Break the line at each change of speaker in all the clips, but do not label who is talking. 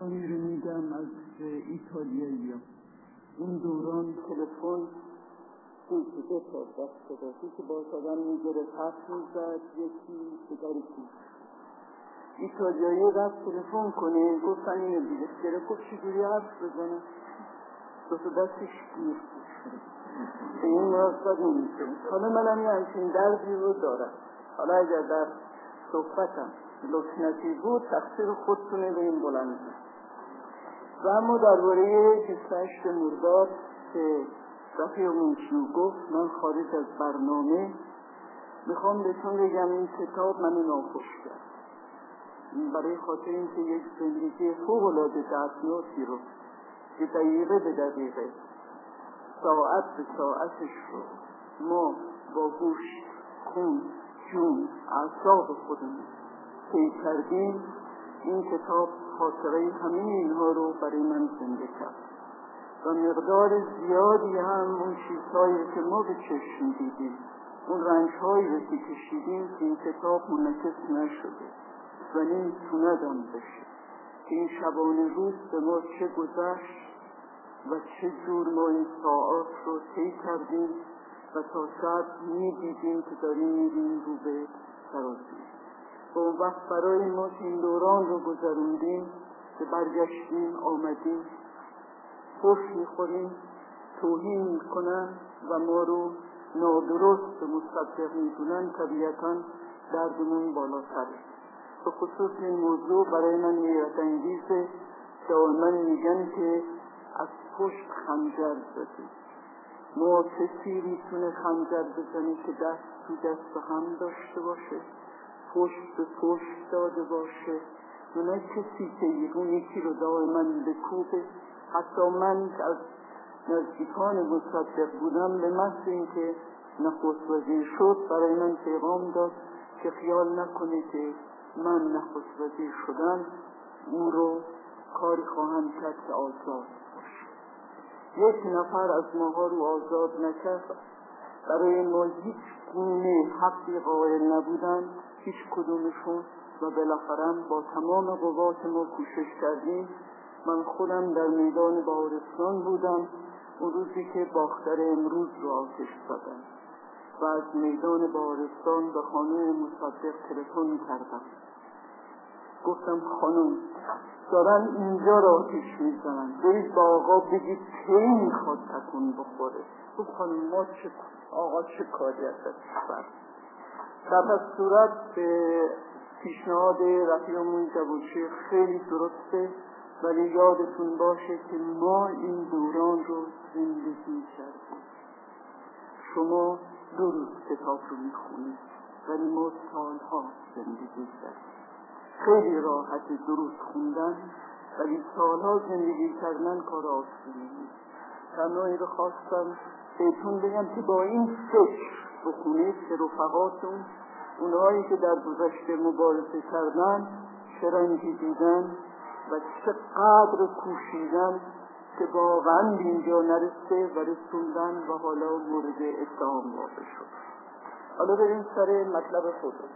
داستانی رو میگم از ایتالیایی ها. اون دوران تلفن دو تا دست دستی که باز آدم میگره حرف میزد، یکی پدری بود ایتالیایی رفت تلفن کنه، گفتن اینو دیگه گفت چجوری حرف بزنه، دو تا دستش گیر به این مناسبت نمیشه. حالا منم یه همچین دردی رو دارم. حالا اگر در صحبتم لطنتی بود تقصیر خودتونه به این بلند. و اما درباره 28 مرداد که رفیع منشیو گفت من خارج از برنامه میخوام بهتون بگم این کتاب منو ناخوش کرد. برای خاطر اینکه یک زندگی فوق‌العاده دردناکی رو که دقیقه به دقیقه ساعت به ساعتش رو ما با گوش، خون، جون، اعصاب خودمون طی کردیم، این کتاب خاطره همه اینها رو برای من زنده کرد و مقدار زیادی هم اون چیزهایی که ما به چشم دیدیم، اون رنجهایی رو که کشیدیم که این کتاب منعکس نشده و نمیتوندم بشه که این شبانه روز به ما چه گذشت و چه جور ما این ساعات رو طی کردیم و تا شب میدیدیم که داریم میریم رو به سرازیر. و اون وقت برای ما که این دوران رو گذروندیم که برگشتیم آمدیم خوش میخوریم، توهین میکنن و ما رو نادرست مصدق میدونن، طبیعتا دردمون بالاتره. به خصوص این موضوع برای من حیرت انگیزه که من میگن که از پشت خنجر زدی. ما کسی میتونه خنجر بزنه که دست تو دست هم داشته باشه، پشت به پشت داده باشه، و نه کسی که اون یکی رو دائما بکوبه. حتی من از نزدیکان مصدق بودم به محض اینکه نخست وزیر شد برای من پیغام داد که خیال نکنه که من نخست وزیر شدم او رو کاری خواهم کرد که آزاد باشه. یک نفر از ماها رو آزاد نکرد، برای ما هیچ گونه حقی قائل نبودن هیچ کدومشون، و بالاخره با تمام قوات ما کوشش کردیم. من خودم در میدان بهارستان بودم اون روزی که باختر امروز رو آتش زدن و از میدان بهارستان به خانه مصدق تلفن کردم، گفتم خانم دارن اینجا را آتش میزنن، برید با آقا بگید کی میخواد تکون بخوره. گفت خانم ما چه آقا چه کاری ازش برد. در صورت پیشنهاد رفیقمون جوانشیخ خیلی درسته، ولی یادتون باشه که ما این دوران رو زندگی کردیم. شما 2 روز کتاب رو میخونید ولی ما سالها زندگی کردیم. خیلی راحت 2 روز خوندن ولی سالها زندگی کردن کار آسونی نیست. تنهایی رو خواستم بهتون بگم که با این فکر بخونید که رفقاتون اونهایی که در گذشته مبارزه کردن چه رنجی دیدن و چقدر کوشیدن که واقعا اینجا نرسه و رسوندن و حالا مورد اتهام واقع شد. حالا بریم سر مطلب خودم.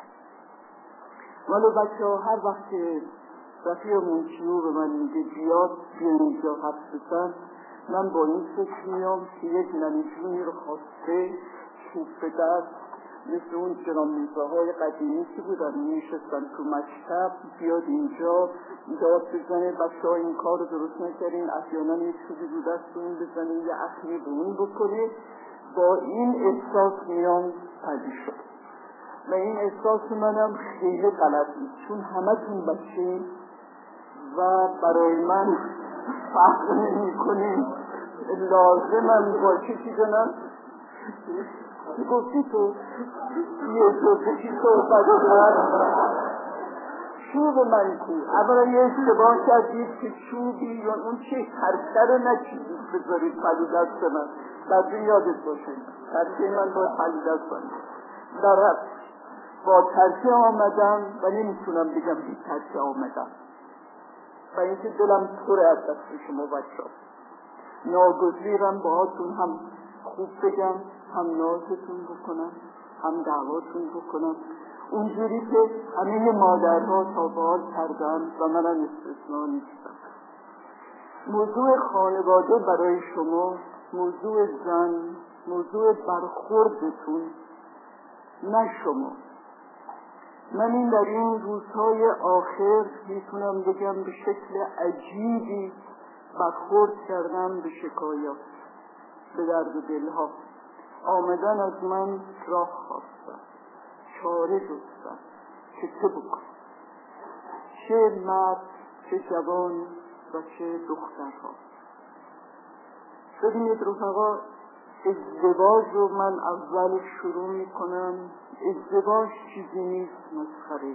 ولی بچه ها هر وقت که رفیع منشیو به من میگه بیاد بیان اینجا حرف بزن، من با این فکر میام که یک نمیجونی رو خواسته چوب به دست مثل اون جنامیزه‌های قدیمی که بودن میشستن تو مکتب بیاد اینجا داد بزنه بچه ها این کار رو درست نکردین، احیانا یک چوبی رو دستون بزنه یه اخمی به اون بکنه. با این احساس میام پدی شد و این احساس منم خیلی غلط نیست، چون همه تون بچه و برای من فخر نمی کنیم لازمم با چی دونم گفتی تو یه دوتشی صحبت کرد چوب من کو. اولا یه اشتباه کردید که چوبی یا اون چه ترکه رو نچیدید بذارید پلو دست من. بعد یادت باشه ترکه من باید پلو دست من درست با ترکه آمدم و نمیتونم بگم بی ترکه آمدم و اینکه دلم پر از دست شما بچه ها. ناگزیرم باهاتون هم خوب بگم، هم نازتون بکنم، هم دعواتون بکنم. اونجوری که همه مادرها تا به حال کردن و منم استثنا نیستم. موضوع خانواده برای شما، موضوع زن، موضوع برخوردتون، نه شما. من این در این روزهای آخر میتونم بگم به شکل عجیبی برخورد کردم به شکایات، به درد و دلها. آمدن از من راه خواستن، چاره جستن که چه بکنم، چه مرد، چه جوان و چه دخترها. ببینید رفقا، ازدواج رو من اول شروع میکنم. ازدواج چیزی نیست مسخره.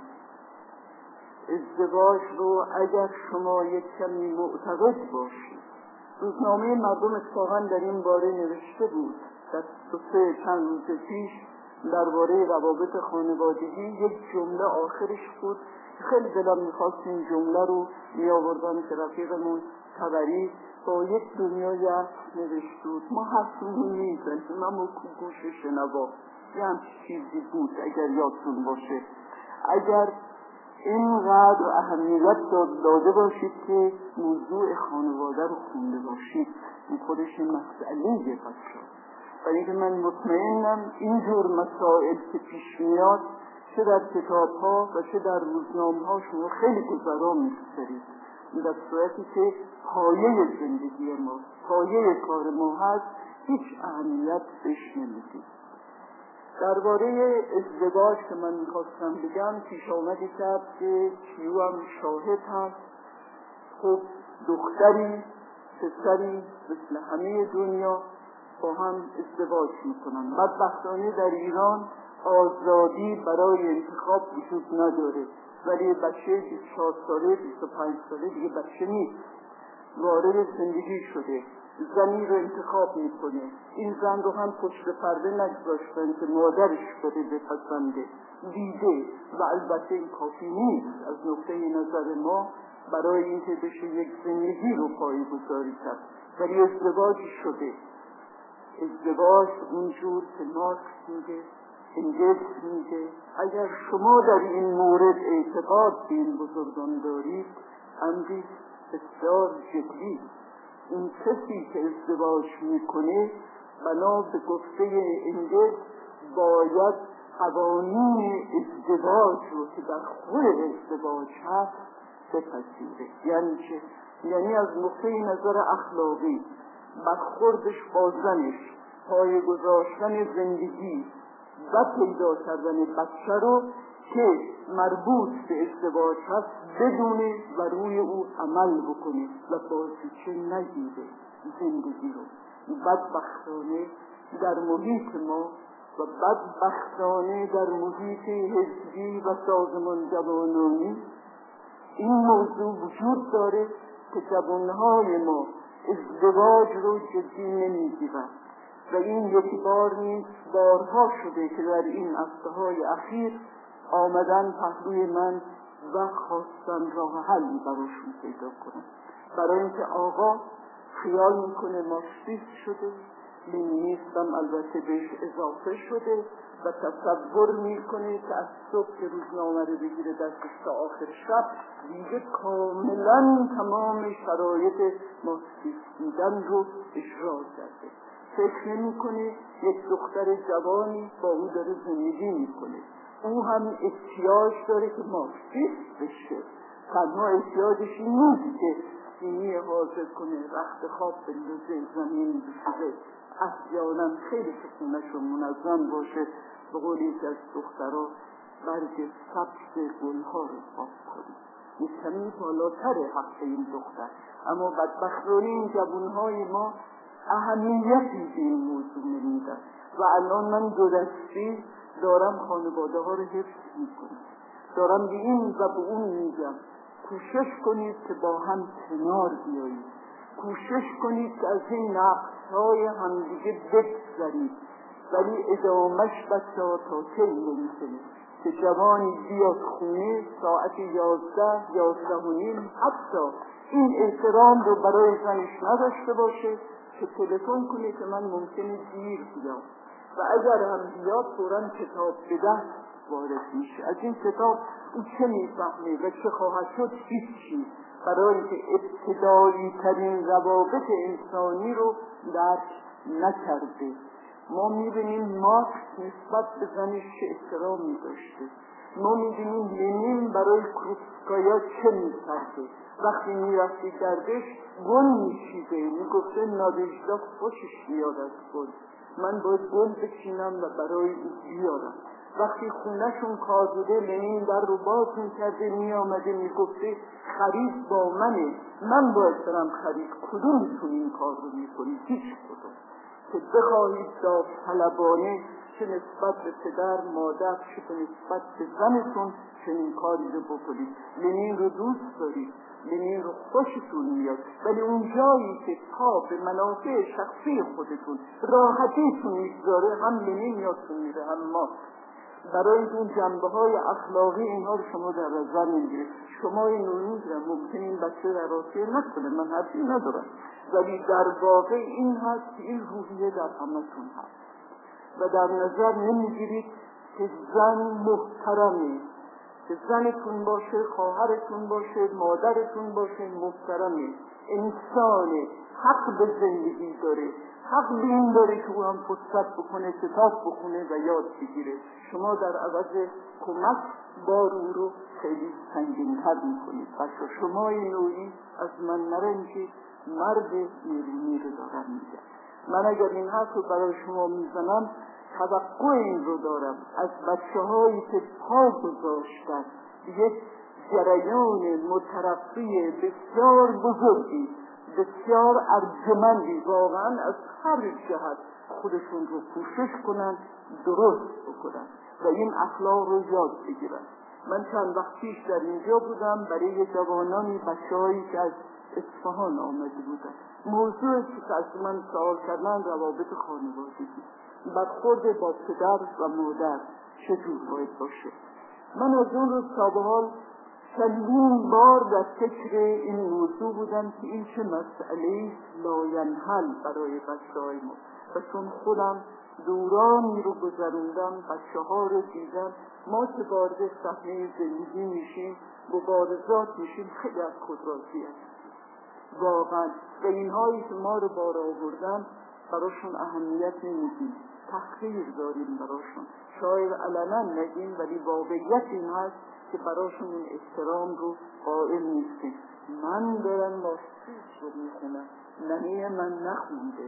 ازدواج رو اگر شما یک کمی معتقد باشید، روزنامه مردم اتفاقا در این باره نوشته بود در چند روز پیش درباره روابط خانوادگی، یک جمله آخرش بود خیلی دلم میخواست این جمله رو میآوردم که رفیقمون طبری با یک دنیای نوشته بود. ما حرفمون میزنیم، اما گوش شنوا یه همچی چیزی بود اگر یادتون باشه. اگر اینقدر اهمیت داده باشید که موضوع خانواده رو خونده باشید، این خودش مسئله بچه. برای اینکه من مطمئنم اینجور مسائل که پیش میاد چه در کتاب ها و چه در روزنامه ها شما خیلی گذرا می‌گذارید. در صورتی که پایه زندگی ما، پایه کار ما هست، هیچ اهمیت بهش نمیدید. درباره ازدواج که من میخواستم بگم پیش آمدی کرد که کیو هم شاهد هست. خب دختری پسری مثل همه دنیا با هم ازدواج میکنن. بدبختانه در ایران آزادی برای انتخاب وجود نداره، ولی بچه 24 ساله 25 ساله دیگه بچه نیست، وارد زندگی شده، زنی رو انتخاب میکنه. این زن رو هم پشت پرده نگذاشتن که مادرش بده بپسنده، دیده. و البته این کافی نیست از نقطه نظر ما برای اینکه بشه یک زندگی رو پایه‌گذاری کرد، ولی ازدواجی شده. ازدواج اونجور که مارکس میگه، انگلز میگه، اگر شما در این مورد اعتقاد به این بزرگان دارید، امری بسیار جدی. این کسی که ازدواج میکنه بنا به گفته انگلز باید قوانین ازدواج رو که در خود ازدواج هست بپذیره. یعنی چه؟ یعنی از نقطه نظر اخلاقی برخوردش با زنش، پای گذاشتن زندگی و پیدا کردن بچه رو که مربوط به ازدواج هست بدونه و روی او عمل بکنه و بازیچه نگیره زندگی رو. بدبختانه در محیط ما و بدبختانه در محیط حزبی و سازمان جوانانی این موضوع وجود داره که جوانهای ما ازدواج رو جدی نمیگیرن. و این یکی بار نیست، بارها شده که در این هفته‌های اخیر آمدن پهلوی من و خواستن راه حلی براشون پیدا کنن. برای اینکه آقا خیال میکنه مارکسیست شده، لنینیست هم البته بهش اضافه شده و تصور میکنه که از صبح که روزنامه رو بگیره دستش تا آخر شب دیگه کاملا تمام شرایط مارکسیست بودن رو اجرا کرده. فکر نمیکنه یک دختر جوانی با او داره زندگی میکنه، او هم احتیاج داره که مارکسیست بشه. تنها احتیاجش این نیست که سینی حاضر کنه، رخت خواب بندازه، زمین بشوره، احیانا خیلی سکونش و منظم باشه. به قول یکی از دخترها برگ سبز گلها رو خواب کنه. این کمی بالاتر حق این دختر. اما بدبختانه این جوانهای ما اهمیتی به این موضوع نمیدن و الان من دو دستی دارم خانواده ها رو حفظ میکنم، دارم به این و به اون میگم کوشش کنید که با هم کنار بیایید، کوشش کنید که از این نقصهای همدیگه بگذرید، ولی ادامش بچه ها تا کی نمیکنه که جوانی بیاد خونه ساعت 11:30 حتی این احترام رو برای زنش نداشته باشه که تلفن کنه که من ممکنه دیر بیام و اگر هم بیاد فوراً کتاب بده وارد میشه. از این کتاب او چه میفهمه و چه خواهد شد؟ هیچی، برای که ابتدایی ترین روابط انسانی رو درک نکرده. ما میبینیم مارکس نسبت به زنش چه احترامی داشته، ما میبینیم لنین برای کروتسکایا چه میکرده. وقتی میرفتی گردش گل میچیده، میگفته نادژدا خوشش میاد از گل، من باید گل بچینم و برای او بیارم. وقتی خونهشون کار بوده لنین در رو باز میکرده، میامده میگفته خرید با منه، من باید برم خرید، کدومتون این کار رو میکنید؟ هیچ کدوم. که بخواهید داوطلبانه چه نسبت به پدر مادر چه به نسبت به زنتون چنین کاری رو بکنید. لنین رو دوست دارید، لنین رو خوشتون میاد، ولی اون جایی که تا به منافع شخصی خودتون راحتیتون میگذاره هم لنین یادتون میره هم ما. برای اون جنبه‌های اخلاقی اینها رو شما در نظر نمیگیرید. شما این رو میگیرم ممکن این بچه در راسته نکنه، من حرفی ندارم، ولی در واقع این هست که این روحیه در همتون هست و در نظر نمیگیرید که زن محترمه، که زنتون باشه، خواهرتون باشه، مادرتون باشه، محترمه، انسانه، حق به زندگی داره، حق به این داره که او هم فرصت بکنه، کتاب بخونه و یاد بگیره. شما در عوض کمک بار او رو خیلی سنگین‌تر میکنید. پس شما این نوعی از من نرنجید، مرد نیرونی رو دارم میگم. من اگر این حرف رو برای شما میزنم توقع این رو دارم از بچه‌هایی که پا گذاشتن یک جریان مترقی بسیار بزرگی، بسیار ارجمندی، واقعا از هر جهت خودشون رو کوشش کنن درست بکنن و این اخلاق رو یاد بگیرن. من چند وقت پیش در اینجا بودم برای جوانانی، بچه‌هایی که از اصفهان آمده بودن. موضوعی که از من سوال کردن روابط خانوادگی، برخورد با پدر و مادر چطور باید باشه. من از اون روز تا به حال چندین بار در فکر این موضوع بودم که این چه مسئله لاینحل برای بچه‌های ما، و چون خودم دورانی رو گذروندم، بچه‌ها رو دیدم، ما که وارد صحنه زندگی میشیم، مبارزات میشیم، خیلی از خود راضی هستیم واقعا، و اینهایی که ما رو بار آوردن براشون اهمیت نمیدیم، تحقیر داریم براشون، شاید علنا نگیم ولی واقعیت این هست که براشون این احترام رو قائل نیستیم. من دارم ماستیش رو میخونم، ننه من نخونده،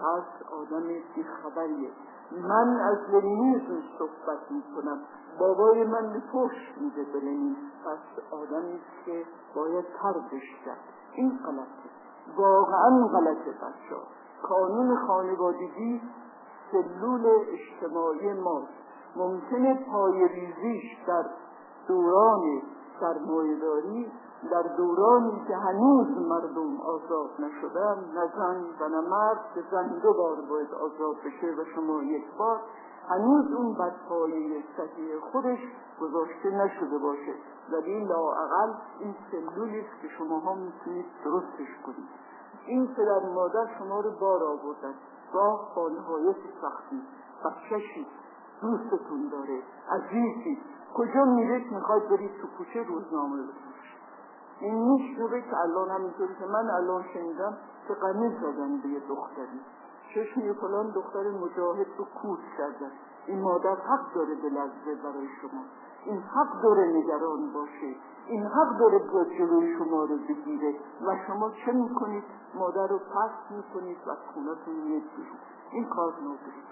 پس آدم بیخبریه. من از لنینیسم صحبت میکنم، بابای من به پشت میده به لنین، پس آدمی که باید طردش کرد. این غلطه، واقعا غلطه. بچه‌ها قانون خانوادگی سلول اجتماعی ماست. ممکنه پایه‌ریزیش در دوران سرمایه‌داری، در دورانی که هنوز مردم آزاد نشدن، نه زن و نه مرد، که زن 2 بار باید آزاد بشه و شما 1 بار، هنوز اون بر پایه صحیح خودش گذاشته نشده باشه، ولی لااقل این سلولی است که شماها میتونید درستش کنید. این پدر مادر شما رو بار آوردن، راه با نهایت سختی، بخششی دوستتون داره، عزیزی، کجا میرید میخواید برید تو کوچه روزنامه بفروشید. این میشنوه که الان همینطوری که من الان شنیدم که قمیص زدن به یه دختری، چشمی فلان دختر مجاهد رو کور کردن. این مادر حق داره بلرزه برای شما، این حق داره نگران باشه، این حق داره جلوی شما رو بگیره، و شما چه میکنید؟ مادر رو پس میکنید و خونتون میاد بیرون. این کار نادرست.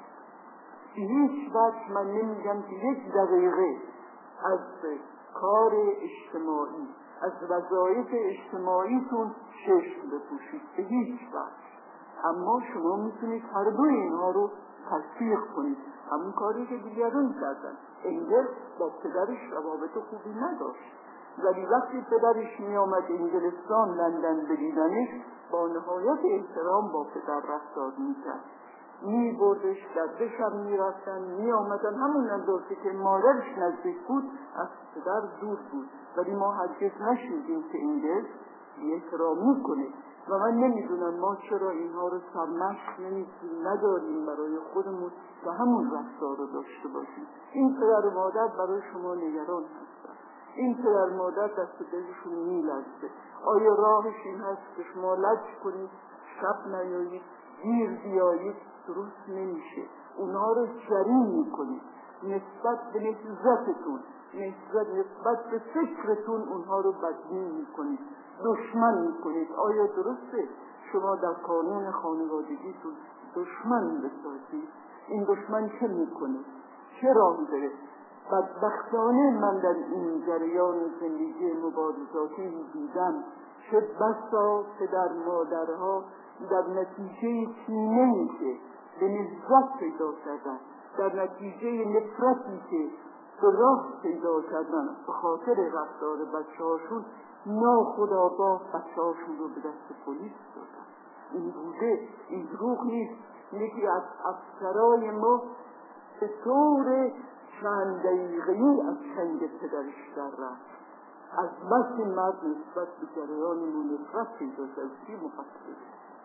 هیچ وقت من نمیگم که 1 دقیقه از کار اجتماعی، از وظایف اجتماعیتون چشم بپوشید، به هیچ وقت. اما شما میتونید هر دو اینها رو تطبیق کنید. همون کاری که دیگران کردن. انگل با پدرش روابط خوبی نداشت، ولی وقتی پدرش میآمد انگلستان، لندن بدیدنش، با نهایت احترام با پدر رفتار میکرد، میبردش، گردش هم میرفتن، میآمدن، همون اندازه که مادرش نزدیک بود از پدر دور بود. ولی ما هرگز نشنیدیم که انگل احترام میکنه. و من نمیدونم ما چرا اینها رو سرمشق نداریم برای خودمون و همون رفتار رو داشته باشیم. این پدر و مادر برای شما نگران هستن، این پدر و مادر دست دلشون میلرزه. آیا راهش این هست که شما لج کنید، شب نیایید، دیر بیایید؟ درست نمیشه. اونها رو جریم میکنید، نسبت به نهضتتون، نسبت به فکرتون اونها رو بدبین میکنید، دشمن میکنید. آیا درسته شما در قانون خانوادگیتون دشمن بسازید؟ این دشمن چه میکنه؟ چه راهی داره؟ بدبختانه من در این جریان زندگی مبارزاتی دیدم چه بسا پدر مادرها در نتیجه کینه‌ای که به نهضت پیدا کردن، در نتیجه نفرتی که به راه پیدا کردن به خاطر رفتار بچه‌هاشون، ناخودآگاه بچه‌هاشون رو به دست پلیس دادن. این بوده، این دروغ نیست. یکی از افسرای ما به طور چند دقیقه‌ای از چنگ پدرش در رفت. از بس این مرد نسبت به جریانمون نفرت پیدا کرد. چی مقصر؟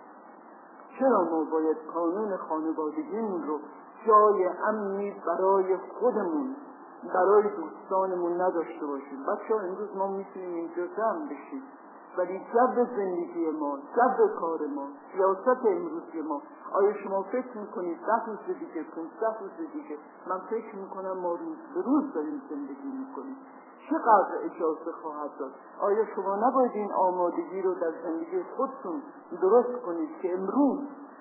چرا ما باید قانون خانوادگیمون رو جای امنی برای خودمون، برای دوستانمون نداشته باشیم؟ بچه ها امروز ما میتونیم اینجا جمع بشیم، ولی جو زندگی ما، جو کار ما، سیاست امروزی ما، آیا شما فکر میکنید 10 روز دیگه، 15 روز دیگه، من فکر میکنم ما روز به روز داریم زندگی میکنیم، چقدر اجازه خواهد داد؟ آیا شما نباید این آمادگی رو در زندگی خودتون درست کنید که امروز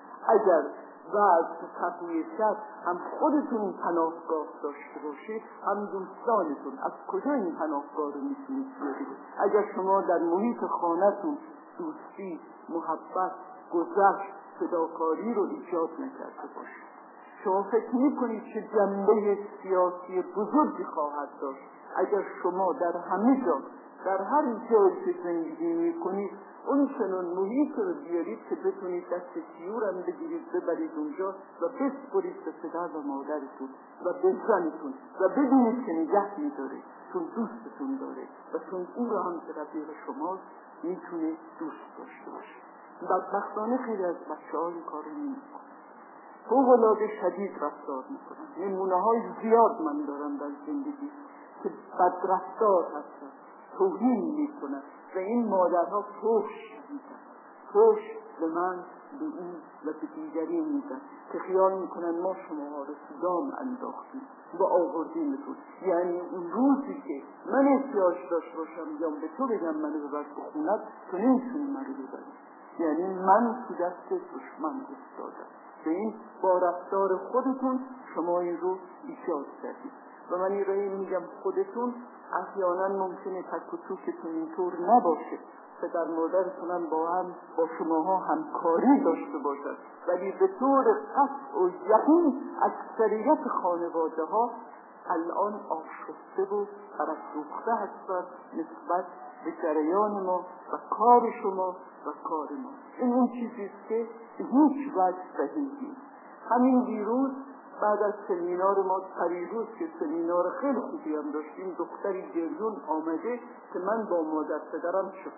اگر وضع تغییر کرد هم خودتون پناهگاه داشته باشید، هم دوستانتون؟ از کجا این پناهگاه رو میتونید بیارید؟ اگر شما در محیط خانه‌تون دوستی، محبت، گذشت، فداکاری رو ایجاد نکرده باشید، شما فکر میکنید چه جنبه سیاسی بزرگی خواهد داشت اگر شما در همه جا، در هر جایی که زندگی میکنید، اون چنون محیط رو بیارید که بتونید دست تیورم بگیرید، ببرید اونجا و بسپرید به پدر و مادرتون و به زنتون و ببینید که نگه میداره، چون دوستتون داره و چون او را هم که رفیق شماست میتونه دوست داشته باشه. بدبختانه خیلی از بچه‌ها این کار رو نمی‌کنن، فوق‌العاده شدید رفتار میکنن. نمونه‌های زیاد من دارم در زندگی که بدرفتار هستن، توهین میکنن و این مادرها فحش میدن، فحش به من، به او و به دیگری میدن که خیال میکنن ما شماها رو صدام انداختیم و آوردیمتون. یعنی اون روزی که من احتیاج داشت باشم یا به تو بگم منو ببر تو خونت، تو نمیتونی منو ببری. یعنی من تو دست دشمن افتادم. به این با رفتار خودتون شما این رو ایجاد کردید و من این رو میگم خودتون احیانا ممکنه تک و توکتون اینطور نباشه، پدر مادرتونم با شماها همکاری داشته باشد، ولی به طور قطع و یقین اکثریت خانواده ها الان آشفته و برافروخته هستند نسبت به جریان ما و کار شما و کار ما. این اون چیزیست که هیچ وجه صحیح نیست. همین دیروز بعد از سمینار ما، پریروز که سمینار خیلی خوبی هم داشتیم، دختری گریون آمده که من با مادر پدرم شد.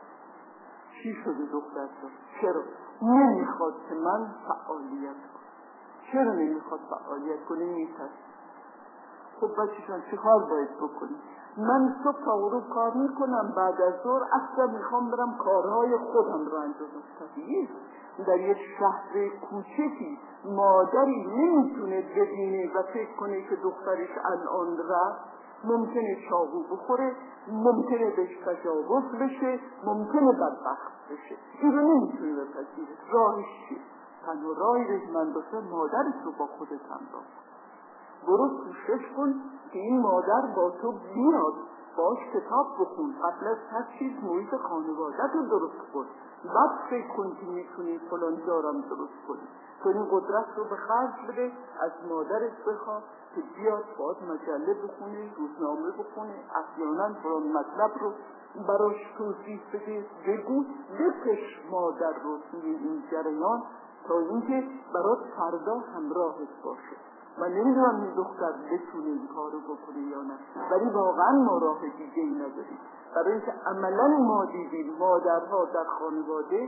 چی شده دختر تو؟ چرا؟ نمیخواد که من فعالیت کنم. چرا نمیخواد فعالیت کنه؟ میترسه. خب بچه جان چه کار باید بکنی؟ من صبح تا غروب کار میکنم، بعد از ظهر اصلا میخوام برم کارهای خودم رو انجام بدم. در یک شهر کوچکی مادری نمیتونه ببینه و فکر کنه که دخترش الان رفت، ممکنه چاقو بخوره، ممکنه بهش تجاوز بشه، ممکنه بدبخت بشه. این رو نمیتونه بپذیره. راهش چیه؟ تنها راهی رو من بسه مادرت رو با خودت همراه برو کوشش کن که این مادر با تو بیاد، باش کتاب بخون، قبل از هر چیز محیط خانوادت رو درست کن، بعد فکر کن که میتونی فلان جارم درست کنی. تو این قدرت رو به خرج بده، از مادرت بخوا که بیاد باید مجله بخونه، روزنامه بخونه، احیانا فلان مطلب رو براش توضیح بده، بگو، بکش مادر رو توی این جریان تا اینکه برات فردا همراهت باشه. من نمیدونم این دختر بتونه این کارو بکنه یا نه، ولی واقعا ما راه دیگه ای نداریم، برای اینکه عملا ما دیدیم مادرها در خانواده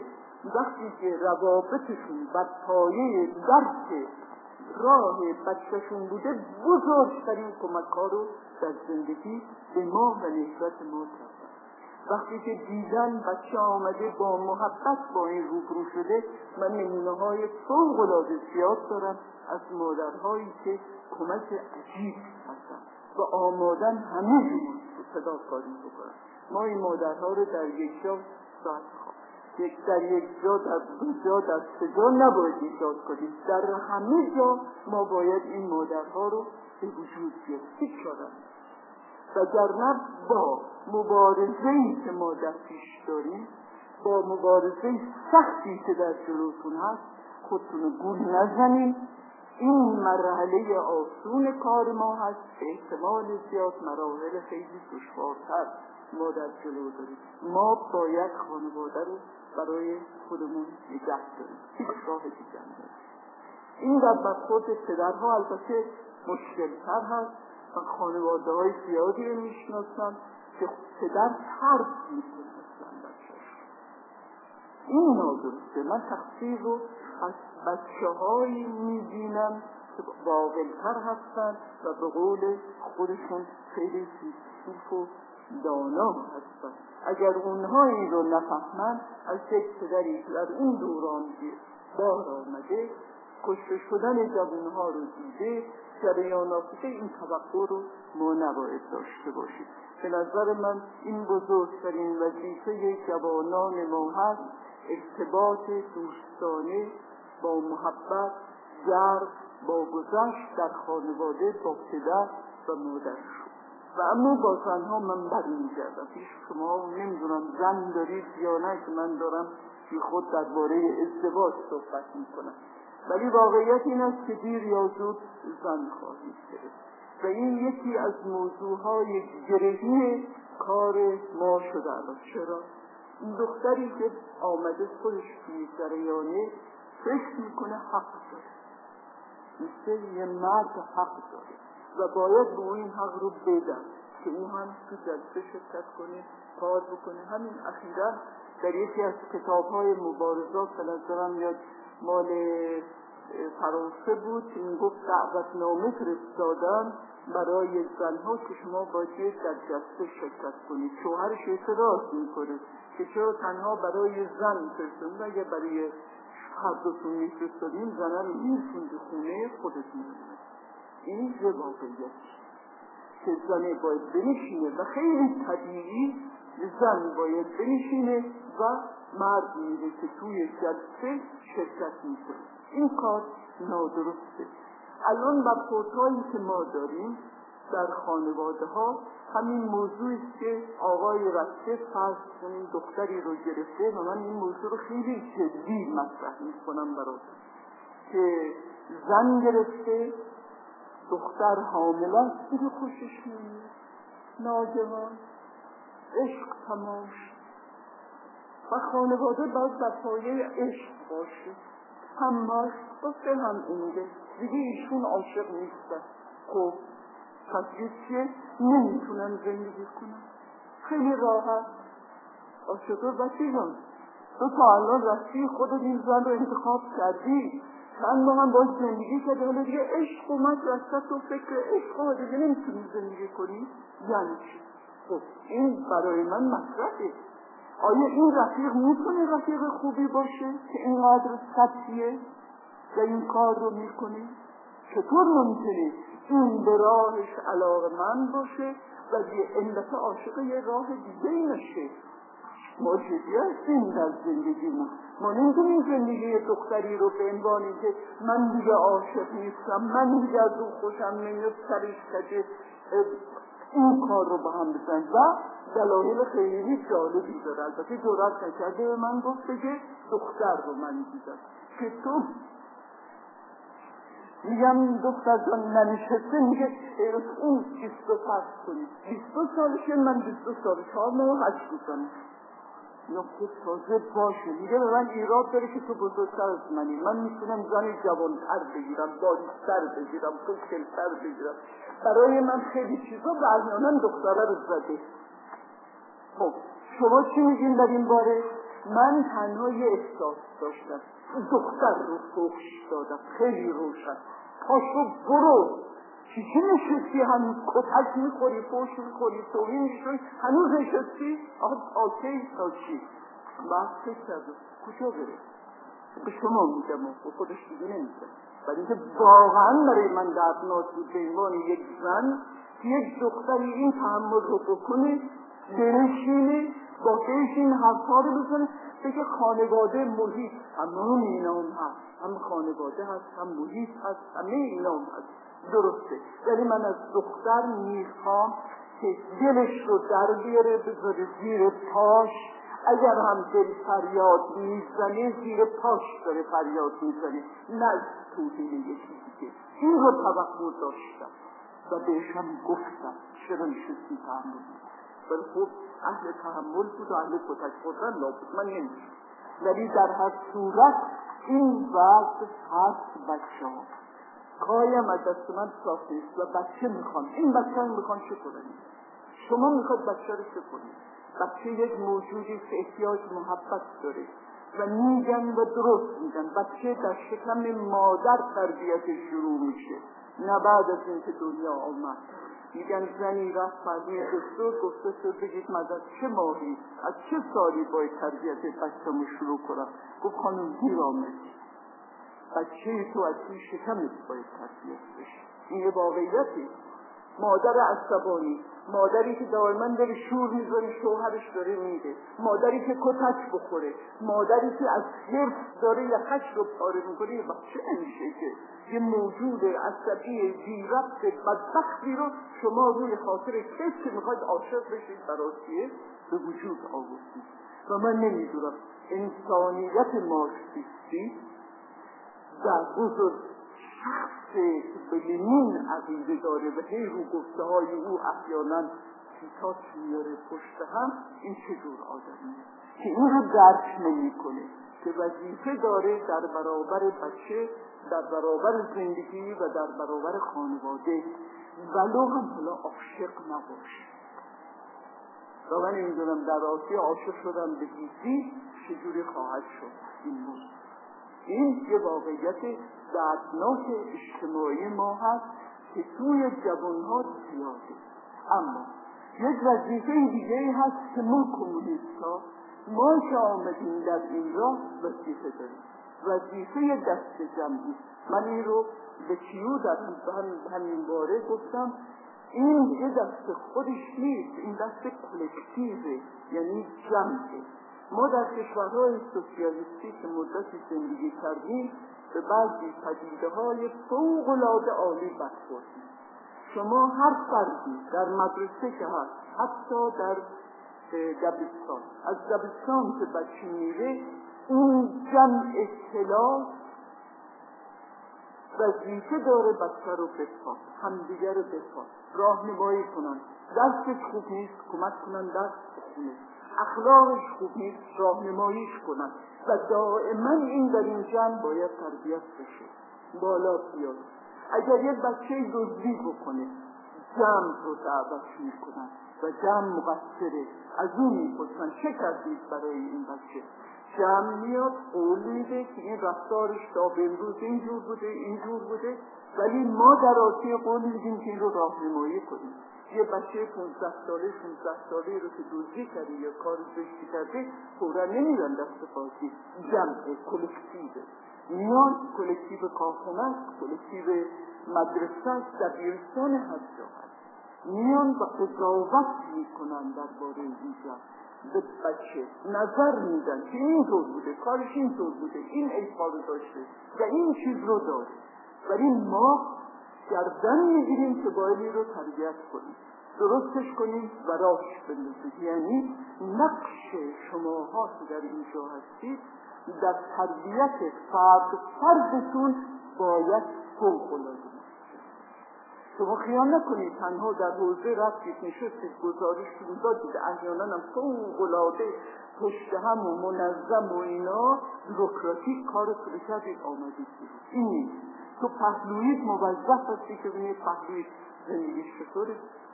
وقتی که روابطشون بر پایه درک راه بچه‌شون بوده، بزرگترین کمک‌ها رو در زندگی به ما و نسبت ما کردن. وقتی که دیدن بچه آمده با محبت با این روبرو شده، من نمونه‌های فوق‌العاده زیاد دارم از مادرهایی که کمک عجیب کردن و آمادن همه جور فداکاری بکنن. ما این مادرها رو در یک جا ساعت در یک جا، در دو جا، در سه جا نباید ایجاد کنیم. در همه جا ما باید این مادرها رو به وجود بیاریم. چرا؟ وگرنه با مبارزه‌ای که ما در پیش داریم، با مبارزه سختی که در جلوتون هست، خودتون رو گول نزنید. این مرحله آسون کار ما هست، به احتمال زیاد مراحل خیلی دشوارتر ما در جلو داریم. ما باید خانواده رو برای خودمون نگه داریم. هیچ راه دیگر نیست. این در برخورد پدرها البته مشکل‌تر هست و خانواده های زیادی رو میشناسم که پدر ترک میکنه اصلا بچه‌ش. این نادرسته. من تقصیر رو از بچه‌هایی میبینم که واقع‌تر هستن و به قول خودشون خیلی فیلسوف و دانا هستن. اگر اونها این رو نفهمن، از یک پدری که در اون دوران بار آمده کشته شدن جوانها رو دیده، جریانات این توقع رو ما نباید داشته باشیم. به نظر من این بزرگترین وظیفه جوانان ما هست، ارتباط دوستانه با محبت گرم با گذشت در خانواده با پدر و مادر. و اما با زنها من برمیگردم پیش شما. نمیدونم زن دارید یا نه که من دارم که خود درباره ازدواج صحبت میکنم، ولی واقعیت این است که دیر یا زود زن خواهید گرفت و این یکی از موضوعهای گرهی کار ما شده. چرا؟ این دختری که آمده خودش توی جریانه فکر میکنه حق داره، مثل یه مرد حق داره و باید به این حق رو بدن که اون هم تو جلسه شرکت کنه، کار بکنه. همین اخیراً در یکی از کتاب‌های مبارزات به نظرم میاد مال فرانسه بود که این گفت دعوتنامه فرستادن برای زنها که شما باید در جلسه شرکت کنید. شوهرش اعتراض میکنه که چرا تنها برای زن فرستادن، اگه برای هر دوتون میفرستادین زنها رو میرسوند خونه خودتون. این واقعیت که زن باید بنشینه و خیلی طبیعی زن باید بنشینه و مرد میره که توی جلسه شرکت میکنه. این کار نادرسته. الان برخوردهایی که ما داریم در خانواده ها همین موضوعی است که آقای رفته فرض کنیم دختری رو گرفته و من این موضوع رو خیلی جدی مطرح میکنم براتون که زن گرفته، دختر حامله است، دیگه خوشش نمیاد، ناگهان عشق تمام شد و خانواده باید در پایه عشق باشه. هم ماست باشه هم اینگه دیگه ایشون عاشق نیستن. خب تکلیف چیه؟ نمیتونن زندگی کنن. خیلی راحت عاشق بچه‌جان تو تا الان رفتی خودت این زن رو انتخاب کردی، چند ماه هم باید زندگی کردی، حالا دیگه عشق اومد وسط و فکر عشق رو دیگه نمیتونی زندگی کنی. یعنی چی؟ خب این برای من مطرحه. آیا این رفیق میتونه رفیق خوبی باشه که اینقدر سطحیه و این کار رو میکنه؟ چطور ممکنه این به راهش علاقه‌مند باشه و این دفعه عاشق یه راه دیگه نشه؟ ما جدی هستیم در زندگیمون. ما نمیتونیم زندگی دختری رو به عنوانی که من دیگه عاشق نیستم، من دیگه از اون خوشم نمیاد سرش کجه این کار رو با هم بزن و دلایل خیلی جالبی داره. البته جرأت نکرده به من گفت که دختر رو من دیدم که تو میگم دختر جان ننشسته، میگه اون 22 فرض کنید 22 سالشه، من 22 سالش 4 ماه 8 روزم یا خود تازه باشه. میگه به من ایراد داره که تو بزرگتر از منی، من میتونم زن جوانتر بگیرم، باریکتر بگیرم، خوشگلتر بگیرم. برای من خیلی چیزا و احیانا دختره رو زده. خب شما چی میگین در این باره؟ من تنها یه احساس داشتم، دختر رو فحش دادم خیلی روشن، پاشو برو چی نشستی هنوز کتک میخوری، فحش میخوری، توهین میشوی، هنوز نشستی؟ آخه آکی تا چی؟ بعد فکر کردم کجا بره؟ به شما میگم و خودش دیگه نمیگم، ولی اینکه واقعا برای من دردناک بود به عنوان یک زن که یک دختری این تحمل رو بکنه، بنشینه با خودش این حرفا رو بزنه، بگه خانواده محیط همه اینا هم هست، هم خانواده هست، هم محیط هست، همه اینا هم هست، درسته. ولی من از دختر میخوام که دلش رو در بیاره، بذاره زیر پاش، اگر هم دل فریاد میزنه زیر پاش داره فریاد میزنه، نه توهین یکی دیگه. این رو توقع داشتم و بهشم گفتم چرا نشستی تحمل بود، ولی خوب اهل تحمل بود و اهل کتک خوردن نبود، من نمیشم. ولی در هر صورت این وضع هست. بچه ها قایم از دست من صاف نیست و بچه میخوان، این بچه ها میخوان چه کنن؟ شما میخواد بچه رو چه کنید؟ بچه یک موجودی که احتیاج محبت داره و میگن و درست میگن بچه در شکم مادر تربیت شروع میشه، نه بعد از اینکه دنیا آمد. میگن زنی رفت پردوی دکتر گفته شد بگید من از چه ماهی از چه سالی باید تربیت بچه‌مو شروع کنم؟ گفت خانم دیر آمد، بچه تو از این شکمت باید تربیت بشه. این یه واقعیتی. مادر عصبانی، مادری که دائما داره شور میذاره شوهرش داره میده، مادری که کتک بخوره، مادری که از حرف داره یخش رو پاره میکنه، بچه نمیشه که یه موجود عصبی بی‌ربط بدبختی رو شما روی خاطر کسی که میخواید عاشق بشید براسیه به وجود آوردید. و من نمیدونم انسانیت مارکسیستی در بزرگ شخص که به لنین عقیده داره و هی رو گفته های او احیانا سیتات میاره پشت هم، این چجور آدمیه که این رو درک نمی کنه که وظیفه داره در برابر بچه، در برابر زندگی و در برابر خانواده ولو هم حالا عاشق نباشه. و من نمیدونم در آسیا عاشق شدن به گیتی چجوری خواهد شد. این یه واقعیت دردناک اجتماعی ما هست که توی جوانها زیاده. اما یک وظیفه دیگه هست که ما کمونیست‌ها، ما که آمدیم در این راه وظیفه داریم، وظیفه دست جمعی. من این رو به کیو در همین باره گفتم، این یه دست خودش نیست، این دست کلکتیوه، یعنی جمعه. ما در کشورهای سوسیالیستی که مدتی زندگی کردیم به بعضی پدیده‌های فوق‌العاده عالی برخوردیم. شما هر فردی در مدرسه که هست، حتی در دبستان، از دبستان که بچه میره، این جمع کلاس وظیفه داره بچه رو بفهمن، همدیگه رو بفهمن، راهنمایی کنن. درسش خوب نیست کمک کنن درس بخونه، اخلاقش خوب نیست راهنماییش کنن و دائما این در این جمع باید تربیت بشه، بالا بیاد. اگر یک بچه دزدی بکنه جمع رو دعوت میکنن و جمع مقصره، از اون میپرسن چه کردید برای این بچه؟ جمع میاد قول میده که این رفتارش تا به امروز اینجور بوده، ولی ما در آسیا قول میدیم که این رو راهنمایی کنیم. یه بچه 15 ساله رو که دزدی کرده یا کار زشتی کرده فوراً نمیدن دست بازی. جمع کلکتیوه، میان کلکتیو کارخونه، کلکتیو مدرسه، دبیرستان هر جا هست، میان و قضاوت میکنن درباره اینجا به بچه، نظر میدن که اینطور بوده، کارش اینطور بوده، این ایفا رو داشته و این چیز رو داره. ولی ما گردن میگیریم که باید رو تربیت کنیم، درستش کنیم و راهش بندازیم. یعنی نقش شماها که در اینجا هستید در تربیت فردتون باید فوق‌العاده. شما خیال نکنید تنها در حوزه رفتید نشستید گزارشتون دادید، احیانا هم فوق‌العاده پشت هم و منظم و اینا بروکراتیک کارتون رو کردید آمدید. این نیست. تو پهلویت موظف هستی که ببینید پهلویت زندگیش چطوره،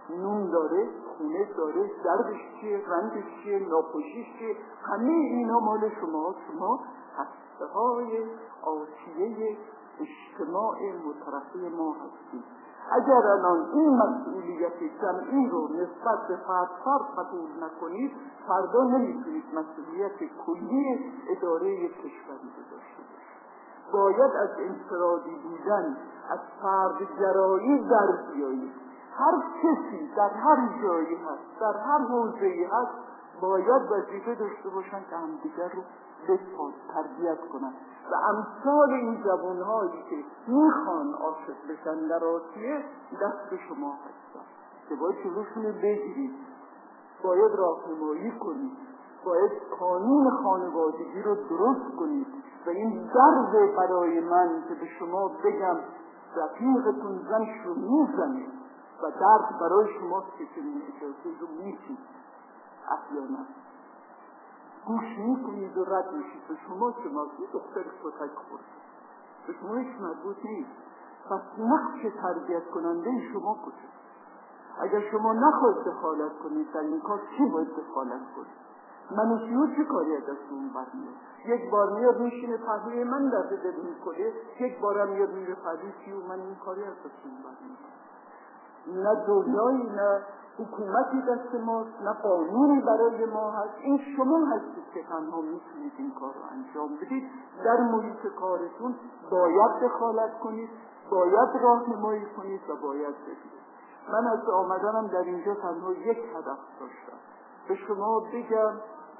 نون داره، خونه داره، دردش چیه، رنجش چیه، ناخوشیش چیه، همه اینا مال شما. شما هسته‌های آسیه اجتماع مترفه ما هستید. اگر الان این مسئولیت جمعی رو نسبت به فرد قبول نکنید، فردا نمیتونید مسئولیت کلی اداره کشوری داشته باشید. باید از انفرادی بودن، از فرد جرایی در بیایید. هر کسی در هر جایی هست، در هر حوزه‌ای هست، باید وظیفه داشته باشن که همدیگر رو بسپارن، تربیت کنن. و امثال این جوانهایی که میخوان عاشق بشن در آسیه دست شما هستن که باید جلوشون رو بگیرید، باید راهنمایی کنید، باید قانون خانوادگی رو درست کنید. و این درد برای من که به شما بگم رفیقتون زنش رو میزنه و درد برای شما که اجازه رو میشید، احیانا گوش میکنید و رد میشید. به شما چه مربوط؟ دختر کتک خورد، به شما هیچ مربوط نیست. پس نقش تربیت کننده شما کجاست؟ اگر شما نخواهید دخالت کنید در این کار، چی باید دخالت کنید؟ منوشیو چه کاری از دستون برمیاد؟ یک بار میاد میشینه پهلوی من درده بدون کله، یک بارم میاد میره پهلوی چی و من این کاری از دستون برمیاد. نه دنیایی نه حکومتی دست ماست، نه قانونی برای ما هست. این شما هستید که تنها میتونید این کار رو انجام بدید. در محیط کارتون باید دخالت کنید، باید راهنمایی کنید و باید بدید. من از آمدنم در اینجا تنها یک هدف داشتم، به شما بگم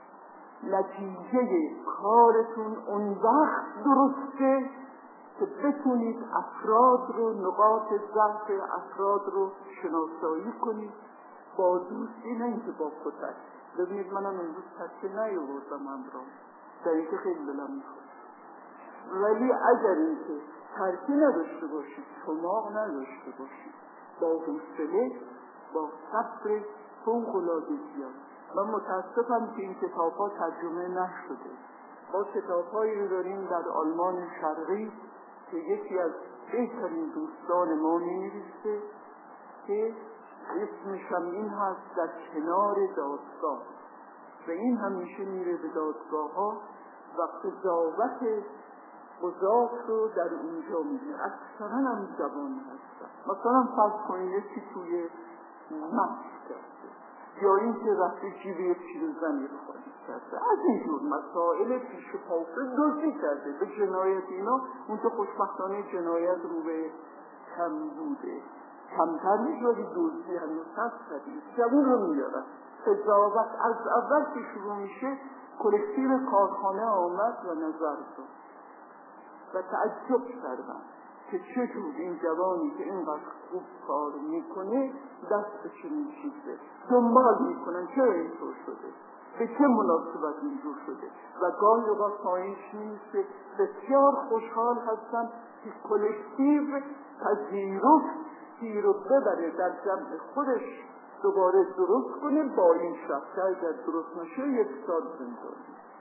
نتیجه کارتون اون وقت درسته که بتونید افراد رو، نقاط ضعف افراد رو شناسایی کنید با دوستی، نه اینکه با کتک. ببینید منم امروز تکه نیاوردم همراه، در اینکه خیلی دلم میخواد، ولی اگر اینکه ترکی نداشته باشید، شما نداشته باشید، با حوصله، با صبر فوق‌العاده زیاد. من متاسفم که این کتاب‌ها ترجمه نشده. ما کتاب‌هایی رو داریم در آلمان شرقی که یکی از بهترین دوستان ما می‌نویسه که اسمش هم این هست، در کنار دادگاه، و این همیشه میره به دادگاه‌ها و قضاوت قضات رو در اونجا میگه. اکثرا هم جوان هستن. مثلا فرض کنید یکی توی مست کرده یا این که رفته جیب یک پیرزنی رو خالی کرده، از اینجور مسائل پیش پافه دزدی کرده به جنایت اینا. اون که خوشبختانه جنایت رو به کم بوده، کمتر میشه، ولی دزدی هنوز هست. جوان رو میارن قضاوت. از اول که شروع میشه کلکتیو کارخانه آمد و نظر داد و تعجب کردن که چطور این جوانی که اینقدر خوب کار میکنه دست به چنین چیزه دنبال میکنن، چرا اینطور شده، به چه مناسبت اینجور شده. و گاهی اوقات پایینش نیست، بسیار خوشحال هستن که کلکتیو پذیرفتی رو ببره در جمع خودش، دوباره درست کنه با این شخص که اگر درست نشه 1 سال زندان.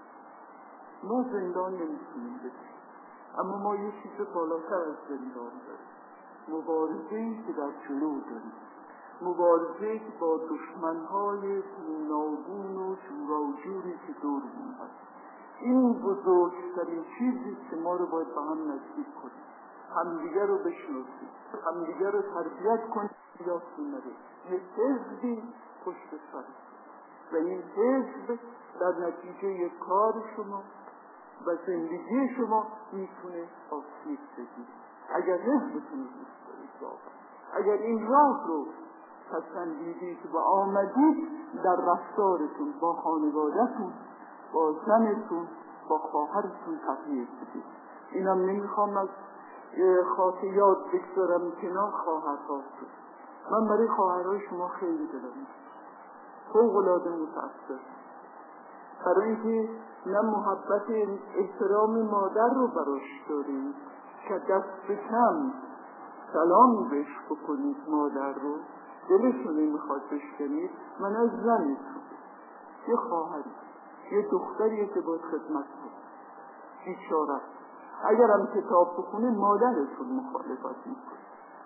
ما زندان نمیتونیم بدیم، اما ما یه چیز بالاتر از زندان داریم، مبارزه‌ای که در جلو داریم، مبارزه‌ای که با دشمن‌های گوناگون و جوراجوری که دورمون هست. این بزرگترین چیزی که ما رو باید به هم نزدیک کنیم، همدیگر رو بشناسیم، همدیگر رو تربیت کنیم. یادتون نره یه حزبی پشت سر و این حزب در نتیجه کار شما و زندگی شما میتونه آسیب بزنه. اگر حزبتون رو دوست دارید واقعا، اگر این راه رو پسندیدید و آمدید در رفتارتون با خانواده‌تون، با زنتون، با خواهرتون تغییر بدید. اینم نمیخوام از خاطیات بگذارم کنار خواهرهاتون. من برای خواهرهای شما خیلی دلم فوق‌العاده متأثر، برای اینکه نه محبت احترام مادر رو براش دارید که دست به کم سلام بهش بکنید، مادر رو دلشون نمیخواد بشکنید. من از زنتون یه خواهری، یه دختریه که باید خدمت کنید، بیچاره. اگرم کتاب بخونه مادرتون مخالفت میکنه،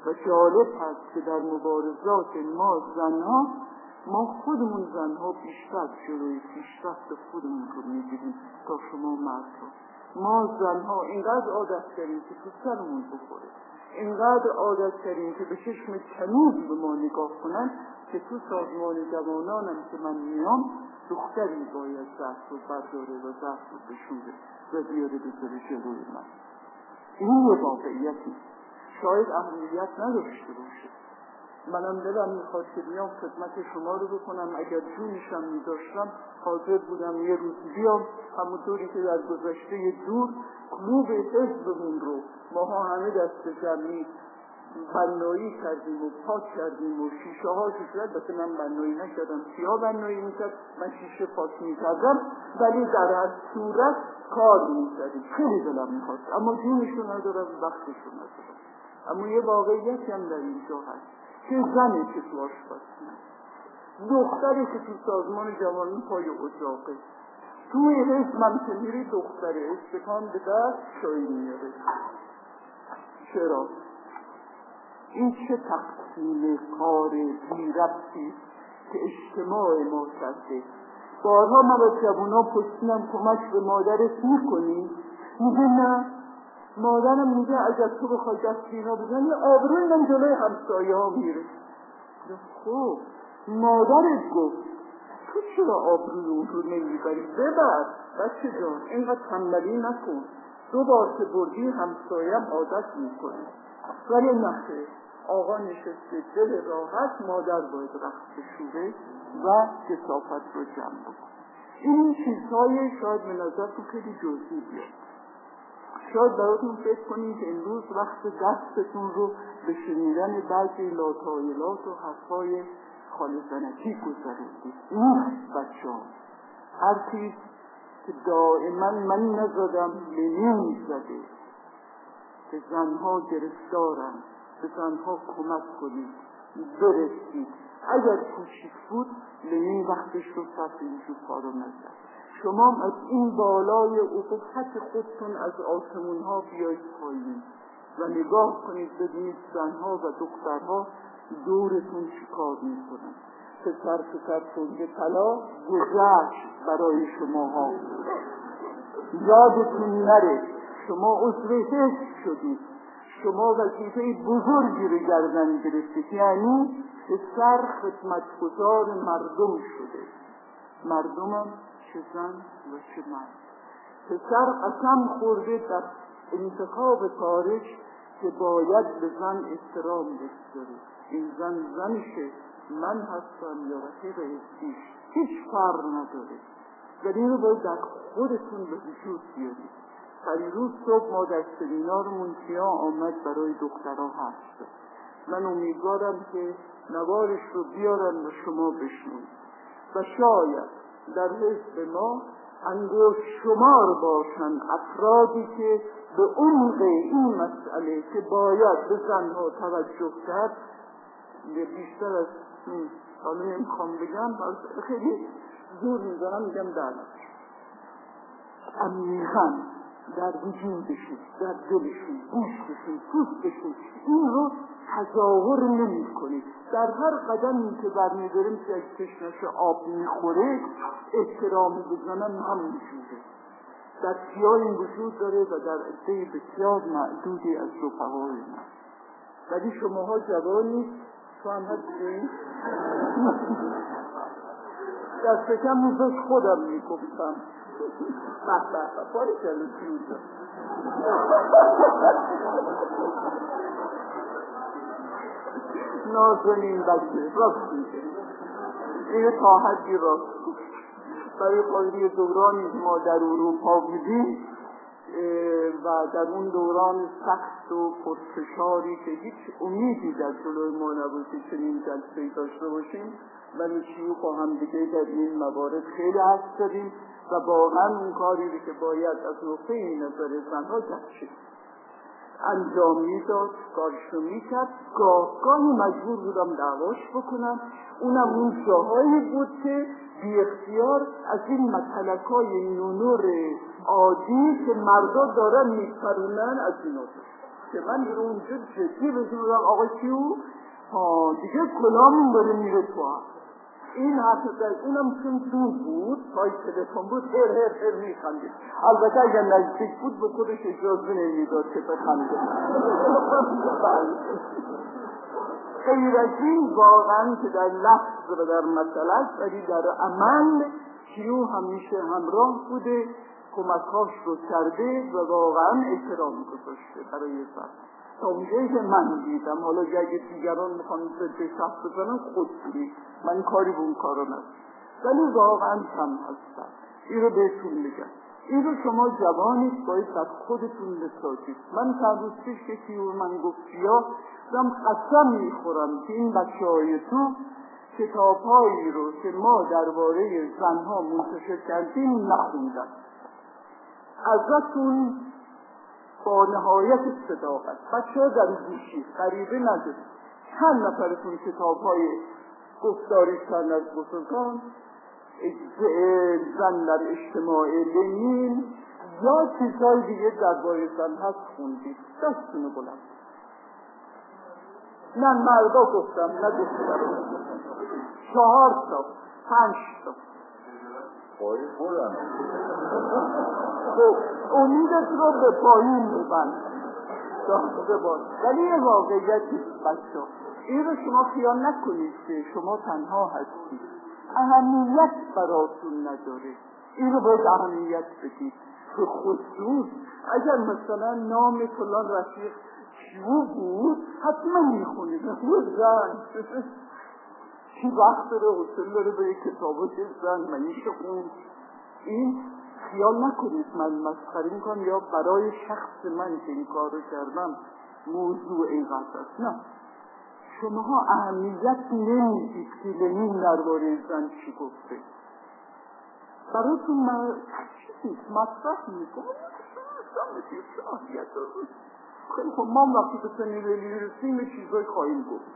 و جالب هست که در مبارزات ما زنها، ما خودمون زنها بیشتر جلوی پیشرفت خودمون رو میگیریم تا شما مردها. ما زنها اینقدر عادت کردیم که تو سرمون بخوره، اینقدر عادت کردیم که به چشم کنوز به ما نگاه کنن که تو سازمان جوانانم که من میام دختری باید زهر رو برداره و زهر رو بشوره و بیاره بذاره جلوی من. این یه واقعیتی شاید اهمیت نداشته باشه. منم دلم میخواد که بیام خدمت شما رو بکنم، اگر جونشم میداشتم حاضر بودم یه روز بیام همونطوری که در گذشته دور کلوب حزبمون رو ماها همه دست جمعی بنایی کردیم و پاک کردیم و شیشه ها شد. بسه من بنایی نکردم، سیاه بنایی میکرد، من شیشه پاک میکردم، ولی در هر صورت کار میکردیم. خیلی دلم میخواد، اما جونشو ندارم، وقتشو ندارم. اما یه واقعیتی هم در اینجا هست که زنی که تو آشپزخونه، دختری که تو سازمان جوانان پای اجاقه، توی حزب من که میری دختره استکان به دست چای میاره. چرا؟ این چه تقسیم کار بی ربطی که اجتماع ما کرده. بارها من از جوونا پرسیدم کمک به مادرت میکنی؟ میگه نه. مادرم میگه اگر تو بخوای دست اینا بزنی آبروی من جلوی همسایه ها میره. خب مادرت گفت تو چرا آبروی اون رو نمیبری؟ ببر بچه جان، اینقدر تنبلی نکن، 2 بار که بردی همسایم عادت میکنه. ولی نخیر، آقا نشسته دل راحت، مادر باید رخت بشوره و کثافت رو جمع بکن. این چیزهای شاید به نظرتون خیلی جزئی بیاد. شاید براتون فکر کنید که امروز وقت دستتون رو به شنیدن بعضی لاتایلات و حرفای خالصنکی گذروندید. نیست بچه ها. هر چیز که دائما من نزدم لنین زده که زنها گرفتارن، به زنها کمک کنید، برسید. اگر کوچیک بود لنین وقتش رو صرف اینجور کارو نزد. شما از این بالای افق خودتون از آسمون ها بیایید پایین و نگاه کنید ببینید زنها و دخترها دورتون چی کار میکنن. پسر تنگ طلا گذشت برای شماها، یادتون نره شما عضو حزب شدید، شما وظیفه بزرگی رو گردن گرفتید، یعنی پسر خدمتگزار مردم شده. مردمم چه زن و چه مرد. پسر قسم خورده در انتخاب کارش که باید به زن احترام بگذاره. این زن زنشه، من هستم یا رفیق حزبیش، هیچ فرق نداره. و این رو باید در خودتون به وجود بیارید. پریروز صبح ما در سمینارمون کیا آمد برای دخترها حرف زد. من امیدوارم که نوارش رو بیارن و شما بشنوید و شاید در حزب ما انگشت شمار باشن افرادی که به عمق این مسئله که باید به زنها توجه کرد بیشتر از حالا نمیخوام بگم، خیلی زور میزنم میگم در عمیقاً در وجودشون، در دلشون، گوشتشون، پوستشون این رو تظاهر نمی کنید. در هر قدمی که برمیداریم که از چشمش آب میخوره احترام بزنن همونجوره. در سیاه این وجود داره و در عده بسیار معدودی از رفقای ما. ولی شماها جوانید، تو هم هستی؟ دست کم میزش خودم میگفتم باری کلو چیزا نازنین بچه راست میگه. این تا حدی راست برای خواهی دورانی ما در اروپا بودیم و در اون دوران سخت و پرفشاری که هیچ امیدی در جلوی ما نبود که چنین جلسه‌ای داشته باشیم، ولی شیوخ و هم دیگه در این موارد خیلی حرف زدیم و واقعا اون کاری که باید از نقطه نظر زنها جلسه انجام میداد کارشو میکرد. گاهی مجبور بودم دعواش بکنم. اونم اون جاهایی بود که بی اختیار از این متلکای نونور عادی که مردا دارن میپرونن از اینا بود. که من رو اونجا جدی بزنم آقا کیو دیگه کلامون داره میره تو هم. این حقیقت اونم چون دور بود پای تلفن بود هر میخندید. البته اگر نزدیک بود به خودش اجازه نمیداد که بخنده. غیر از این واقعا که در لفظ و در مسئله ولی در عمل کیو همیشه همراه بوده، کمکاش رو کرده و واقعا احترام گذاشته برای زن. تا اونجایی که من دیدم، حالا اگه دیگران میخوان به شخص بزنن خود کنید، من کاری به اون کارا ندارم، ولی واقعا کم هستم. این رو بهتون میگم، این رو شما جوانید باید در خودتون بسازید. من چند روز پیش یکی من گفت بیا دم قسم میخورم که این بچه‌های تو کتاب‌هایی رو که ما درباره زنها منتشر کردیم نخوندن. ازتون با نهایت صداقت بچه‌ها در گوشی غریبه ندارید، چند نفرتون کتاب‌های گفتاری چند از بزرگان، زن در اجتماع لنین یا چیزهای دیگه درباره زن هست خوندید؟ دستونو بلند. نه مردا گفتم نه دختران. 4 تا 5 تا
پایی بودن.
امیدت رو به پایین میبند داشته باش. ولی یه واقعیتی بچه ها، این رو شما خیال نکنید که شما تنها هستید، اهمیت براتون نداره. این رو باید اهمیت بدید. به خصوص اگر مثلا نام فلان رفیق کیو بود حتما میخونید. زن چی وقت داره حسن داره به یک کتابات زن منیشه خوند. این خیال نکنید من مسخره میکنم یا برای شخص من که این کار رو کردم موضوع اینقدر است. نه، شماها اهمیت نمیدید که لنین درباره زن چی گفته. براتون چیزی مطرح میکنم خیلی خب ما وقتی به سنی لنین رسیم چیزای خواهیم گفت.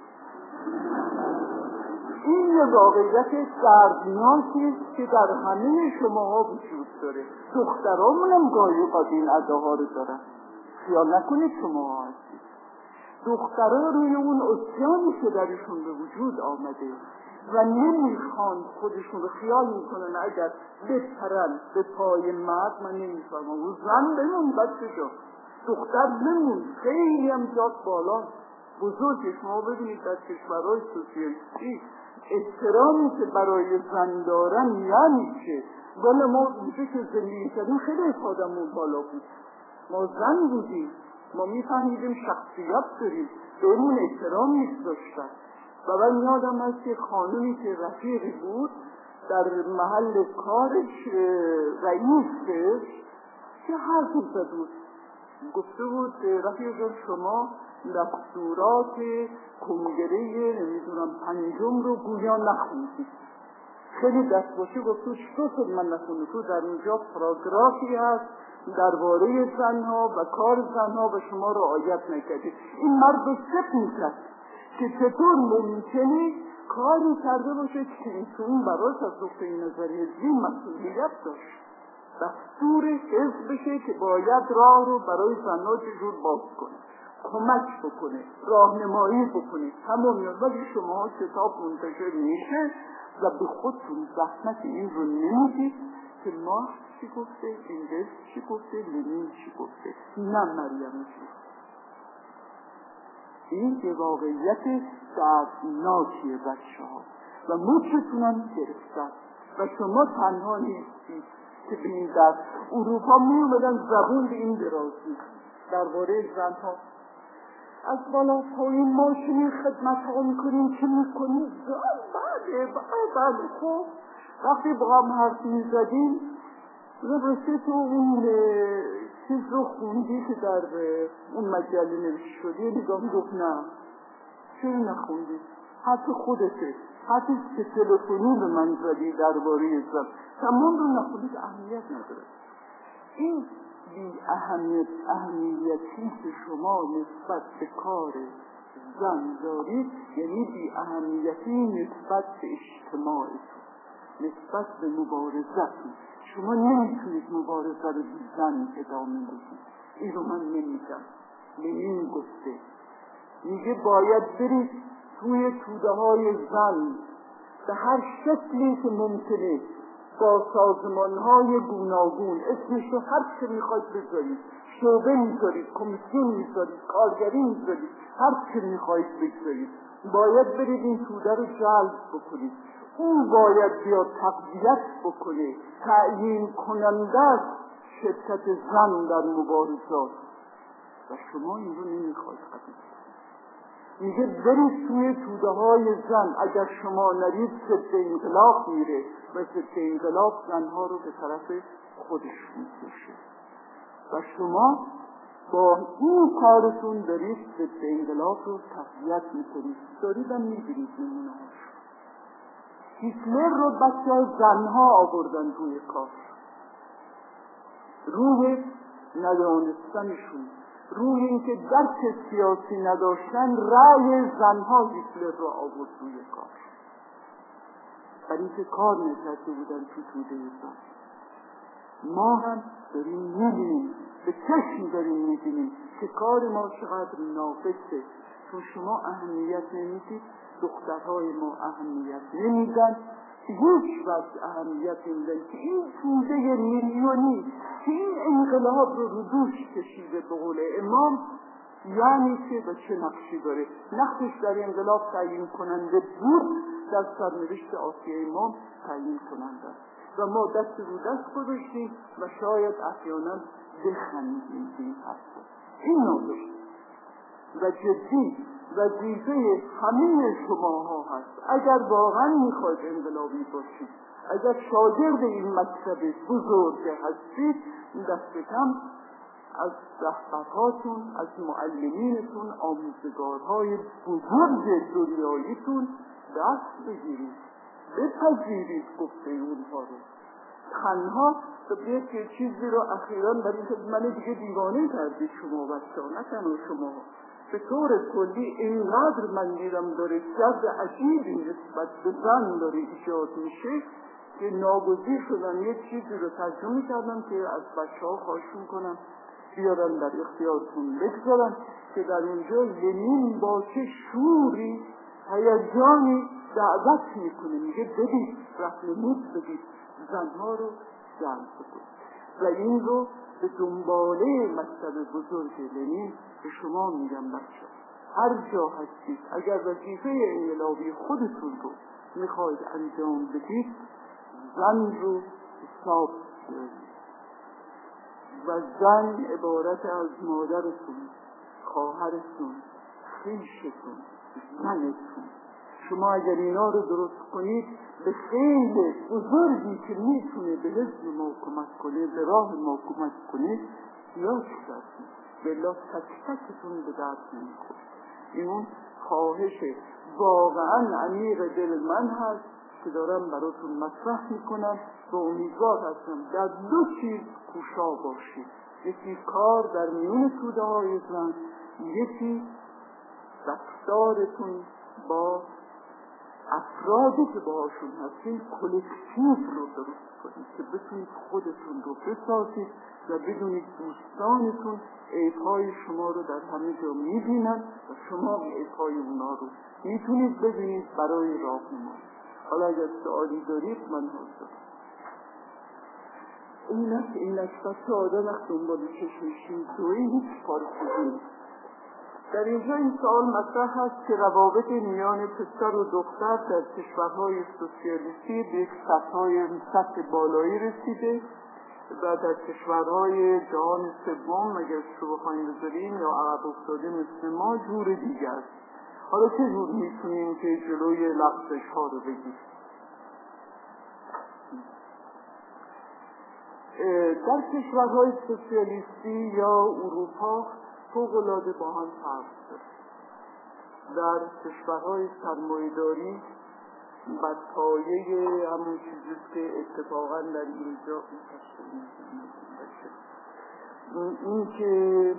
این یه واقعیت دردناکی است که در همه شماها وجود داره. دخترامون هم گاهی اوقات این ادعاها رو دارن. خیال نکنید شماها هستید. دخترها روی اون اسیانی که درشون به وجود آمده و نمیخوان خودشون رو خیال میکنن اگر بپرن به پای مرد، من نمیفهمم و زن بمون بچه جا دختر بمون، خیلی هم جات بالا بزرگ. شما ببینید در کشورهای سوسیالیستی احترامی که برای زن دارن یعنی چه؟ ولی ما اونجا که زندگی کردیم خیلی افادمون بالا بود، ما زن بودیم، ما میفهمیدیم شخصیت داریم، بهمون احترام می‌گذاشتن. و من یادم هست که خانمی که رفیقی بود در محل کارش رئیسش که حرف زد بود، گفته بود رفیق جان شما دستورات کنگره نمیدونم 5 رو گویا نخوندید. خیلی دست باشه گفته چطور من نخونده؟ تو در اونجا پاراگرافی هست درباره زنها و کار زنها و شما رعایت نکردید. این مرد به شک میکرد که چطور ممکنه کاری کرده باشه که ایشون براش از نقطه نظری دین مسئولیت داشت. دستور حزب بشه که باید راه رو برای زنها چجور باز کنه، کمک بکنه، راهنمایی بکنه. تمام یاد. ولی شما کتاب منتشر میشه و به خودتون زحمت این رو نمیدید که ما چی گفته، انگلیس چی گفته، لنین چی گفته، نه مریم چی. این یه واقعیت دردناکیه بچه ها و مچتونم گرفتن و شما تنها نیستید که به این درد. اروپا می اومدن زبون به این درازی درباره زنها از بالا پایین ما چنین خدمت ها میکنیم چه میکنیم بله خب وقتی با هم حرف میزدیم رسید تو اون چیز رو خوندی که در اون مجله نوشته شده نگاه گفت نه چرا نخوندی؟ حتی خودته، حتی که تلفنی به من زدی درباره زن تمام رو نخوندید. اهمیت نداره. این بی اهمیتی که شما نسبت به کار زن دارید یعنی بی اهمیتی نسبت به اجتماعتون، نسبت به مبارزتون. شما نمیتونید مبارزه رو بی زن ادامه بدید. این رو من نمیگم. لنین گفته. میگه باید برید توی توده های زن به هر شکلی که ممکنه، با سازمان های گوناگون، اسمش رو هر چه میخواید بذارید، شعبه میذارید، کمیسیون میذارید، کارگری میذارید، هر چه میخواید بذارید، باید برید این توده رو جلب بکنید. اون باید بیاد تقویت بکنه، تعیین کننده است شرکت زن در مبارزات، و شما این رو نمیخواید قبول. میگه برید توی توده های زن، اگر شما نرید ضد انقلاب میره و ضد انقلاب زنها رو به طرف خودش میکشه و شما با این کارتون دارید ضد انقلاب رو تقویت میکنید. دارید هم میگیرید نمونه هاش. هیتلر رو بچه زنها آوردن روی کار، روی ندانستنشون، روی اینکه درک سیاسی نداشتن، رأی زنها هیتلر رو آورد روی کار، برای اینکه کار نکرده بودن تو توده زن. ما هم داریم میبینیم، به چشم داریم میبینیم که کار ما چقدر ناقصه، چون شما اهمیت نمیدید، دخترهای ما اهمیت نمیدن، هیچ وقت اهمیت نمیدن که این توده میلیونی که این انقلاب رو دوش کشیده به قول امام، یعنی که به چه نقشی داره. نقشش در انقلاب تعیین کننده بود، در سرنوشت آسیای امام تعیین کننده و ما دست رو دست گذاشتیم و شاید احیانا بخندیم به این حرف. این نوشت و جدی وظیفه همه شماها هست. اگر واقعا میخواید انقلابی باشید، اگر شاگرد این مکتب بزرگ هستید، دست کم از رهبرهاتون، از معلمینتون، آموزگارهای بزرگ دنیاییتون دست بگیرید، بپذیرید گفته اونها رو. تنها بیاد که چیزی رو اخیراً برای اینکه من دیگه دیوانه کردید شما بچه ها، نه تنها شما، به طور کلی اینقدر من دیدم داره جذب عجیبی نسبت به زن داره ایجاد میشه که ناگزیر شدم یک چیزی رو ترجمه کردم که از بچه ها خواهش میکنم بیارن در اختیارتون بگذارن که در اونجا لنین با چه شوری هیجانی دعوت میکنه، میگه بدید رهنمود بدید زنها رو جلب کنید و این رو به دنباله مکتب بزرگ لنین به شما میگم بچه هر جا هستید، اگر وظیفه انقلابی خودتون رو میخواید انجام بدید، زن رو حساب کنید و زن عبارت از مادرتون، خواهرتون، خویشتون، زنتون. شما اگر اینا رو درست کنید، به خیلی بزرگی که میتونه به حزب ما کمک کنه، به راه ما کمک کنه، نیاز دارید. بلا تک تکتون به درد نمیخوره. این خواهش واقعا عمیق دل من هست که دارم براتون مطرح میکنم و امیدوار هستم در دو چیز کوشا باشید. یکی کار در میون توده های زن، یکی رفتارتون با افرادی که باهاشون هستین کلکتیو رو درست کنید که بتونید خودتون رو بسازید و بدونید دوستانتون عیب‌های شما رو در همه جا می‌بینن و شما عیب‌های اونا رو میتونید ببینید برای راهنمایی. حالا اگر سوالی دارید من حاضرم. این بچه آدم وقت دنبال چشمشین دوی هیچ فرقی نیست. در اینجا این سوال مطرح هست که روابط میان پسر و دختر در کشورهای سوسیالیستی به یک سطح بالایی رسیده و در کشورهای جهان سوم اگر شو بخوایم بذاریم یا عقب افتاده مثل ما جور دیگر است. حالا چه جور میتونیم که جلوی لغزش ها رو بگیریم؟ در کشورهای سوسیالیستی یا اروپا فوق‌العاده با هم فرق داره. در کشورهای سرمایه‌داری بر پایه همون چیزی که اتفاقا در اینجا این که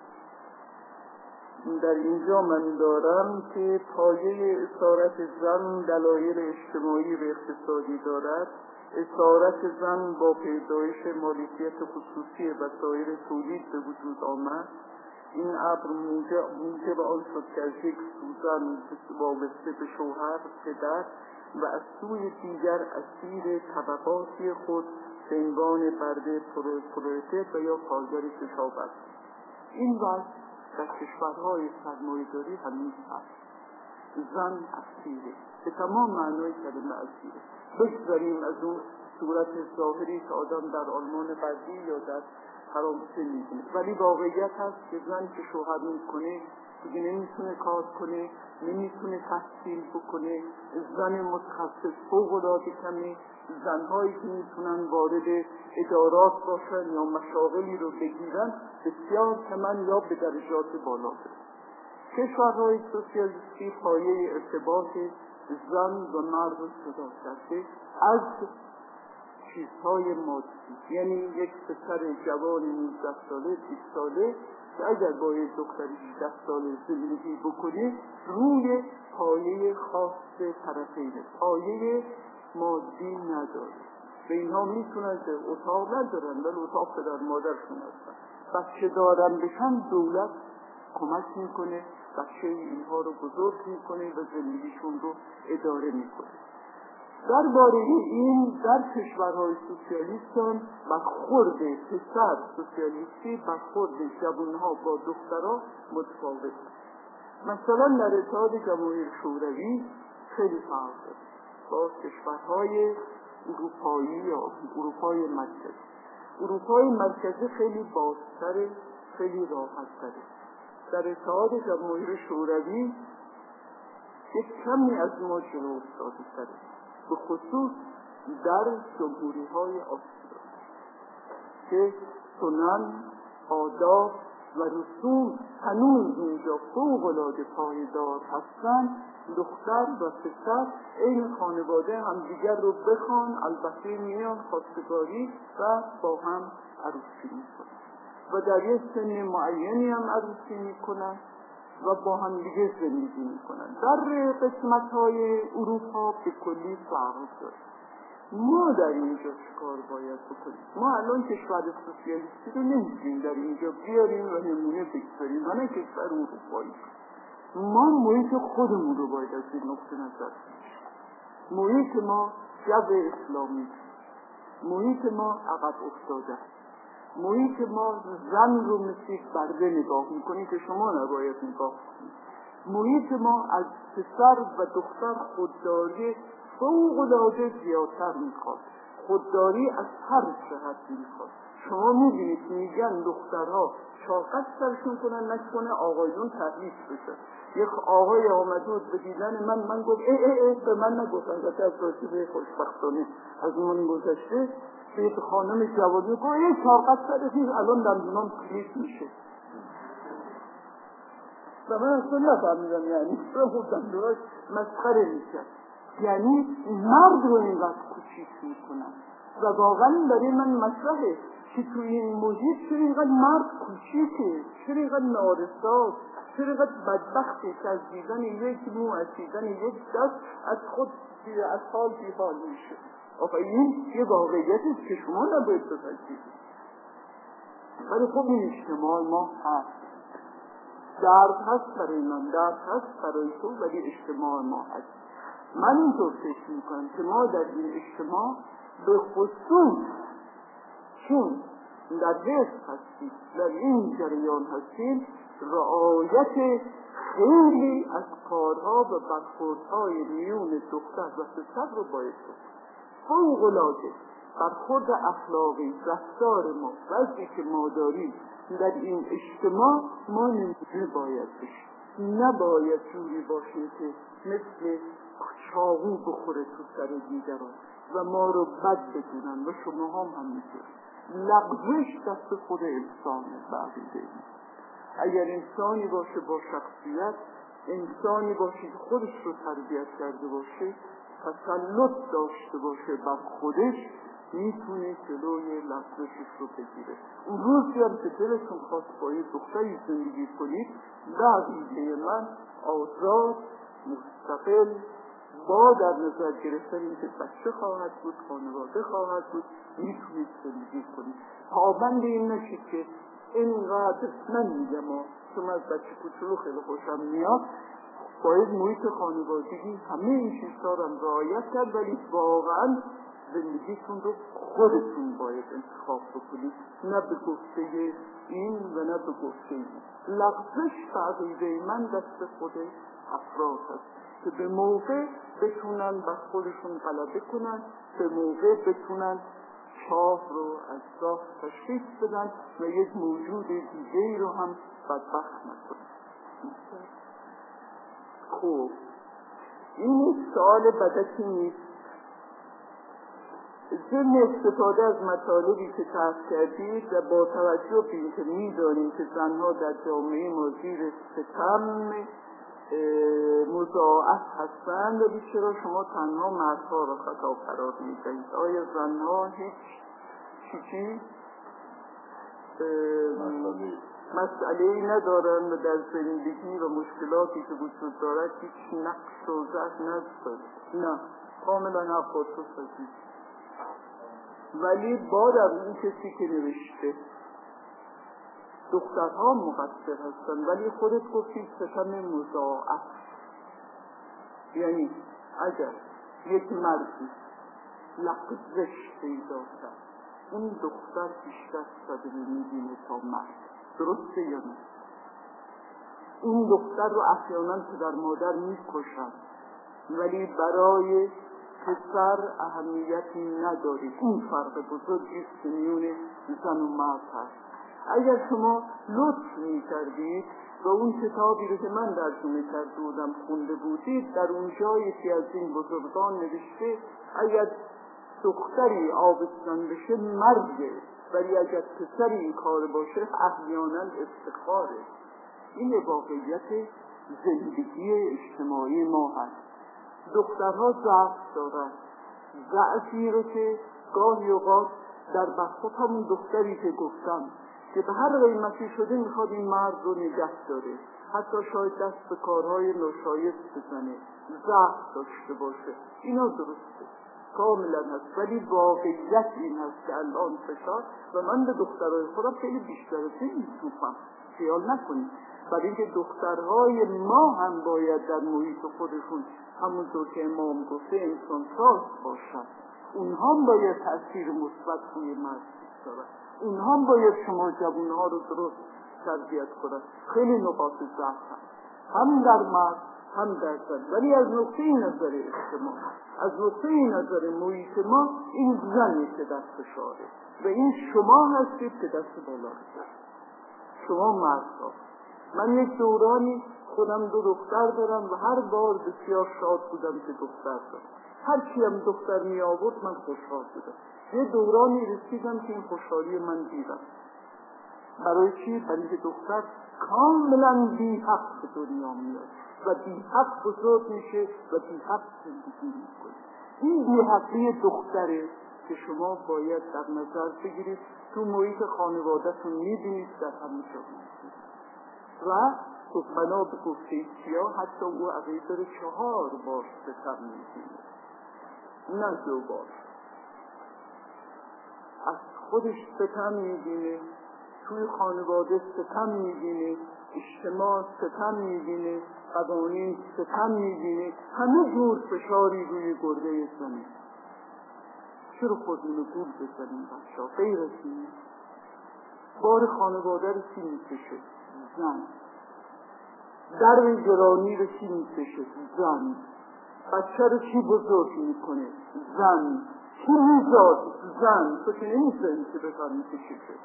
در اینجا من دارم که پایه اسارت زن دلایل اجتماعی و اقتصادی دارد. اسارت زن با پیدایش مالکیت خصوصی وسایل تولید به وجود آمد. این ابر موجب آن شد که از یک سوزن وابسته به شوهر پدر و از سوی دیگر اسیر طبقاتی خود به عنوان برده پرولتر و یا کارگر کشاورز. این وضع در کشورهای سرمایه‌داری هنوز هست. زن اسیره، به تمام معنای کلمه اسیره. بگذاریم از اون صورت ظاهری که آدم در آلمان غربی یا در فرانسه می‌بینه، ولی واقعیت هست که زن که شوهر می‌کنه دیگه نمیتونه کار کنه، نمیتونه تحصیل بکنه. زن متخصص فوق‌العاده کمه. زنهایی که میتونن وارد ادارات باشن یا مشاغلی رو بگیرن بسیار کمن یا به درجات بالا برن. کشورهای سوسیالیستی پایه ارتباط زن و مرد رو جدا کرده از چیزهای مادی. یعنی یک پسر جوان 19 ساله 20 ساله که اگر با یک دختر 18 ساله زندگی بکنه روی پایه خاص طرفینه، پایه مادی نداره. به اینها میتونن که اتاق ندارن ولی اتاق پدر مادرشون هستن. بچه دارن بشن دولت کمک میکنه، بچه اینها رو بزرگ میکنه و زندگیشون رو اداره میکنه. درباره این در کشورهای سوسیالیستان برخورد پسر سوسیالیستی برخورد جوانها با دخترها متفاوت. مثلا در اتحاد جماهیر شوروی خیلی فرق داره با کشورهای اروپایی یا اروپای مرکزی. اروپای مرکزی خیلی بازتره، خیلی راحت‌تره. در اتحاد جماهیر شوروی یک کمی از ما جلو افتاده، به خصوص در جمهوری‌های آسیا که سنن، آداب و رسوم هنوز اونجا فوق‌العاده پایدار هستن. دختر و پسر این خانواده همدیگر رو بخوان، البته میان خواستگاری و با هم عروسی میکنن و در یک سن معینی هم عروسی میکنن و با هم دیگه زندگی میکنن. در قسمت‌های اروپا به کلی فرق داره. ما در اینجا چیکار باید بکنیم؟ ما الان کشور سوسیالیستی رو نمی‌تونیم در اینجا بیاریم و نمونه بگذاریم و نه کشور اروپایی. ما محیط خودمون رو باید از این نقطه نظر کنیم. محیط ما جو اسلامی، محیط ما عقب افتاده، محیط ما زن رو مثل برده نگاه میکنی که شما نباید نگاه کنید. محیط ما از پسر و دختر خودداری فوق‌العاده زیادتر میخواد. خودداری از هر جهت میخواد. شما میبینید میگن دخترها شاقت سرشون کنن نکنه آقایون تحریف بشه. یک آقای آمده بود به دیدن من گفت به من نگفتن که از راسته خوشبختانه از من گذشته به خانم جوانی گفت شاقت سرشون الان دندونام کلیپ میشه و من اصلا نفهمیدم یعنی خود دندوناش مسخره میشه. یعنی مرد رو اینقدر کوچیک میکنن و واقعا برای من مطرحه که تو این محیط چرا اینقدر مرد کوچیکه، چرا اینقدر نارساست، چرا اینقدر بدبخته که از دیدن یک مو، از دیدن یک دست از خود از حال بیحال میشه. آقا این یه واقعیتی که شما نباید بپذیرید. ولی خب این اجتماع ما هست، درد هست برای من، درد هست برای تو، ولی اجتماع ما هست. من اینطور فکر میکنم که ما در این اجتماع به خصوص چون در حزب هستیم، در این جریان هستیم، رعایت خیلی از کارها و برخوردهای میون دختر و پسر رو باید کنیم. فوق‌العاده برخورد اخلاقی، رفتار ما، وضعی که ما داریم در این اجتماع ما نمونه باید بشیم. نباید جوری باشیم که مثل چاقو بخوره تو سر دیگران و ما رو بد بدونن و شما هم همینطور. لغزش دست خود انسانه. بعدیده اگر انسانی باشه با شخصیت، انسانی باشه که خودش رو تربیت کرده باشه، تسلط داشته باشه بر خودش، میتونه جلوی لغزشش رو بگیره. اون روزی هم که دلتون خواست با یه دختری زندگی کنید، بعدیده من آزاد، مستقل، با در نظر گرفتن این که بچه خواهد بود، خانواده خواهد بود، میتونید زندگی کنید. پابند این نشید که اینقدر من میگم چون از بچه کوچولو خیلی خوشم میاد، باید محیط خانوادگی همه این چیزها رو رعایت کرد، ولی واقعا زندگیتون رو خودتون باید انتخاب بکنید، نه به گفته این و نه به گفته این. لغزش تعقیده من دست خود افراد هست که به موقع بتونن بر خودشون غلبه کنن، به موقع بتونن چاه رو از راه تشخیص بدن و یک موجود دیگه‌ای رو هم بدبخت نکنن. خوب، این سوال بدکی نیست. ضمن استفاده از مطالبی که طرح کردید و با توجه به اینکه می‌دانیم که زنها در جامعه ما زیر ستم مضاعف هستند، ولی چرا شما تنها مردها را خطا قرار می‌دهید؟ آیا زنها هیچ چیزی مسئله‌ای ندارند و در زندگی و مشکلاتی که وجود دارد هیچ نقش و ضعف ندارد؟ نه، کاملا حق با تو عزیز. ولی بادم این کسی که نوشته دخترها مقصر هستن، ولی خودت گفتی ستم مضاعف. یعنی اگر یک مردی لغزش پیدا کرد، اون دختر بیشتر صدمه می‌بینه تا مرد. درسته یا نه؟ اون دختر رو احیانا پدر مادر می‌کشن، ولی برای پسر اهمیتی نداره. این فرق بزرگی است که میون زن و مرد هست. اگر شما لطف می‌کردید و اون کتابی رو که من ترجمه کرده بودم خونده بودید، در اونجا یکی از این بزرگان نوشته اگر دختری آبستن بشه مرگه، ولی اگر پسری این کار باشه احیانا افتخاره. این واقعیت زندگی اجتماعی ما هست. دخترها ضعف دارن، ضعفی رو که گاهی اوقات در بحثات همون دختری که گفتم که به هر قیمتی شده میخواد این مرد رو نگه داره، حتی شاید دست به کارهای ناشایست بزنه، ضعف داشته باشه. اینا درسته، کاملا هست، ولی واقعیت این هست که الان فشار و من به دخترهای خودم خیلی بیشتر از این میتوفم، خیال نکنید. برای اینکه دخترهای ما هم باید در محیط خودشون همونطور که امام گفته انسان ساز باشن. اونها هم باید تأثیر مثبت روی مرد بذارن. اونها هم باید شما جوانها رو درست تربیت کنن. خیلی نقاط ضعف هم در مرد هم در زن، ولی از نقطه نظر اجتماع، از نقطه نظر محیط ما این زنی که در فشاره و این شما هستید که دست بالا هستید، شما مردها. من یک دورانی خودم 2 دختر دارم و هر بار بسیار شاد بودم که دختر دارم. هر کی هم دختر می آورد من خوشحال بودم. یه دورانی رسیدم که این خوشحالی من دیدم. برای چی؟ برای اینکه دختر کاملا بی حق به دنیا میاد و بی حق بزرگ میشه و بی حق زندگی میکنه. این بی حقی دختره که شما باید در نظر بگیرید. تو محیط خانواده‌تون میبینید در همه جا میبینید. و بنا به گفته کیا حتی او عقیده داره 4 بار ستم میبینه، نه 2 بار. از خودش ستم میبینه، توی خانواده ستم میبینه، اجتماع ستم میبینه، قوانین ستم میبینه، همه جور فشاری روی گرده زنه. چرا خودمونو گول بزنیم بچه ها؟ غیر از این بار خانواده رو کی میکشه؟ زن. در گرانی رو کی میکشه؟ زن. بچه رو کی بزرگ میکنه؟ زن. کی میزاد؟ زن. تو که نمیزدی که بفرمی کشی که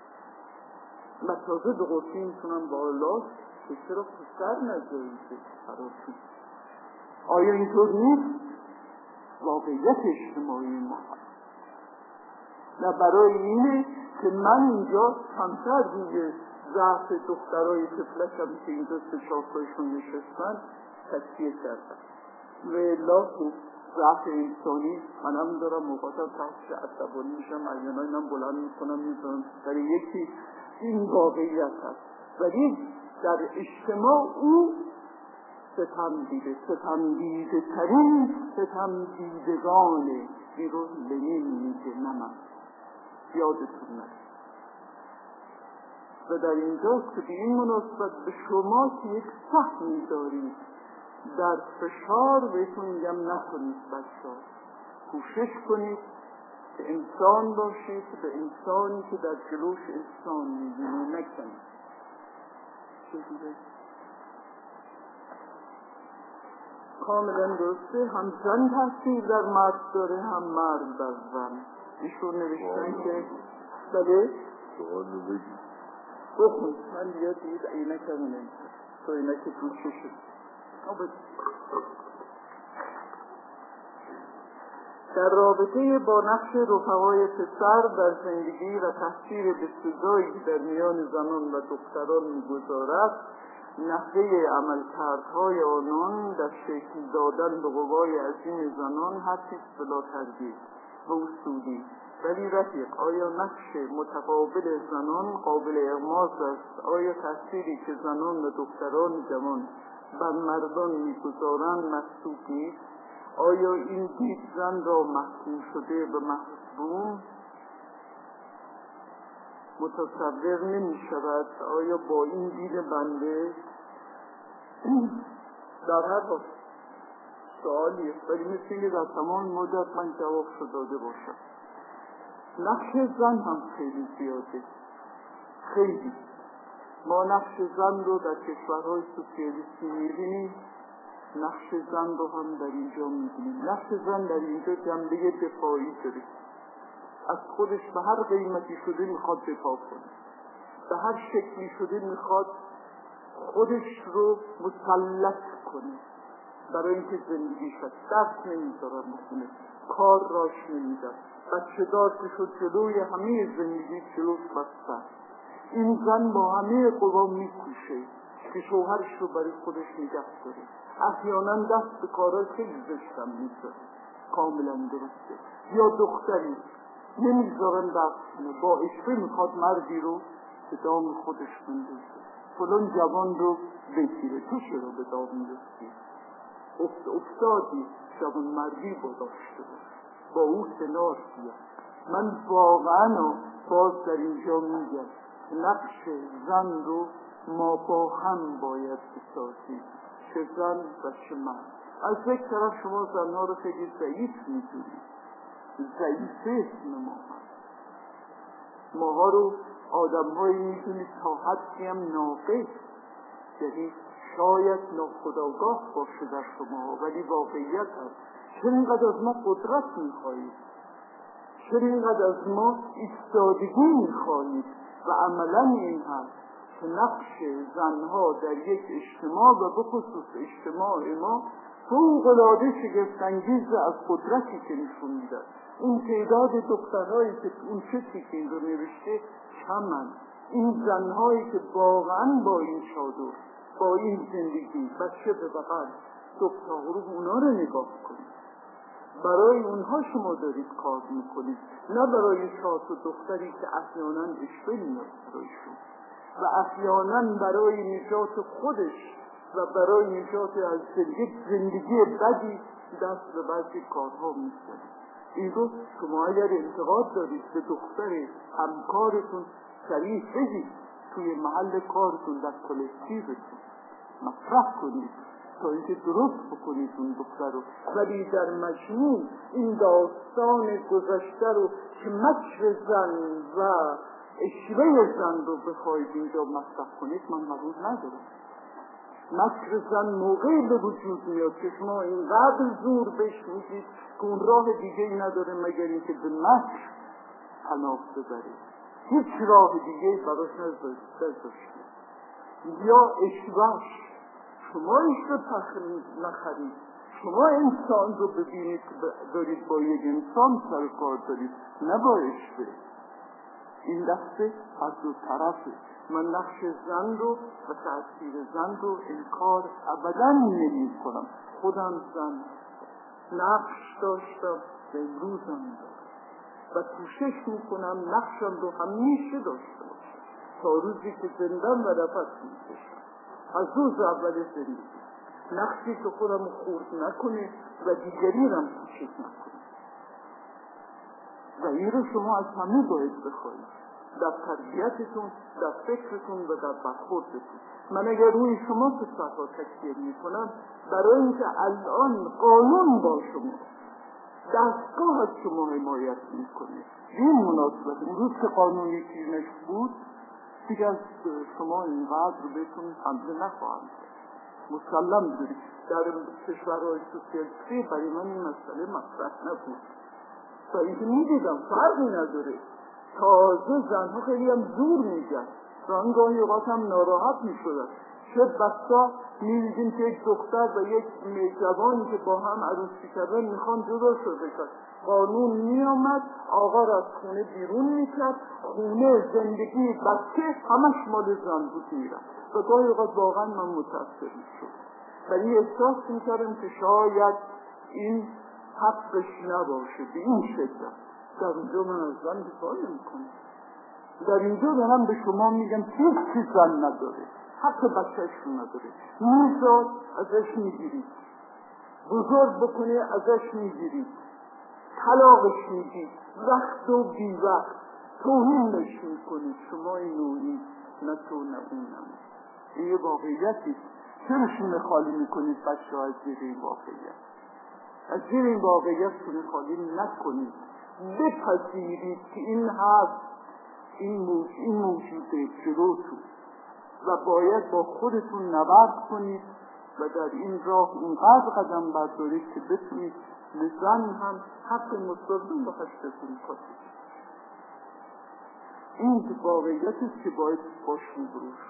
متازه به قرصی میتونم با الله که چرا پسر نزدی که قرار شد. آیا اینطور نیست؟ واقعیت اجتماعی ما هست. نه برای اینه که من اینجا کمتر روی ضعف دخترای طفلکم که اینجا 3-4 تایشون نشستن تکیه کردم. و الا تو ضعف انسانی منم دارم موقعا تحت عصبانی میشم، احیانا اینم بلند میکنم میذارم برای یکی. این واقعیت هست، ولی در اجتماع او ستم دیده، ستم دیده ترین ستم دیدگانه. این رو لنین میگه، نه من. یادتون نره. و در اینجاست که به این مناسبت به شما که یک سهمی دارید در فشار بهتون میگم نکنید بچه‌ها، کوشش کنید که انسان باشید، به انسانی که در جلوش انسان می‌بینید نکنید. چجوره؟ کاملا درسته، هم زن تاثیر در مرد داره هم مرد در زن. ایشون نوشتن که بله
سوال بگید
بخون، من دیگه عینکم نمی‌کنم تو عینک تو چشم. در رابطه با نقش رفقای پسر در زندگی و تاثیر بسزایی که در میان زنان و دختران می‌گذارد، نحوه عملکردهای آنان در شکل دادن به قوای عظیم زنان هرچیز بلا تردید و اصولی. ولی رفیق، آیا نقش متقابل زنان قابل اغماض است؟ آیا تأثیری که زنان و دختران جوان بر مردان می‌گذارند محسوب نیست؟ آیا این دید زن را محکوم شده و محروم متصور نمی شود؟ آیا با این دید بنده در هر حال سوالیه، ولی مثل اینکه در تمام مدت من جواب داده باشم. نقش زن هم خیلی زیاده، خیلی. ما نقش زن رو در کشورهای سوسیالیستی می‌بینیم، نقش زن رو هم در اینجا می‌بینیم. نقش زن در اینجا جنبه دفاعی داره، از خودش به هر قیمتی شده میخواد دفاع کنه، به هر شکلی شده میخواد خودش رو مسلط کنه برای اینکه زندگیش دست نمیذارن بکنه، کار راش نمیدن، بچه دار که شد جلوی همه زندگی جلوش بسته. این زن با همه قوا میکوشه که شوهرش رو برای خودش نگه داره، احیانا دست به کارهای خیلی زشتم میذاره، کاملا درسته. یا دختری نمیذارن دست کنه، با عشقه میخواد مردی رو به دام خودش بندازه، فلان جوان رو بگیره، تو چرا به دام میرسی؟ افتادی جوان مردی با داشته باش، با او کنار بیا. من واقعا باز در اینجا میگم نقش زن رو ما با هم باید بسازیم، چه زن و چه مرد. از یک طرف شما زنها رو خیلی ضعیف میدونید، ضعیفه اسم ماها رو آدم هایی میدونید تا حدی هم ناقص، یعنی شاید ناخودآگاه باشه در شما، ولی واقعیت هست. چرا اینقدر از ما قدرت میخواهید؟ چرا اینقدر از ما ایستادگی میخواهید؟ و عملا این هست که نقش زنها در یک اجتماع و به خصوص اجتماع ما فوق‌العاده شگفت‌انگیز از قدرتی که نشون میدن. این تعداد دخترهایی که اون چیزی که این رو نوشته کمن، این زنهایی که واقعا با این چادر، با این زندگی، بچه به بغل، صبح تا غروب اونا رو نگاه کنید. برای اونها شما دارید کار میکنید، نه برای شاط و دختری که احیانا اشبه میاد برایشون و احیانا برای نجات خودش و برای نجات از زندگی بدی دست به بعضی کارها میکنید. این رو شما اگر انتقاد دارید به دختر همکارتون سریع بگید، توی محل کارتون در کلکتیوتون مطرح کنید تا اینکه درست بکنید اون دختر رو. ولی در مجموع این داستان گذشته رو که مکر زن و اشوه زن رو بخواید اینجا مطرح کنید من قبول ندارم. مکر زن موقعی به وجود میاد که شما اینقدر زور بهش میدید که اون راه دیگه ای نداره مگر اینکه به مکر پناه ببرید، هیچ راه دیگه براش نذاشته. یا اشوهش، شما اشوه نخرید، شما انسان رو ببینید که دارید با یک انسان سر کار دارید، نه با اشوه. این دسته از دو طرفه. من نقش زن رو و تأثیر زن رو انکار ابدا نمی کنم. خودم زن نقش داشتم و امروز هم دارم و کوشش میکنم نقشم رو همیشه داشته باشم تا روزی که زندم و نفس میکشم. از روز اول زندگی نقشی که خودم خورد نکنه و دیگری هم کوچک نکنه. و این رو شما از همه باید بخواهید. در تربیتتون، در فکرتون و در برخوردتون. من اگر روی شما کشورها تکیه میکنم برای اینکه الان قانون با شما، دستگاه از شما حمایت میکنه. این مناسبت امروز که قانون یکیش بود دیگه از شما اینقدر بهتون حمله نخواهند. مسلم دارید در کشورهای سوسیالیستی برای من این مسئله مطرح نبود. تا اینکه میدیدم فرقی نداره. تازه زنها خیلی هم زور میگن، گاهی اوقات هم ناراحت میشدن. چه بسا میدیدیم که یک دختر و یک جوانی که با هم عروسی کردن میخوان جدا شده کرد. قانون میامد آقا را از خونه بیرون میکرد، خونه، زندگی، بچه همش مال زن بود میرن. و گاهی اوقات واقعا من متأثر میشد و این احساس میکردم که شاید این حقش نباشه به این شکل. در اینجا من از زن دفاع نمیکنم. در اینجا دارم به شما میگم هیچ زن نداره، حتی بچه‌شون نداره. میزاد ازش میگیرید، بزرگ بکنه ازش میگیرید، طلاقش میدید، وقت و بی وقت توهینش میکنید. شما اینو نه تو نه اونم. این یه واقعیتی. چرا شونه خالی میکنید بچه ها از زیر این واقعیت؟ از زیر این واقعیت شونه خالی نکنید. بپذیرید که این هست، این موجوده جلوتون و باید با خودتون نبرد کنید و در این راه اینقدر قدم بردارید که بتونید لزن هم حق مستقیم با خشتتون کنید. این واقعیت است که باید باشون بروش.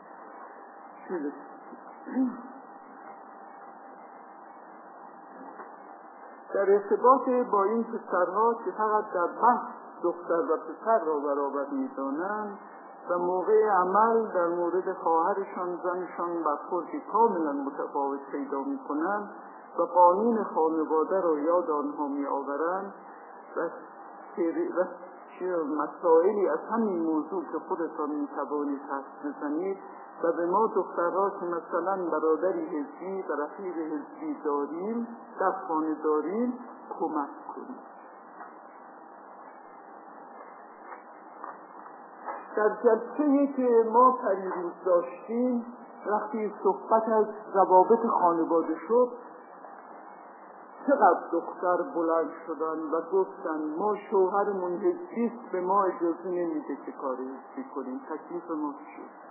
در ارتباط با این پسرها که فقط در بحث دختر و پسر را برابر می‌دانند و موقع عمل در مورد خواهرشان زنشان برخوردی کاملا متفاوت پیدا می‌کنند و قانون خانواده را یاد آنها می‌آورند و مسائلی از همین موضوع که خودتان می‌توانید حرف بزنید و به ما دخترها که مثلا برادری حزبی و رفیق حزبی داریم در خانه داریم کمک کنیم. در جلسه‌ای که ما پریروز داشتیم وقتی صحبت از روابط خانواده شد چقدر دختر بلند شدن و گفتن ما شوهرمون حزبیست، به ما اجازه نمیده که کار حزبی کنیم، تکلیف ما چیه؟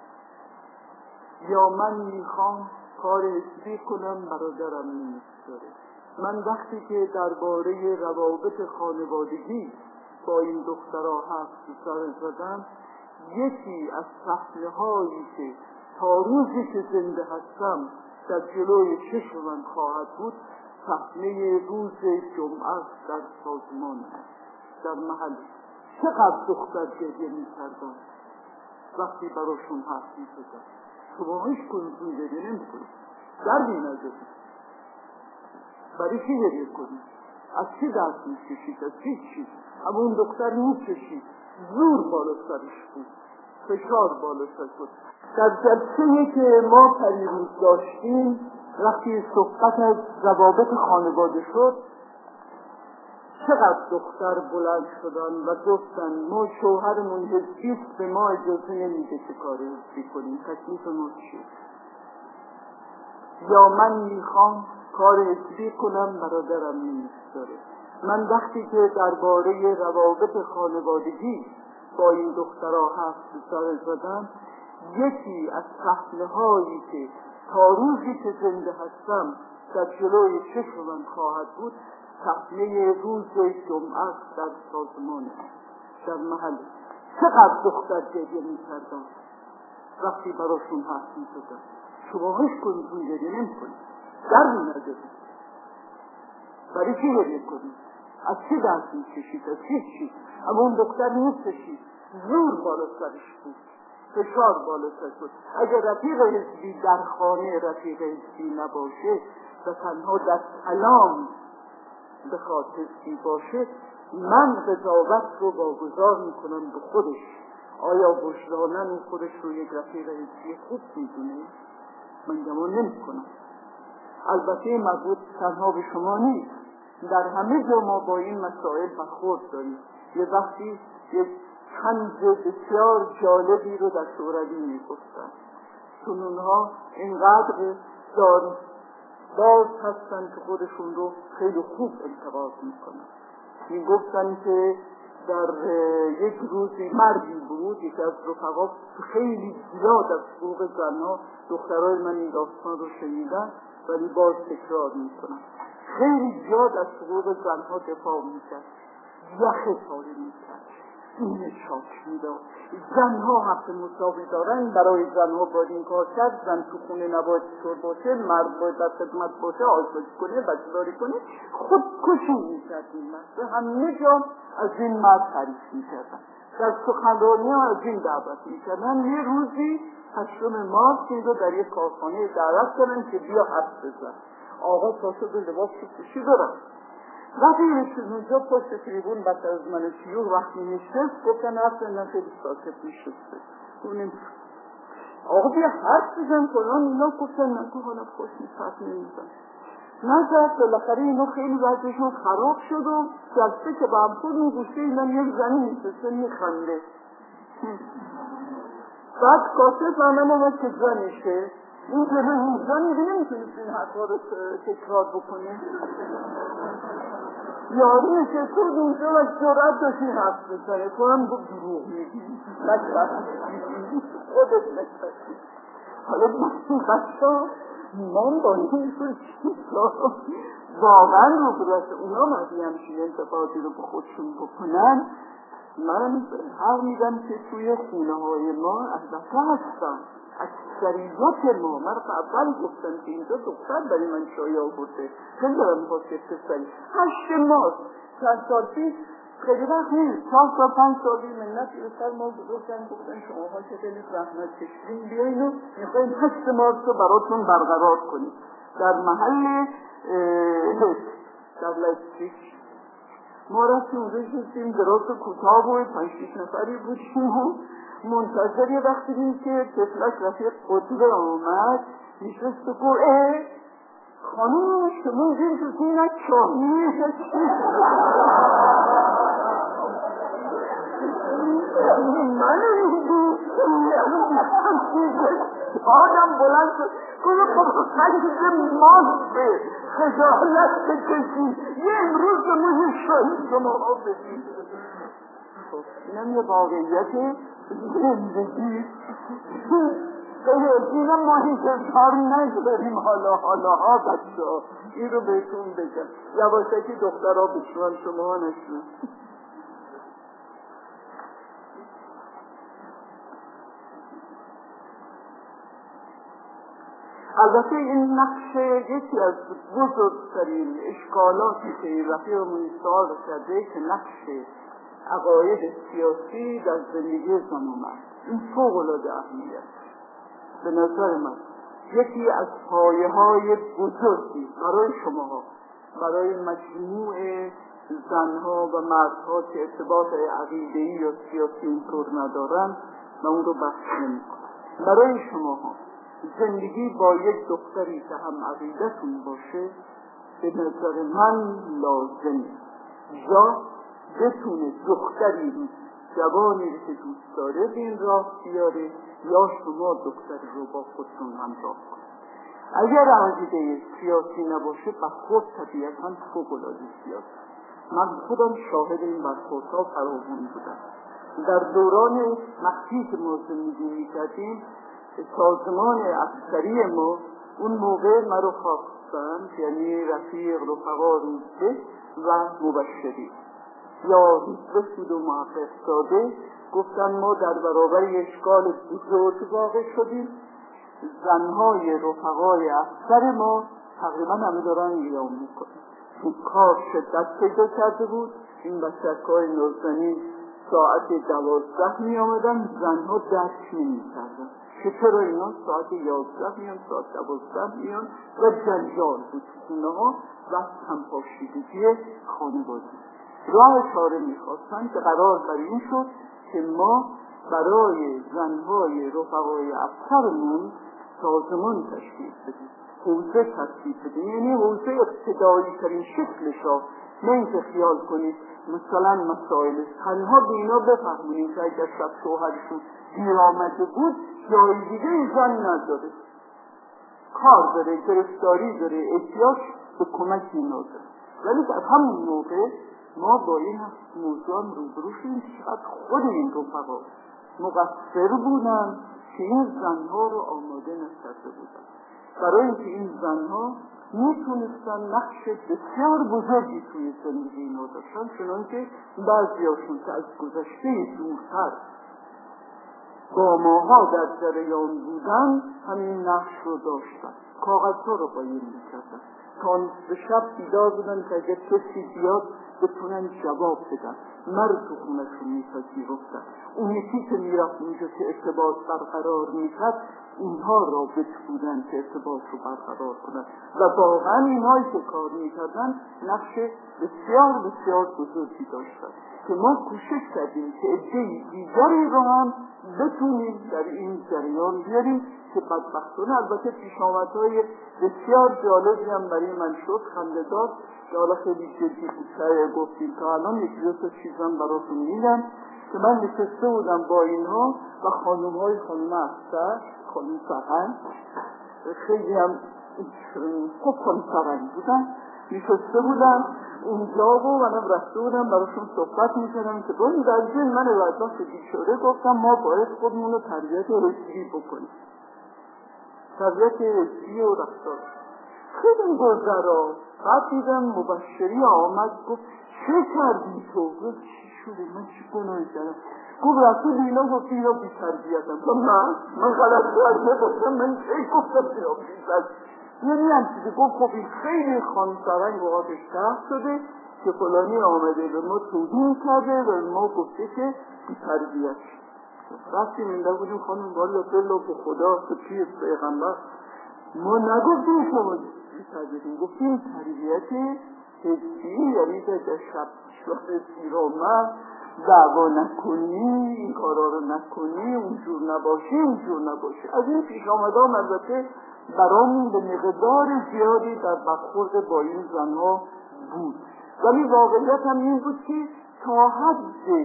یا من میخوام کار حزبی کنم برادرم نمیذاره. من وقتی که درباره روابط خانوادگی با این دخترها حرف زدم یکی از صحنه‌هایی که تا روزی که زنده هستم در جلوی چشم من خواهد بود صحنه روز جمعه در سازمان در محل. چقدر دختر گریه می‌کردن وقتی براشون حرف می‌زدم. شما هیچ کنتون گریه نمی‌کنید، دردی ندارید. برای چی گریه کنید؟ از چی درد می‌کشید؟ از چی؟ اما اون دختر می‌کشید، زور بالا سرش بود، فشار بالا سرش بود. در جلسه‌ای که ما پریروز داشتیم وقتی صحبت از روابط خانواده شد چقدر دختر بلند شدن و گفتن ما شوهرمون حزبیست، به ما اجازه نمیده که کار حزبی کنیم، تکلیف ما چیه؟ یا من میخوام کار حزبی کنم برادرم نمیذاره. من وقتی که درباره روابط خانوادگی با این دخترها حرف زدم یکی از صحنه‌هایی که تا روزی که زنده هستم در جلوی چشم من خواهد بود صحنه روز جمعه در سازمان در محل. چقدر دختر گریه می‌کردن وقتی براشون حرف می‌زدم. شما هیچ کنتون گریه نمی‌کنید، دردی ندارید. برای چی گریه کنید؟ از چی درد می‌کشید؟ از چی؟ اما اون دختر می‌کشید، زور بالا سرش بود، فشار بالا سرش بود. اگر رفیق حزبی در خانه رفیق حزبی نباشه و تنها در کلام بخواد حزبی باشه من قضاوت رو واگذار میکنم به خودش. آیا وجداناً اون خودش رو یک رفیق حزبی خوب میدونه؟ من گمان نمیکنم. البته مربوط تنها به شما نیست، در همه جا ما با این مسائل برخورد داریم. یه وقتی یک طنز بسیار جالبی رو در شوروی میگفتن، چون اونها اینقدر باز هستن که خودشون رو خیلی خوب انتقاد میکنن. میگفتن که در یک روزی مردی بود، یکی از رفقا خیلی زیاد از حقوق زنها، دخترای من این داستان رو شنیدن ولی باز تکرار میکنن، خیلی زیاد از حقوق زنها دفاع میکرد، یخ پاره میکرد، این شاک میداد، زنها حق مساوی دارن، برای زنها باید این کار کرد، زن تو خونه نباید چطور باشه، مرد باید در خدمت باشه، آشپزی کنه، بچه‌داری کنه، خودکشی میکرد این مرد. همه جا از این مرد تعریف میکردن، در سخنرانی ها از این دعوت میکردن. یه روزی 8 مارس این رو در یک کارخانه دعوت کردن که بیا حرف بزن. آقا پاشو به لباس پوشی دارن. وقتی رسید اونجا پشت تریبون بعد از من شیوع وقتی نشست گفتن اصلا خیلی ساکت میشسته. آقا بیا حرف بزن فلان، اینا گفتن نه تو حالا خوش نیست حرف نمیزن. نزد. بالاخره اینا خیلی وضعشون خراب شد و جلسه که با هم خود اون گوشه اینا یک زنی میشسته میخنده. بعد کاسه فهمن آمد که زنشه. این که این زنی دیگه نمیتونید این حرفا رو تکرار بکنه. یارو نشسته بود اونجا و جرأت داشت این حرف بزنه. تو هم گفت دروغ میگی، خودت نشستی. حالا بچه من با این چیزا واقعا رو برست اونا مردی همچین انتقادی رو به خودشون بکنن. من حق میدم که توی خونه های ما البته هستن، اکثریت ما من اول گفتم که اینجا دختر برای من چای آورده، خیلی دارم میخواست که پسری 8 مارس چند سال پیش، خیلی وقت نیست، 4 سال 5 سالی منت سر ما بزرگن گفتن شما ها که خیلی زحمت کشیدین بیاین و میخوایم 8 مارس رو براتون برقرار کنیم در محل در لایپزیگ. ما رفتیم اونجا شدیم، دراز کوتاه بود، 5-6 نفری بودیم و منتظر یه وقتی دیم که طفلک رفیق قطبه آمد نشست و گفت خانم شما دیم تو سینک چاهی من آدم بلند شد گفت خیلی ماسته خجالت بکشید یه امروز به موی شاهی شما ها بدید. اینم یه واقعیت زندگی. اینم ما هیچ کار نگذاریم. حالا ها بچه ها این رو بهتون بگم یواشکی دخترها بشنون شما ها نشون. البته این نقش یکی از بزرگترین اشکالاتی که این رفیقمون سوال کرده که نقش عقاید سیاسی در زندگی زن و مرد، این فوق‌العاده اهمیت به نظر من یکی از پایه‌های بزرگی برای شما، برای مجموع زنها و مردها که ارتباط عقیده‌ای یا سیاسی اینطور ندارن و اون رو بحث نمی‌کنم. برای شما زندگی با یک دختری که هم عقیدتون باشه به نظر من لازمه، یا بتونه دختری رو جوانی رو که دوست داره به این راه بیاره یا شما دختری رو با خودتون همراه کنید. اگر عقیده سیاسی نباشه برخورد طبیعتاً فوق‌العاده سیاسی. من خودم شاهد این برخوردها فراوان بودم. در دوران مخفی که ما زندگی می‌کردیم سازمان عسکری ما اون موقع ما رو خواستن، یعنی رفیق رفقا روزبه و مبشری یا روزبه بود و محقق ساده، گفتن ما در برابر اشکال بزرگ واقع شدیم. زنهای رفقای افسر ما تقریبا همه دارن قیام میکنن. این کار شدت پیدا کرده بود. این بچه‌های نازنین ساعت 12 می آمدن، زنها درک نمی کردن که چرا اینا ساعت 11 میان، ساعت 12 میان و جنجال بود خونه ها و همپاشیدگی خانوادگی. راه چاره میخواستن که قرار بر این شد که ما برای زنهای رفقای افسرمون سازمان تشکیل بدیم، حوزه تشکیل بدیم، یعنی حوزه ابتدایی ترین شکلش را. نه اینکه خیال کنید مثلا مسائل تنها به اینا بفهمونیم که اگر شب شوهرشون دیر آمده بود جای دیگه زن نداره، کار داره، گرفتاری داره، احتیاج به کمک اینا داره. ولی از همون موقع ما با این موضوع هم روبرو شدیم چقدر خود این رفقا مقصر بودن که این زنها رو آماده نکرده بودن، برای اینکه این زنها میتونستن نقش بسیار بزرگی توی زندگی اینا داشتن، چنانکه بعضیاشون که از گذشته دورتر با ماها در جریان بودن همین نقش رو داشتن، کاغذها رو قایم میکردن تا به شب بیدار بودن که اگر کسی بیاد بتونن جواب بدن. مرد تو خونشون میپذیرفتن. اون یکی که میرفت اونجا که ارتباط برقرار میکرد اینها رابط بودن که ارتباط رو برقرار کنن و واقعا اینهایی که کار میکردن نقش بسیار بسیار بزرگی داشتن که ما کوشش کردیم که عده‌ای دیگری رو هم بتونیم در این جریان بیاریم که بدبختانه البته پیشامدهای بسیار جالبی هم برای من شد، خنده‌دار، که حالا خیلی جدی گفتیم تا الان یک دو تا چیزم براتون میگم که من نشسته بودم با اینها و خانم افسر، خانم سرهنگ، خیلی هم خوب خانم سرهنگ بودن، نشسته بودن اونجا و منم رفته بودم براشون صحبت میکردم که با این در ذهن من وضعات بیچاره گفتم ما باید خودمون رو تربیت حسی بکنیم، تربیت حسی و رفتار. خیلی گذرا بعد دیدم مبشری آمد گفت چه کردی تو؟ گفت چی شده؟ من چی گناهی کردم؟ گفت رسول اینا گفت اینا بی تربیتم. من غلط کردم، من چه گفتم اینا بی تربیتم؟ یعنی هم چیزی گفت خب این خیلی خانم سرنگ وقتش تحت شده که فلانی آمده به ما توهین کرده و ما گفته که بی تربیت. رفتیم اینده بودیم خانم والا بلا به خدا که چیز پیغمبر ما نگفتیم شما بی تربیتیم، گفتیم تربیت حسی، یعنی که در شب سیرامه دعوا نکنی، این کارا رو نکنی، اونجور نباشی. از این پیش آمده هم البته برامون به مقدار زیادی در برخورد با این زنها بود، ولی واقعیت هم این بود که تا حد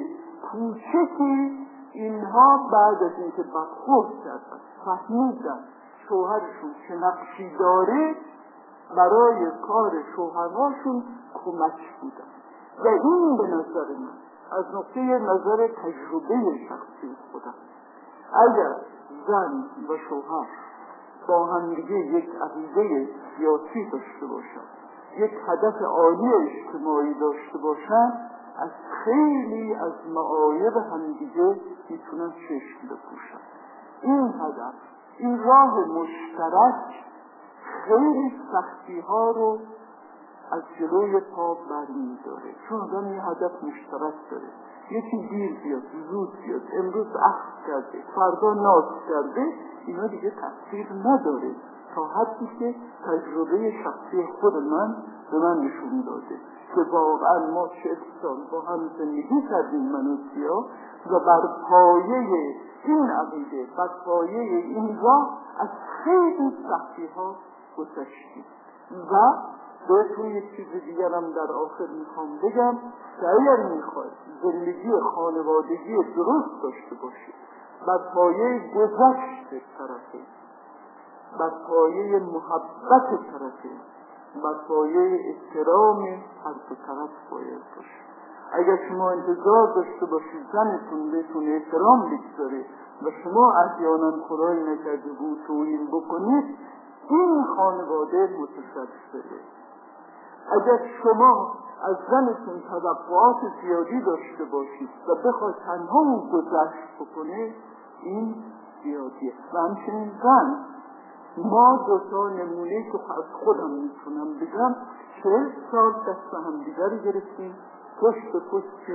کوچکی اینها بعد از اینکه برخورد کردن فهمیدن شوهرشون چه نقشی داره برای کار شوهرهاشون کمک بودن. و این به نظر من از نقطه نظر تجربه شخصی خودم، اگر زن و شوهر با هم دیگه یک عقیده سیاسی داشته باشن، یک هدف عالی اجتماعی داشته باشن، از خیلی از معایب همدیگه میتونن چشم بپوشن. این هدف، این راه مشترک خیلی سختی ها رو از جلوی پا برمی‌داره، چون آدم این هدف مشترک داره. یکی دیر بیاد، زود بیاد، امروز عهد کرده، فردا ناز کرده، اینا دیگه تأثیر نداره تا حدی که تجربه شخصی خود من به من نشون داده که واقعا ما 40 سال با هم زندگی کردیم من و سیا و بر پایه این عقیده، بر پایه این راه از خیلی سختی ها گذشتیم. و بهتون یک چیز دیگرم در آخر میخوام بگم که اگر میخواید زندگی خانوادگی درست داشته باشید، بر پایه گذشت طرفین، بر پایه محبت طرفین، بر پایه احترام هر دو طرف باید باشید. اگر شما انتظار داشته باشید زنتون بهتون احترام بگذاره و شما احیانا خدایی نکرده بود توهین بکنید، این خانواده متشکره. اگر شما از زنتون توقعات زیادی داشته باشید و بخواید تنها اون گذشت بکنه، این زیادیه. و همچنین زن، ما دوتا نمونه که از خودم میتونم بگم، 40 سال دست هم دیگری گرفتیم، پشت به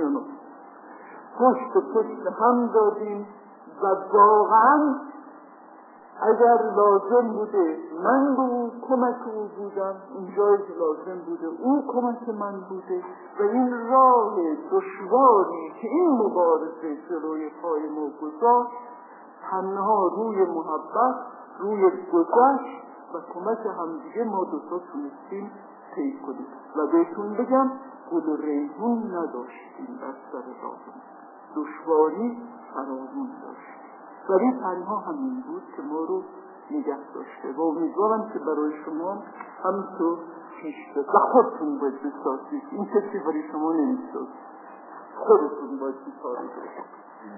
پشت هم دادیم و واقعا اگر لازم بوده من به او کمک او بودم، اونجایی که لازم بوده او کمک من بوده و این راه دشواری که این مبارزه جلوی پای ما گذاشت تنها روی محبت، روی گذشت و کمک همدیگه ما دوتا تونستیم طی کنیم. و بهتون بگم گل و ریحون نداشتیم در سر راهمون، دشواری فراوون داشت، ولی تنها همین بود که ما رو نگه داشته و امیدوارم که برای شما همینطور پیش بره و خودتون باید بسازید. این کسی برای شما نمیساز، خودتون باید بسازید.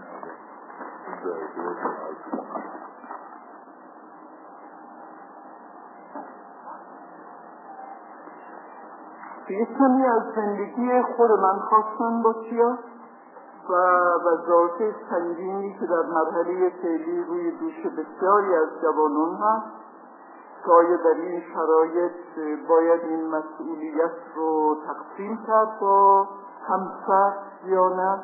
یه کمی از زندگی خود من خواستم با چیا و وظایف سنگینی که در مرحله فعلی روی دوش بسیاری از جوانان هست که آیا در این شرایط باید این مسئولیت رو تقسیم کرد با همسر یا نه.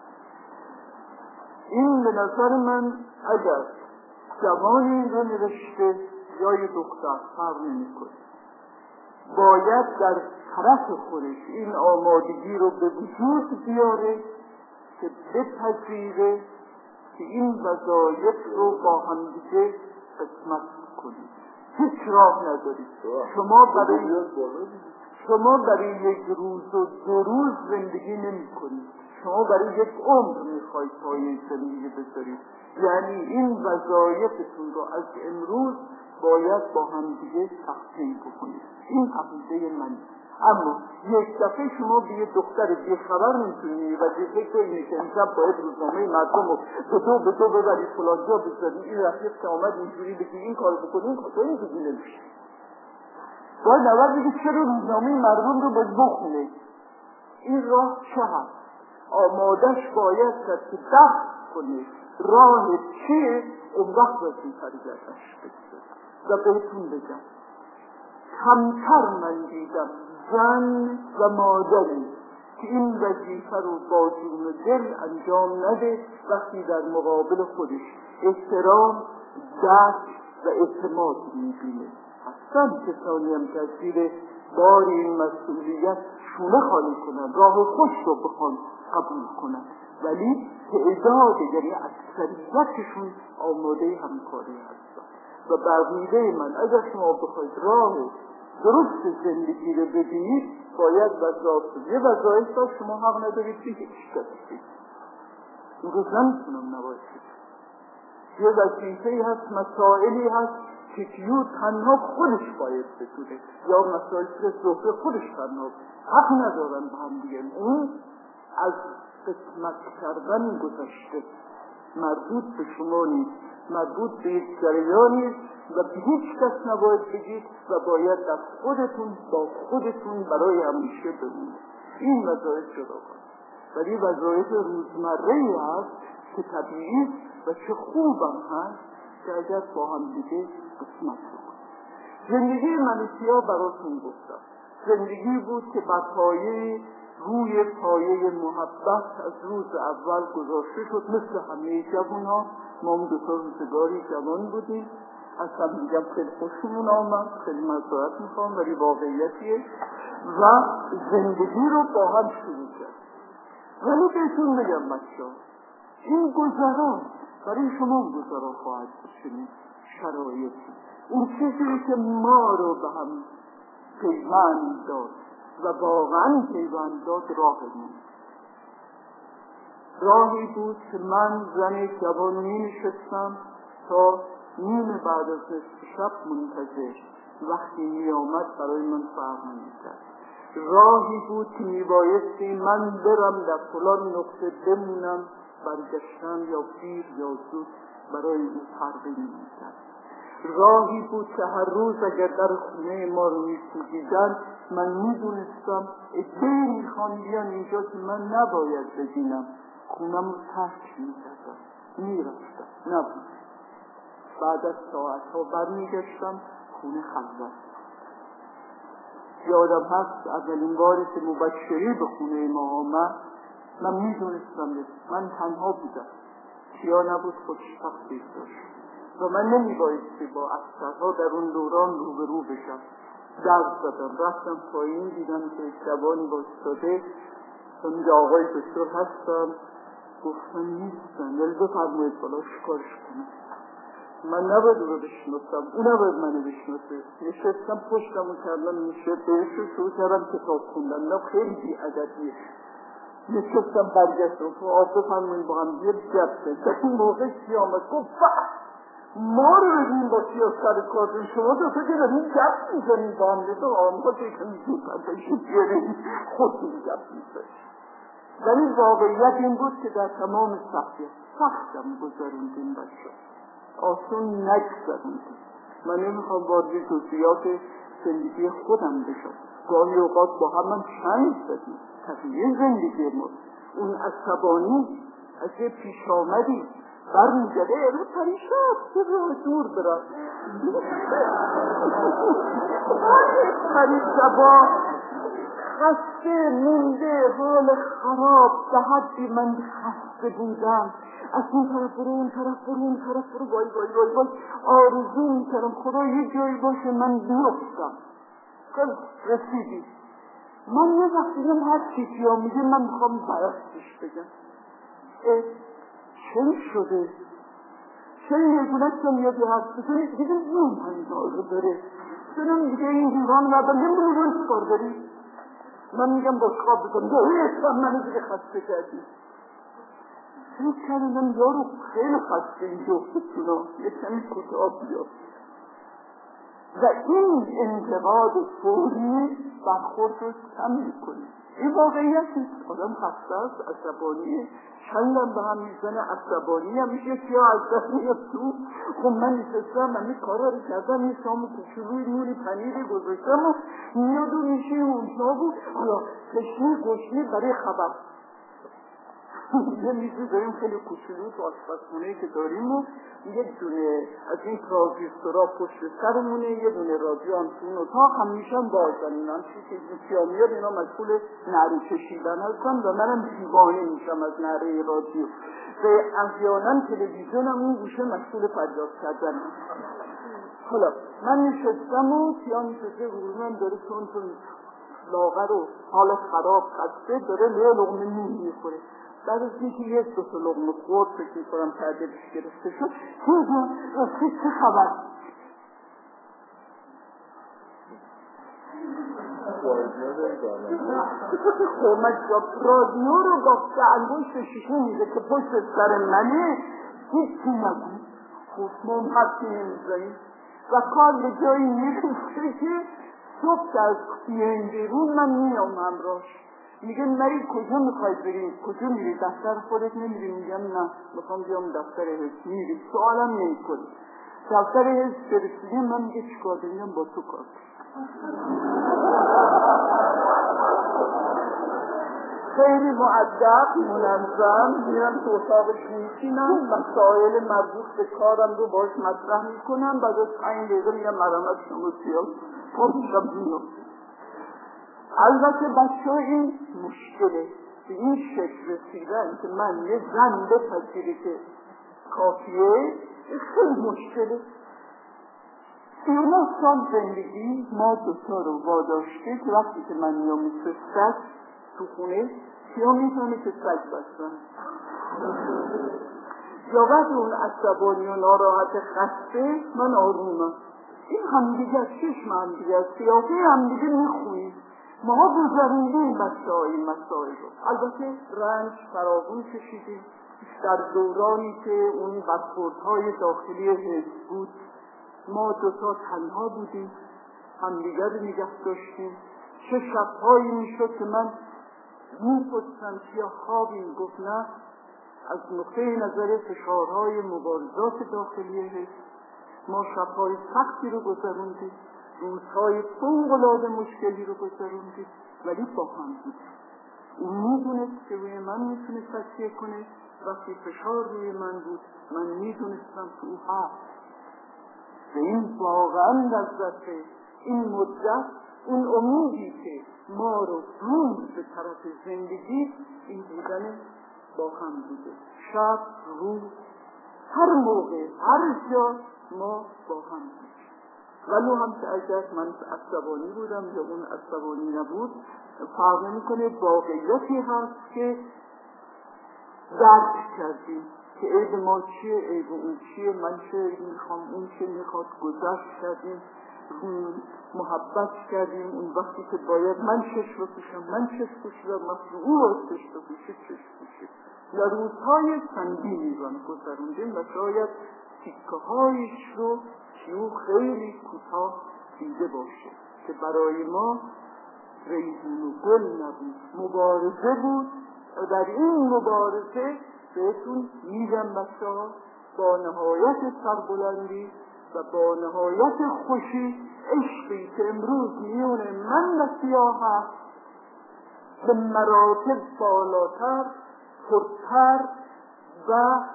این به نظر من اگر جوانی رو نوشته یا یه دختر فرق نمی‌کنه، باید در طرف خودش این آمادگی رو به وجود بیاره که بپذیره که این وظایف رو با هم دیگه قسمت کنید. هیچ راه ندارید. شما برای یک روز و 2 روز زندگی نمی کنید، شما برای یک عمر میخواید پایه زندگی بذارید. یعنی این وظایفتون رو از امروز باید با هم دیگه تقسیم بکنید. این عقیده من. اما یک دفعه شما به یه دختر بیخبر میتونید و فکر اینه که امشب باید روزنامه مردم رو به دو ببرید فلان جا بذارید، این رفیق که آمد اینجوری بگید این کار بکنید، خدا این دیگه نمیشه. باید اول بگید چرا روزنامه مردم رو باید بخونه، این راه چه هست، آمادش باید کرد که دست کنه راه چیه، اون وقت باید این پریگردش بگذارید. و بهتون بگم کمتر من دیدم زن و مادری که این وظیفه رو با جون و دل انجام نده وقتی در مقابل خودش احترام، درک و اعتماد میبینه. اصلا کسانی هم که از زیر بار این مسئولیت شونه خالی کنن، راه خوش رو بخوان قبول کنن، ولی تعداد یعنی اکثریتشون آماده همکاری هستن. و بقیده من اگر شما بخواید راه درست زندگی رو ببینید باید یه وظایف را شما حق ندارید که هیچ کسی این روز نمیتونم نباید یه وظیفه‌ای هست، مسائلی هست که کیو تنها خودش باید بتونه یا مسائل که زهره خودش تنها حق ندارن به هم دیگه. اون از قسمت کردن گذشته، مربوط به شما نیست، مربوط به یک جریانی و به هیچ کس نباید بگید و باید در خودتون با خودتون برای همیشه بمونید. این وظایف جدا کنید. ولی وظایف روزمره‌ای هست که طبیعی و چه خوبم هست که اگر با هم دیگه قسمت بکنید. زندگی منیسیا براتون گفتم زندگی بود که بر روی پایه محبت از روز اول گذاشته شد. مثل همه جوان‌ها ما هم 2 روزگاری جوان بودیم، از هم میگم خیلی خوشمون آمد، خیلی معذرت میخوام ولی واقعیتیه و زندگی رو با هم شروع کرد. ولی بهتون بگم بچه‌ها این گذران برای شما گذران خواهد بشنید شرایطی اون چیزی که ما رو به هم پیوند داد و واقعا پیوند داد راهی بود که من زن جوان می نشستم تا نیم بعد از نصف شب منتظر، وقتی می آمد برای من فرق نمی کرد. راهی بود که می بایستی من برم در فلان نقطه بمونم، برگشتن یا پیر یا زود برای او فرقی نمی کرد. راهی بود که هر روز اگر در خونه ما رو می‌کوبیدن من می‌دونستم ادعای می‌خوان بیان اینجا که من نباید ببینم، خونم رو ترک می‌کردم، می‌رفتم، نبود. بعد از ساعت‌ها برمیگشتم خونه خلوت. یادم هست اولین باری که مبشری به خونه ما آمد من می‌دونستم من تنها بودم، کیا نبود، خودش تقصیر داشت و من نمیبایستی با افسرها در اون دوران روبرو بشم. درد زدم، رفتم پایین، دیدم که جوانی بایستاده، میگه آقای دکتر هستم. گفتم نیستم، ولی بفرمایید بالا چیکارش کنم. من نباید رو بشناسم، اون نباید منو بشناسه. نشستم پشتمو کردم میشه بهش رو شروع کردم کتاب خوندم. نه خیلی بی‌ادبیه. نشستم برگشتم تو آفه فرمون با هم یه جبته که این موقع قیامت گفت ما رو بگیم با سیاست کارتون شما دوتا که داریم جب میزنیم با هم دیگه آنها که میتونیم پرتشید بیاریم خودتون جب میزنیم. ولی واقعیت این بود که در تمام سختم گذاروندیم بچه آسون نگذاروندیم. من نمیخوام وارد جزئیات زندگی خودم بشم. گاهی اوقات با هم چند زدیم تغییر زندگی ما. اون عصبانی از یه پیش آمدی برمیگرده رو پریشان که رو دور برد پریشبا خسته مونده حال خراب به حدی من خسته بودم از این طرف برو اون طرف برو وای آرزو میکردم خدا یه جایی باشه من بیفتم. خب رسیدی من یه وقتی هم هر چیزی ها میگه من میخوام برستش بگم چه شده؟ چه نگونستم یادی هست بزنی دیگه اون هنگاه رو بره سنم دیگه این دیوان مردم نمیدونی چکار داری؟ من میگم با خواب بکنم دویستم منو دیگه خسته کردی. فکر کردم یارو خیلی خسته این جفتتونا یه کمی کوتاه بیاد و این انتقاد فوری برخورد رو کم میکنه. این واقعیت نیست. آدم خسته است، عصبانی چندم به هم میزنه، عصبانی هم میشه که از دست میاد تو. خب من نشستم من این کارا رو کردم این شام کوچولوی نوری پنیری گذاشتم و میاد و میشه اونجا بود حالا گشنی برای خبر یه میزی داریم خیلی کوچولو تو آشپزخونه‌ای که داریم و یک دونه از این ترانزیستورا پشت سرمونه، یه دونه رادیو هم تو اون اتاق همیشه بازن. اینا هم چیزی که میاد اینا مسئول نعره کشیدن هستن و منم دیوانه میشم از نعره رادیو و احیانا تلویزیون هم اون گوشه مسئول فریاد کردن. حالا من نشستم و کیان نشسته من داره چون لاغر و حال خراب خسته داره لقمه نون میخوره. بعد از اینکه یک دو تا لقمه خورد فکر می‌کنم تعدیلش گرفته شد چه خبر؟ رادیو رو گفته انگوشت شیشه میده که پشت سر منه هیچی نگو خودمون حرفی نمیزنیم و کار به جایی میرسه که صبح از بیاین بیرون من میام همراهش میگه مری کجا میخوای بریم؟ کجا میری؟ دفتر خودت نمیری؟ میگم نه میخوام بیام دفتر حزب. میری؟ سوالم نمیکنی. دفتر حزب برسیدیم من میگه چیکار داریم با تو کار خیلی مؤدب منظم میرم تو اتاقش میشینم مسائل مربوط به کارم رو باش مطرح میکنم. بعد از 5 دقیقه میگم مرحمت شما سیاه میشم بیام. البته بچه این مشکله به این شکل رسیدن که من یه زن بپذیره که کافیه خیلی مشکله. 39 سال زندگی ما دوتا رو واداشته که وقتی که من میام مثل سگ تو خونه کیا میتونه که سگ بستن یا وقتی اون عصبانی و ناراحت خسته من آرومم. این همدیگه چشم همدیگه سیاهی همدیگه میخونیم. ما گذاریدیم بچه های مسائل رو. البته رنج فراوون کشیدیم در دورانی که اون برخوردهای داخلی حزب بود. ما دوتا تنها بودیم همدیگر رو نگه داشتیم. چه شبهایی میشد که من میپرسم که خوابیم گفت نه از نقطه نظر فشارهای مبارزات داخلی حزب ما شبهای سختی رو گذروندیم روزهای فوق‌العاده مشکلی رو گذروندیم ولی با هم بود. اون میدونست که روی من میتونه تکیه کنه. وقتی فشار روی من بود من میدونستم که او هست و این واقعا لذته. این مدت اون امیدی که ما رو دور به طرف زندگی این بودن با هم بوده. شب روز هر موقع هر جا ما با هم بودیم. ولو هم که اگر من عصبانی بودم یا اون عصبانی نبود فرق نمی‌کنه. واقعیتی هست که درک کردیم که عیب ما چیه، عیب اون چیه، من چه میخوام، اون چه میخواد، گذشت کردیم، محبت کردیم، اون وقتی که باید من چشم بپوشم من چشم پوشیدم، مثل او را چشم بپوشه چشم پوشه. یا روزهای سنگینی رو گذروندیم و شاید تیکه هایش رو که خیلی کوتاه دیده باشه که برای ما ریحون و گل نبود، مبارزه بود. و در این مبارزه بهتون میگم بچه‌ها با نهایت سربلندی و با نهایت خوشی عشقی که امروز میون من و سیاه هست به مراتب بالاتر، پرتر و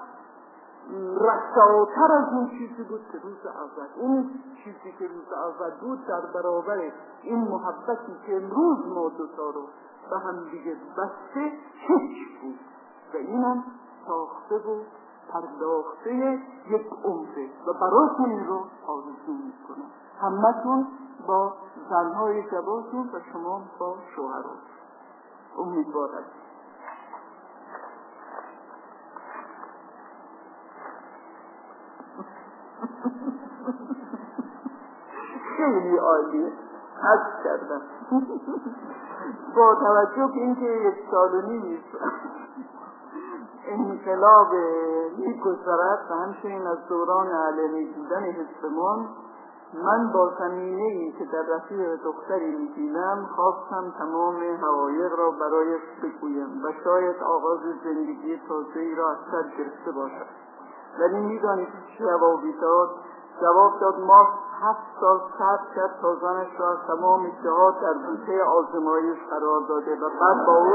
رساتر از اون چیزی بود که روز اول. اون چیزی که روز اول بود در برابر این محبتی که امروز ما دوتا رو به هم دیگه بسته هیچ بود و اینم ساخته بود پرداخته یک عمره و براتون این رو آرزو میکنم، همتون با زنهای جوانتون و شما با شوهراتون. امیدوارم خیلی عالیه. حس کردم با توجه به اینکه 1 سال و نیم انقلاب می‌گذرد و همچنین از دوران علمی بودن حزبمان، من با زمینه‌ای که در رفیق دختری می‌بینم خواستم تمام حقایق را برایش بگویم و شاید آغاز زندگی تازه‌ای را از سر گرفته باشد. ولی می‌دانید چه جوابی داد؟ جواب داد ما 7 سال صبر کرد تا زنش را از تمام جهات در بوته آزمایش قرار داده و بعد با او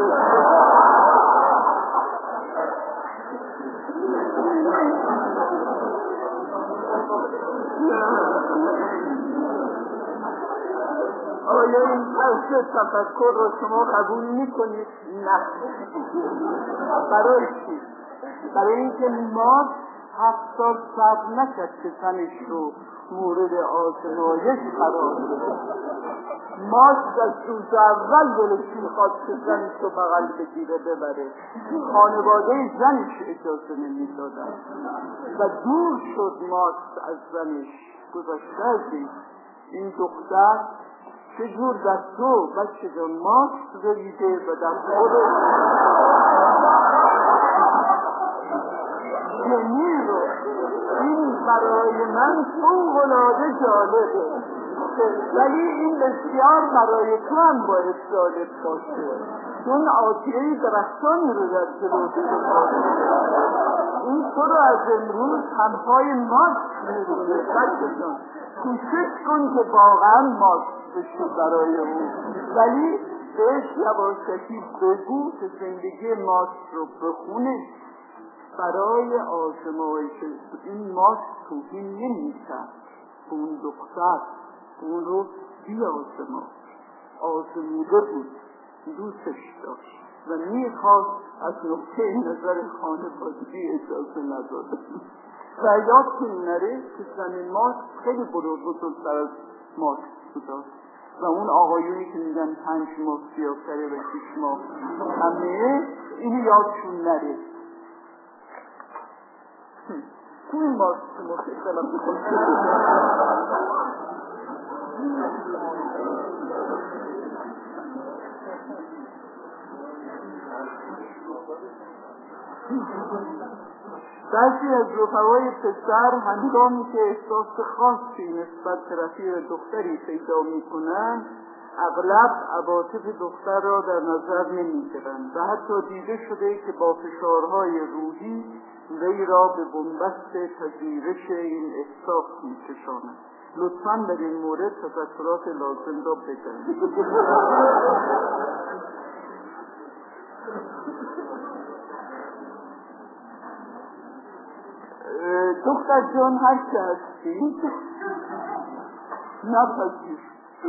آیا این طرز تفکر رو شما قبول میکنید؟ نه. برای چی؟ برای اینکه ما 7 سال صبر نکرد که زنش رو مورد آزمایش قرار بده. ماست از روز اول دلش میخواد که زنش رو بغل بگیره ببره، خانواده زنش اجازه نمیدادن و دور شد ماست از زنش. گذاشته از این دختر چجور در تو بچه جان ماست بریده و در خودش جنی رو. این برای من فوق‌العاده جالبه، ولی این بسیار برای تو هم باید جالب باشه، چون آتیه درختانی رو در جلوش بکنه. این تو رو از امروز همپای ماست می‌رونه. بچه جان کوشش کن که واقعا ماست بشی برای اون، ولی بهش یواشکی بگو که زندگی ماست رو بخونه برای آزمایش. این ماست توهین نمی‌کرد اون دختر، اون رو بیازما، آزموده بود، دوستش داشت و میخواست از نقطه نظر خانوادگی اجازه نداده و یادتون نره که زن ماست خیلی بزرگتر از ماست بوده و اون آقایونی که میگن 5 ماه سیاه‌تره و 6 ماه همه اینو یادشون نره. توی ماست که ما خیلی بکنم بعضی از رفقای پسر هنگامی که احساس خاصی نسبت به رفیق دختری پیدا میکنن اغلب عواطف دختر را در نظر نمیگیرند و حتی دیده شده که با فشارهای روحی وی را به بنبست پذیرش این احساس میکشانند. لطفاً در این مورد تذکرات لازم را بگیرید. دختر جان هر که هستی نپذیر،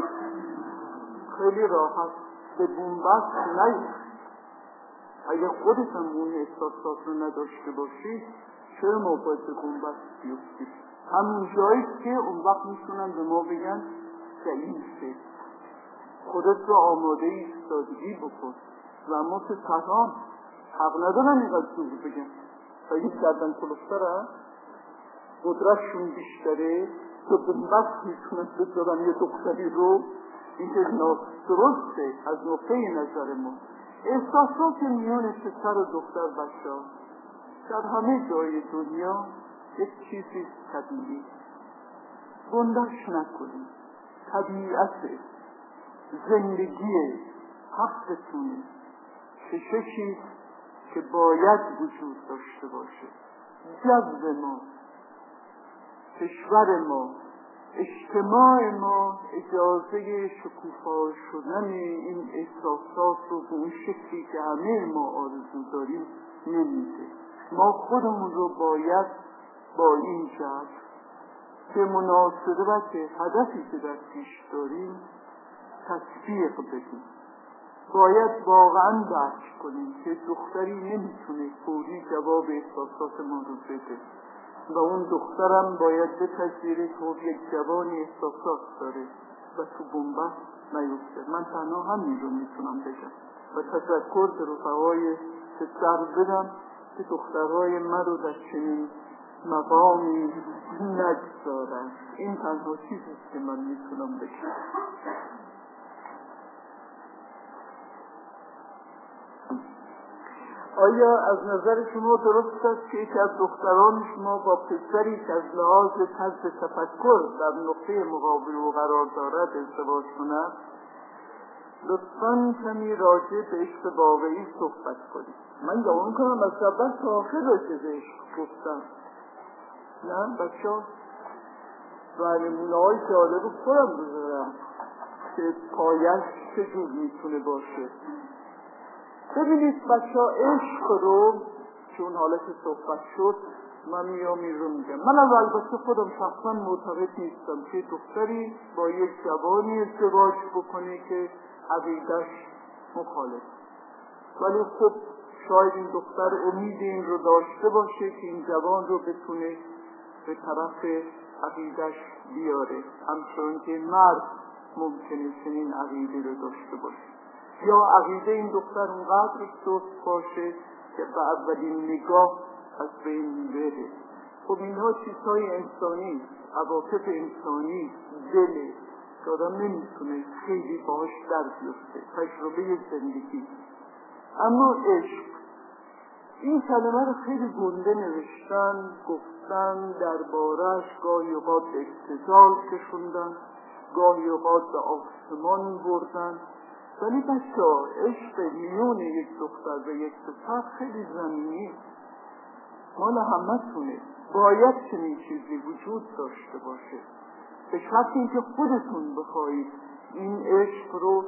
خیلی راحت به بنبست نیست. اگه خودت هم اون احساسات رو نداشته باشی چرا ما باید به بنبست بیفتیم؟ همون جایی که اون وقت میتونن به ما بگن ضعیفه، خودت رو آماده ایستادگی بکن و اما که تهان حق ندارن اینقدر دور بگن و یک گردن کلفتر قدرتشون بیشتره که بنبست میتونن بذارن یه دختری رو. این که درسته از نقطه نظر ما. احساسات میان پسر و دختر بچه ها در همه جای دنیا یک چیزی طبیعی، گندش نکنید. طبیعت زندگی حقتونه که چیز که باید وجود داشته باشه. جو ما، کشور ما، اجتماع ما اجازه شکوفا شدن این احساسات رو به اون شکلی که همه ما آرزو داریم نمیده. ما خودمون رو باید با این جهت به مناسبت هدفی که در پیش داریم تطبیق بدیم. باید واقعا درک کنیم که دختری نمیتونه فوری جواب احساسات ما رو بده و اون دخترم باید بپذیره که یک جوان احساسات داره و تو بنبست نیفته. من تنها همین رو میتونم بگم و تشکر به رفقای پسر بدم که دخترهای من رو در چنین مقامی نگذارن. این تنها چیزیست که من میتونم بگم. آیا از نظر شما درست است که یکی از دختران شما با پسری که از لحاظ طرز تفکر در نقطه مقابل او قرار دارد ازدواج کند؟ لطفاً کمی راجع به عشق واقعی صحبت کنید. من گمان کنم از اول تا آخر راجع به عشق گفتم. نه بچه‌ها و نمونه‌های جالب رو خودم بذارم که پایش چجور میتونه باشه. ببینید بچه‌ها، عشق رو چون حالت صحبت شد من این رو میگم. من البته خودم شخصا معتقد نیستم که دختری با یک جوانی ازدواج بکنه که عقیده‌اش مخالف، ولی خب شاید این دختر امید این رو داشته باشه که این جوان رو بتونه به طرف عقیده‌اش بیاره، همچون که مرد ممکنه چنین عقیده رو داشته باشه یا عقیده این دختر اونقدر سست باشه که به اولین نگاه از بین بره. خب اینها چیزهای انسانی، عواطف انسانی، دله که آدم نمیتونه خیلی باهاش در بیفته، تجربه زندگی. اما عشق، این کلمه رو خیلی گنده نوشتن، گفتن دربارش، گاهی اوقات به اختزال کشوندن، گاهی اوقات به آسمان بردن. ولی بچه‌ها، عشق میون یک دختر و یک پسر خیلی زمینی، مال همتونه. باید چنین چیزی وجود داشته باشه، به شرط اینکه خودتون بخواید این عشق رو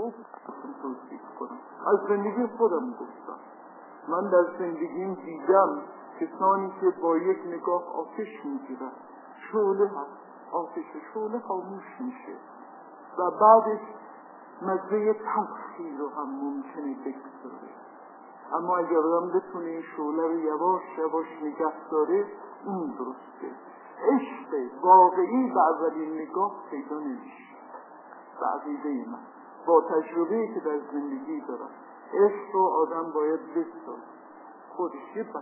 توصیف کنم. از زندگی خودم گفتم. من در زندگیم دیدم کسانی که با یک نگاه آتش میگیرن، شعله هست، آتش شعله خاموش میشه و بعدش مزه تلخی رو هم ممکنه بگذاره، اما اگر آدم بتونه این شعله رو یواش یواش نگه داره، اون درسته. عشق واقعی به اولین نگاه پیدا نمیشه. به عقیده من، با تجربه‌ای که در زندگی دارم، عشق رو آدم باید بسازه. خودش یه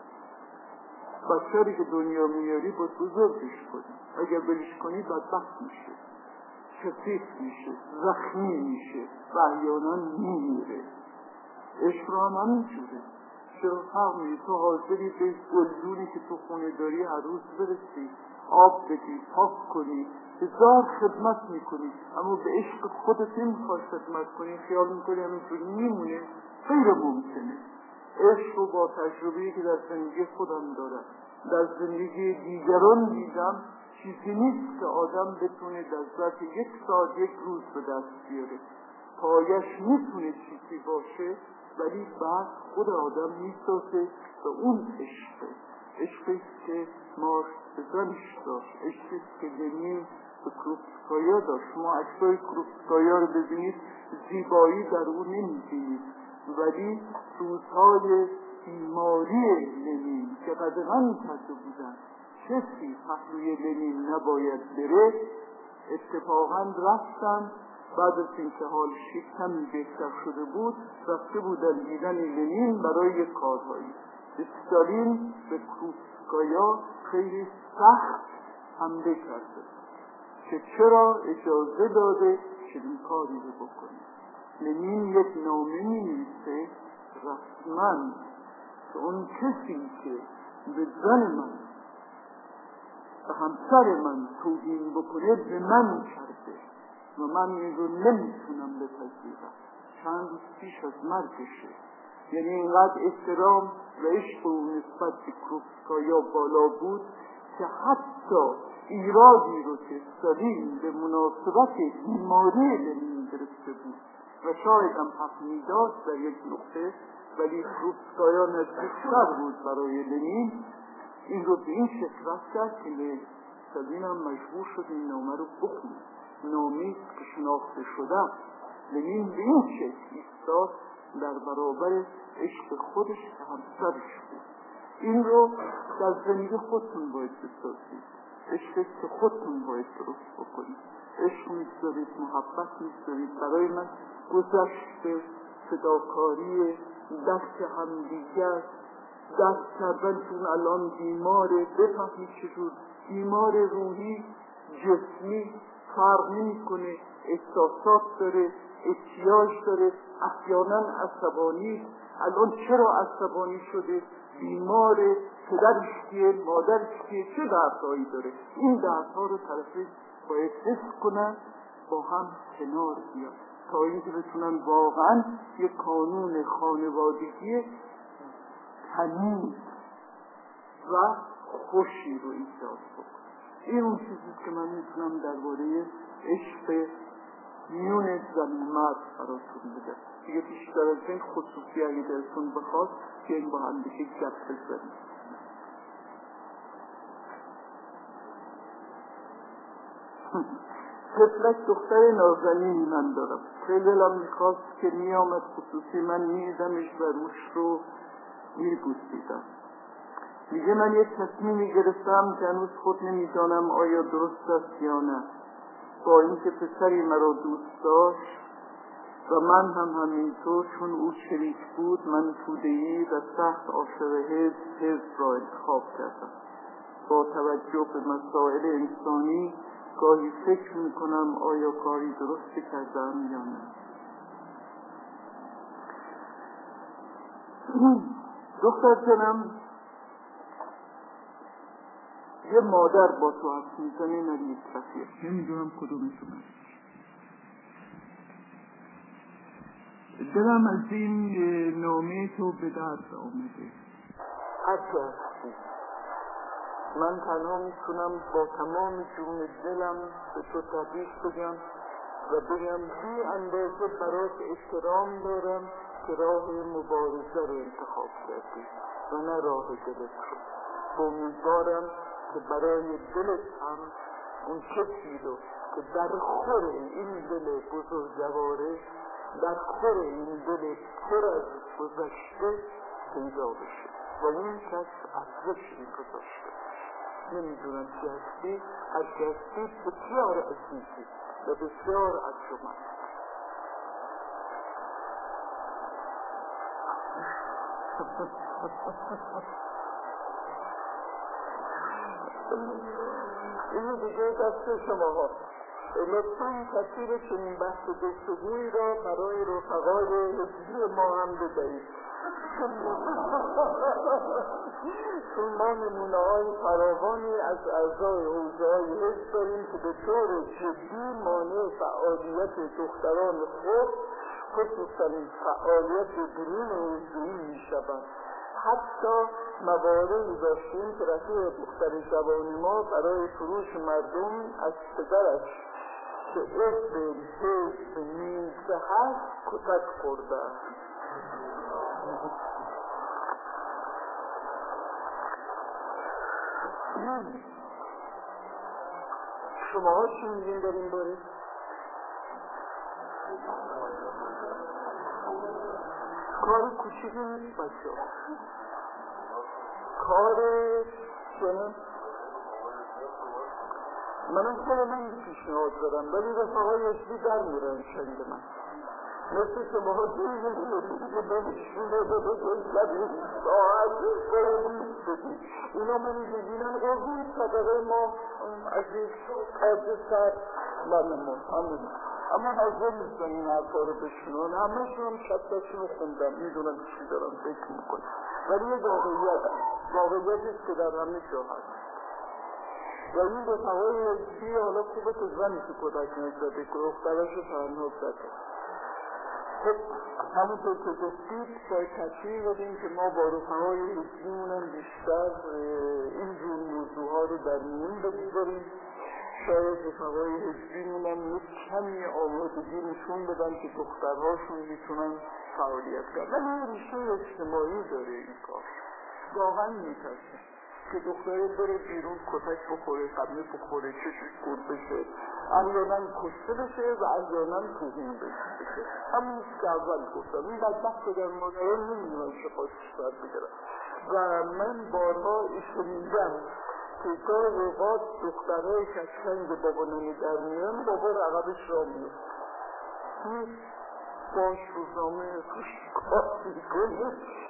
بچه‌ای که دنیا میاری باید بزرگش کنی. اگر بلش کنی بدبخت میشه، کثیف میشه، زخمی میشه و احیانا میمیره. عشق رو هم همینجوره. چرا فرق می‌کنه؟ تو حاضری به گلدونی که تو خونه داری هر روز برسی، آب بدی، پاک کنی، هزار خدمت میکنی، اما به عشق خودت نمیخوای خدمت کنی، خیال میکنی همینطوری میمونه. غیر ممکنه. عشق رو با تجربه‌ای که در زندگی خودم دارم، در زندگی دیگران دیدم، چیزی نیست که آدم بتونه در ظرف یک ساعت یک روز به دست بیاره. پایش میتونه چیزی باشه، ولی بعد خود آدم میسازه و اون عشقی که مارکس بزنش داشت، عشقی که لنین به کروپسکایا داشت. شما عکسای کروپسکایا رو ببینید، زیبایی در اون نمیبینید، ولی روزهای بیماری لنین که قدغن کرده بودن، کسی پهلوی لنین نباید بره، اتفاقا رفتن بعد از اینکه حالش کمی بهتر شده بود، رفته بودن دیدن لنین برای یک کارهایی. استالین به کروپسکایا خیلی سخت حمله کرده که چرا اجازه داده چنین کاری رو بکنه. لنین یک نامه می‌نویسه رسما که اون کسی که به زن من و همسر من توهین بکنه به من کرده و من این رو نمیتونم بپذیرم. چند روز پیش از مرگشه. یعنی اینقدر احترام و عشق و نسبت به کروپسکایا بالا بود که حتی ایرادی رو که استالین به مناسبت بیماری لنین گرفته بود و شاید هم حق میداد در یک نقطه، ولی کروپسکایا نزدیکتر بود برای لنین، این رو به این شکل رفت کرد که استالین هم مجبور شد این نامه رو بخونه. نامه که شناخته شده. لنین به این شکل ایستاد در برابر عشق خودش که همسرش بود. این رو در زندگی خودتون باید بسازید. عشقی که خودتون باید درست بکنید. عشق می‌ذارید، محبت می‌ذارید. برای من گذشته فداکاری، دست همدیگر، دست کردنتون الان بیماره، بفهمید چجور بیمار روحی جسمی فرق نمی‌کنه، احساسات داره، احتیاج داره، احیانا عصبانی. الان چرا عصبانی شده؟ بیمار، پدرش کیه، مادرش کیه، چه دردهایی داره؟ این دردها رو طرفه باید حس کنن، با هم کنار بیان تا اینکه بتونن واقعا یک قانون خانوادگی تمیز و خوشی رو ایجاد بکنن. این اون چیزی که من میتونم درباره عشق میون زن و مرد براتون بگم. دیگه بیشتر از این خصوصی اگه دلتون بخواد که این با هم دیگه گپ بزنیم. طفلک دختر نازنینی من دارم. خیلی دلم میخواست که میامد خصوصی من میدمش و روش رو میبوسیدم. میگه من یک تصمیمی گرفتم که هنوز خود نمیدانم آیا درست است یا نه. با اینکه پسری مرا دوست داشت و من هم همینطور، چون او شریک بود، من توده‌ای و سخت عاشق حزب را انتخاب کردم. با توجه به مسائل انسانی گاهی فکر میکنم آیا کاری درستی کردم یا نه. دختر جانم، یه مادر با تو حرف میزنه، نری یک رفیق، نمیدونم کدومتون هست. دلم از این نامه تو به درد آمده. هرچه هستی من تنها میتونم با تمام جون دلم به تو تبریک بگم و بگم بی اندازه برات احترام دارم که راه مبارزه رو انتخاب کردی و نه راه دلت رو. امیدوارم که برای دلت هم اون کسی رو که در خور این دل بزرگواره، در خور این دل پر از گذشته پیدا بشه و این کس ارزشی گذاشته. نمیدونم چی هستی، هرچی هستی بسیار عزیزی و بسیار ارجمند. این دیگه دست شما ها. لطفاً ترتیب چنین بحث گفتگویی را برای رفقای حزبی ما هم بدهید. چون ما نمونه‌های فراوانی از اعضای حوزه‌های حزب داریم که به طور جدی مانع فعالیت دختران خود، خصوصاً فعالیت برون حزبی می‌شوند. حتی مواردی داشتیم که رفیق دختر جوان ما برای فروش مردم از پدرش که اسم حزب نیز هست کتک خورده. شما ها چی میگین در این باره؟ کار کوچیکی نیست بچه ها، کار شنم منم خیلی من پیشنهاد دارم، ولی رفقای حزبی در میرن شنگ من. مثل شما ها دیگه که بمشونه بگذارید ساعتی کنید اینا من بگیرن قضی طبقه ما از این تازه سر لنمون همون اما حاضر نیستن این حرفا رو بشنون همه شون شبتاشون رو خوندم میدونم چی دارم فکر میکنم ولی یک واقعیتیست که در همه جا هست و این رفقای حزبی حالا خوبه که زنی که کتک نزده که اخترش رو تنها زده. خب همونطور که گفتید باید تشریح بدیم که ما با رفقای حزبیمونم بیشتر اینجور موضوعها رو در میون بگذاریم. شاید رفقای حزبیمونم یک کمی آمادگی نشون بدن که دخترهاشون میتونن فعالیت کنن ولی ریشه اجتماعی داره این کار. واقعا میترسن که دختره بره بیرون کتک بخوره، قبله بخوره، چشش گرد بشه، احیانا کشته بشه و احیانا توهین بشه. همون که اول گفتم این بدبخت در مادران نمیدونن چه خواهدش باید بگرن و من بارها شنیدم که گاه اوقات دخترهای که از سنگ بابا نمی در میان بابا رقبش را میاد باش روزنامه روش کار میکنه.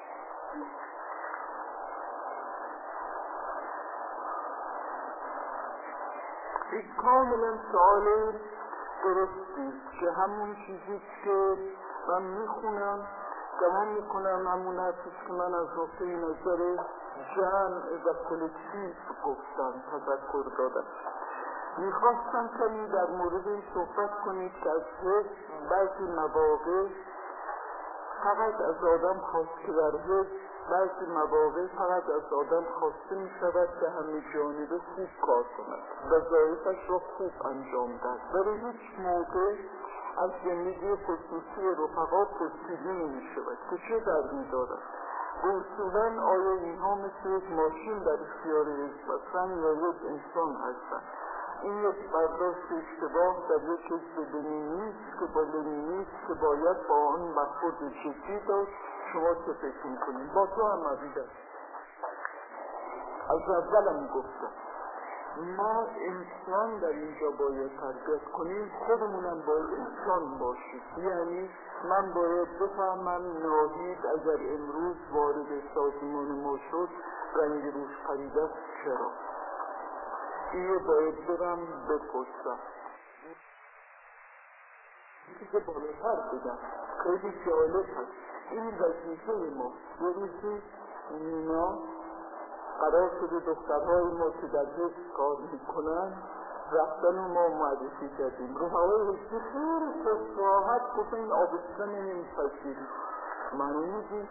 این کاملا سوال درستیست که همون چیزی که من میخونم گمان میکنم همون حرفیست که من از نقطه نظر جمع و کلکتیو گفتم تذکر دادم. میخواستم کمی در مورد این صحبت کنید که از بعضی مواقع فقط از آدم خواست که در بعضی مواقع فقط از آدم خواسته می شود که همه جانبه خوب کار کند و ظایفش را خوب انجام دهد ولی هیچ موقع از زندگی خصوصی رفقا پرسیده نمی شود که چه در می دارد. اصولا آیا اینها مثل یک ماشین در اختیار حزب هستند یا یک انسان هستند؟ این یک برداشت اشتباه در یک حزب لنینیست که با لنینیست که باید با آن برخورد جدی داشت. شما چه فکر میکنید؟ با تو هم عقیده از اولم گفتم ما انسان در اینجا باید تربیت کنیم، خودمونم باید انسان باشیم. یعنی من باید بفهمم ناهید اگر امروز وارد سازمان ما شد رنگ روش پریده است چرا؟ اینو باید برم بپرسم. چیز بالاتر بگم خیلی جالب هست این وظیفه ما. یه روزی اینا قرار شده دخترهای ما که در حزب کار میکنن رفتن و ما معرفی کردیم. رفقای حزبی خیلی خوشراحت گفتن این آبستن نمیپذیریم. معنی میدیم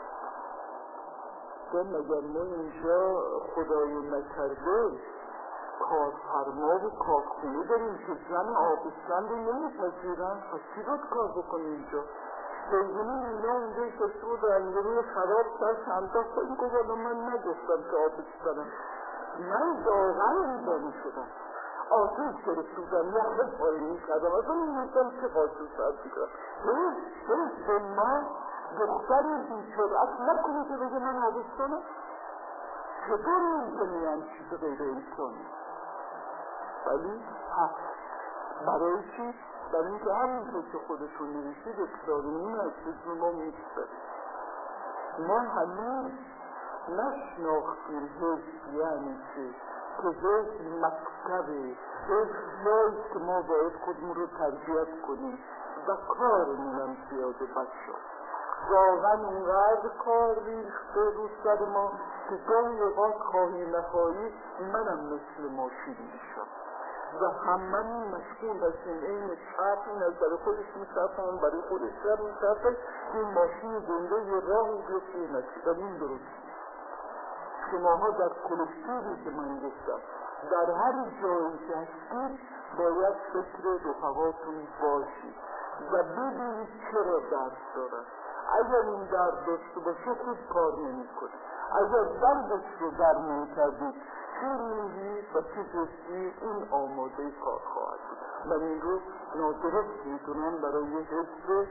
که مگر ما اینجا خدای نکرده کارفرما و کارخونه داریم که زن آبستن رو نمیپذیرن. پس چی باید کار بکنیم اینجا؟ سیدونی اینا اونجای کسی رو در انگروی خراب سر چندتا خیلی که بالا من نگفتم که آبستنم. من واقعا میدانی شدم آتش گرفت بودم یخ پایی میکردم از اون میدم که خواهد سرد بگرم به ما دختری بیشرعت نکنه که بگه من آبستنم. چطور میکنی هم چیز غیر انسانی؟ ولی هست. برای چی؟ برای اینکه همینطور که خودتون نوشید اکرارمون از حزب ما میگذاریم. ما هنوز نشناختیم حزب یعنی که حزب مکتبه، حزب جایی که ما باید خودمون رو تربیت کنیم و کارمونم زیاده بچه واقعا اونقدر کار ریخته رو سر ما که گاهی اوقات خواهی نخواهی منم مثل ماشین میشم و هممون مشغول هستیم این چرخ نظر خودش میچرخن برای خودش سر میچرخن این ماشین زنده یه راهی بیفته نشد. و این درست شماها در کلکتیوی که من گفتم در هر جایی که هستید باید فکر رفقاتون باشید و ببینید چرا درد دارد. اگر این درد داشته باشه خوب کار نمی کنید. اگر دردش رو در نمی کردید چه روحی و چه جسمی این آماده کار خواهد بود. و این رو نادرست میتونم برای حزب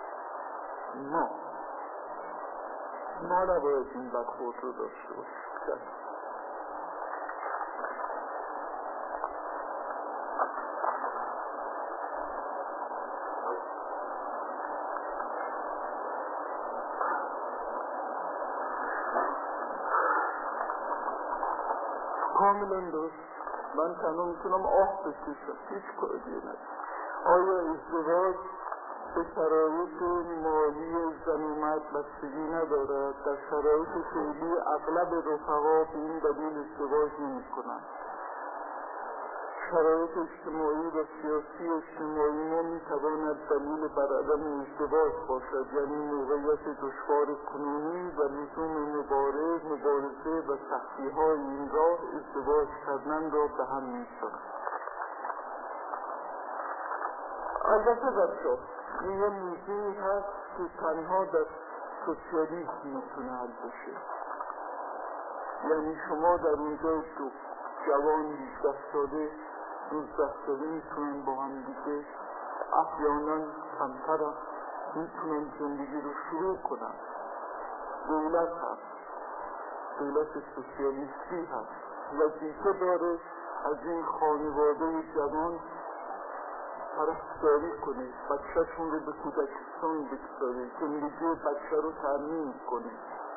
ما نباید این بدخورد رو داشته باشید. کاملا درست. من تنها میتونم آه بکشم، هیچ کاری ندارم. آیا ازدواج به شرایط مالی زن و مرد بستگی ندارد؟ در شرایط فعلی اغلب رفقا به این دلیل ازدواج نمی‌کنند. شرایط اجتماعی و سیاسی اجتماعی ما میتواند دلیل بر عدم ازدواج باشد، یعنی موقعیت دشوار کنونی و لزوم مبارزه و سختی‌های این راه ازدواج کردن را به هم می‌زند. البته بچه‌ها این یه موضوعی هست که تنها در سوسیالیسم میتونه حل بشه. یعنی شما در اونجا دو جوان 18 ساله 12 ساله میتونن با هم دیگه احیانا کمتر هم میتونن زندگی رو شروع کنن. دولت هست، دولت سوسیالیستی هست، وظیفه داره از این خانواده جوان پرستاری کنه، بچه‌شون رو به کودکستان بگذاره، زندگی بچه رو تأمین کنه.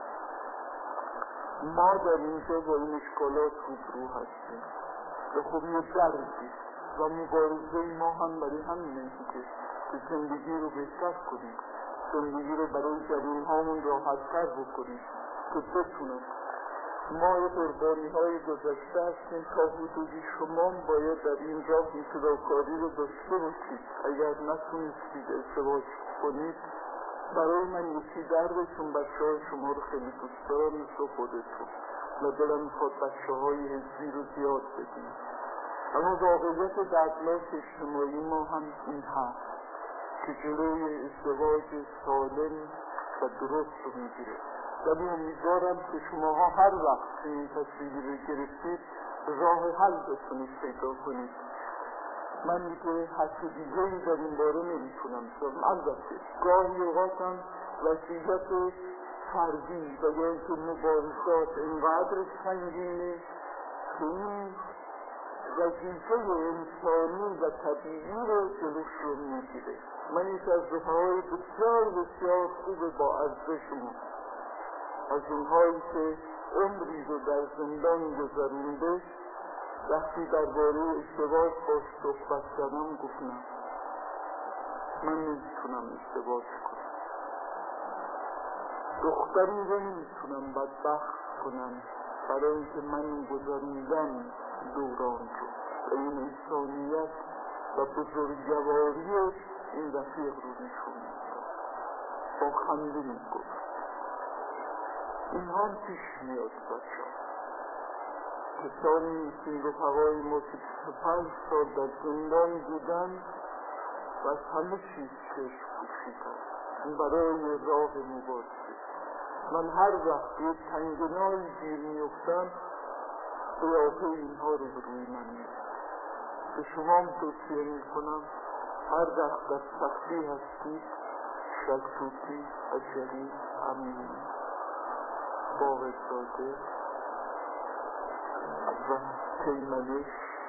ما در اینجا با این اشکالات روبرو هستیم و خب یه دردی و مبارزه ما هم برای همینه که زندگی رو بهتر کنیم، زندگی رو برای جوانهامون راحت‌تر بکنیم که بتونن. ما قربانی‌های گذشته هستیم، تا حدودی شما باید در این راه فداکاری رو داشته باشید. اگر نتونستید ازدواج کنید برای من یکی درده، چون بچه‌های شما رو خیلی دوست دارم مثل خودتون و دلم میخواد بچه‌های حزبی رو زیاد بدیم. اما واقعیت دردناک اجتماعی ما هم این هست که جلوی ازدواج سالم و درست رو میگیره. ولی امیدوارم که شماها هر وقت این تصویری رو گرفتید راه حل بتونید پیدا کنید. من دیگه حتی دیگه‌ای در این باره نمیتونم بزنم. البته گاهی اوقاتم وضعیت فردی و یا اینکه مبارزات اینقدر سنگینه که این وظیفه انسانی و طبیعی رو جلوش رو میگیره. من یکی از رفقای بسیار بسیار خوب با ارزشم، از اونهایی که عمری رو در زندان گذرونده، وقتی درباره ازدواج باش صحبت کردم گفت نه، من نمیتونم ازدواج کنم، دختری رو نمیتونم بدبخت کنم برای اینکه من گذروندم دوران رو و این انسانیت و بزرگواری این رفیق رو نشون میدم. با خنده میگفت. اینها پیش میاد بچه ها. کسانی که رفقای ما که 25 سال در زندان بودن و از همه چیز چشم پوشیدن برای راه مبارزه. من هر وقت یک تنگنایی گیر میافتم قیافه اینها رو روی من میاد. به شما هم توصیه میکنم هر وقت در سختی هستید شلتوتی، اجری، امینی، باقرزاده و تیمنش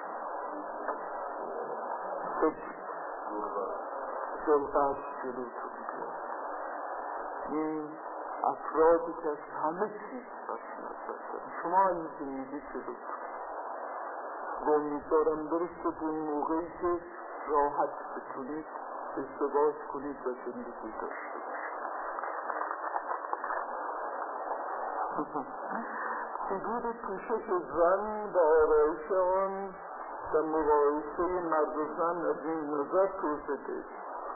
دلقدر جلوتون بیاد. این افرادی که از همه چیز بسنت هستن، شما این زندگی جلوتون و امیدوارم درست به اون موقعی که راحت بتونید ازدواج کنید و زندگی داشته حدود پوشش زن و آرایش آن و مقایسه مرد و زن از این نظر توضیح دید.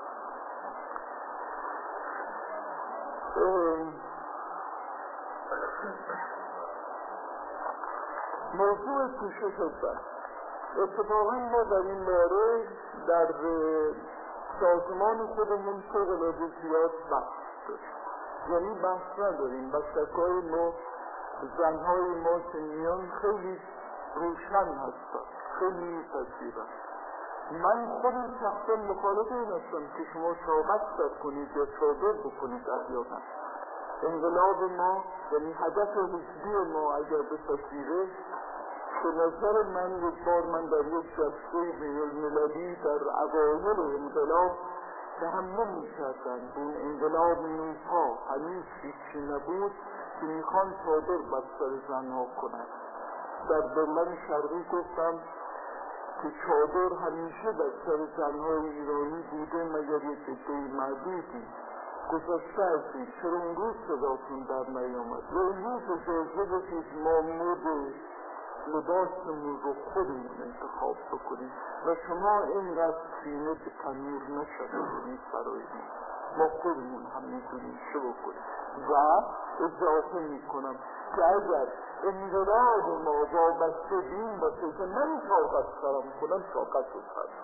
موضوع پوشش زن اتفاقا ما در این باره در سازمان خودمون فوق‌العاده زیاد بحث داریم. یعنی بحث نداریم، بچه‌های ما زنهای ما که میان خیلی روشن هستن، خیلی میپذیرن. من خودم شخصا مخالف این هستم که شما طاقت سر کنید یا چادر بکنید احیانا. انقلاب ما یعنی هدف حزبی ما اگر بپذیره، به نظر من یک بار من در یک جلسه بین‌المللی در اوایل انقلاب تحمل می‌کردن اون انقلاب نوپا هنوز هیچی نبود که میخوان چادر بر سر زنها کنن.
در برلن شرقی گفتم که چادر همیشه در سر زنهای ایرانی بوده مگر یک عده معدودی. گذاشته ازید چرا اون روز صداتون در نیامد؟ و اون روز اجازه بدید ما مد لباسمون رو خودمون انتخاب بکنیم و شما اینقدر سینه به تنور نشدید برای ما خودمون هم میدونیم چه بکنیم. و اضافه میکنم که اگر انقلاب ما وابسته بین باشه که من طاقت سرم کنم طاقت رو سرم.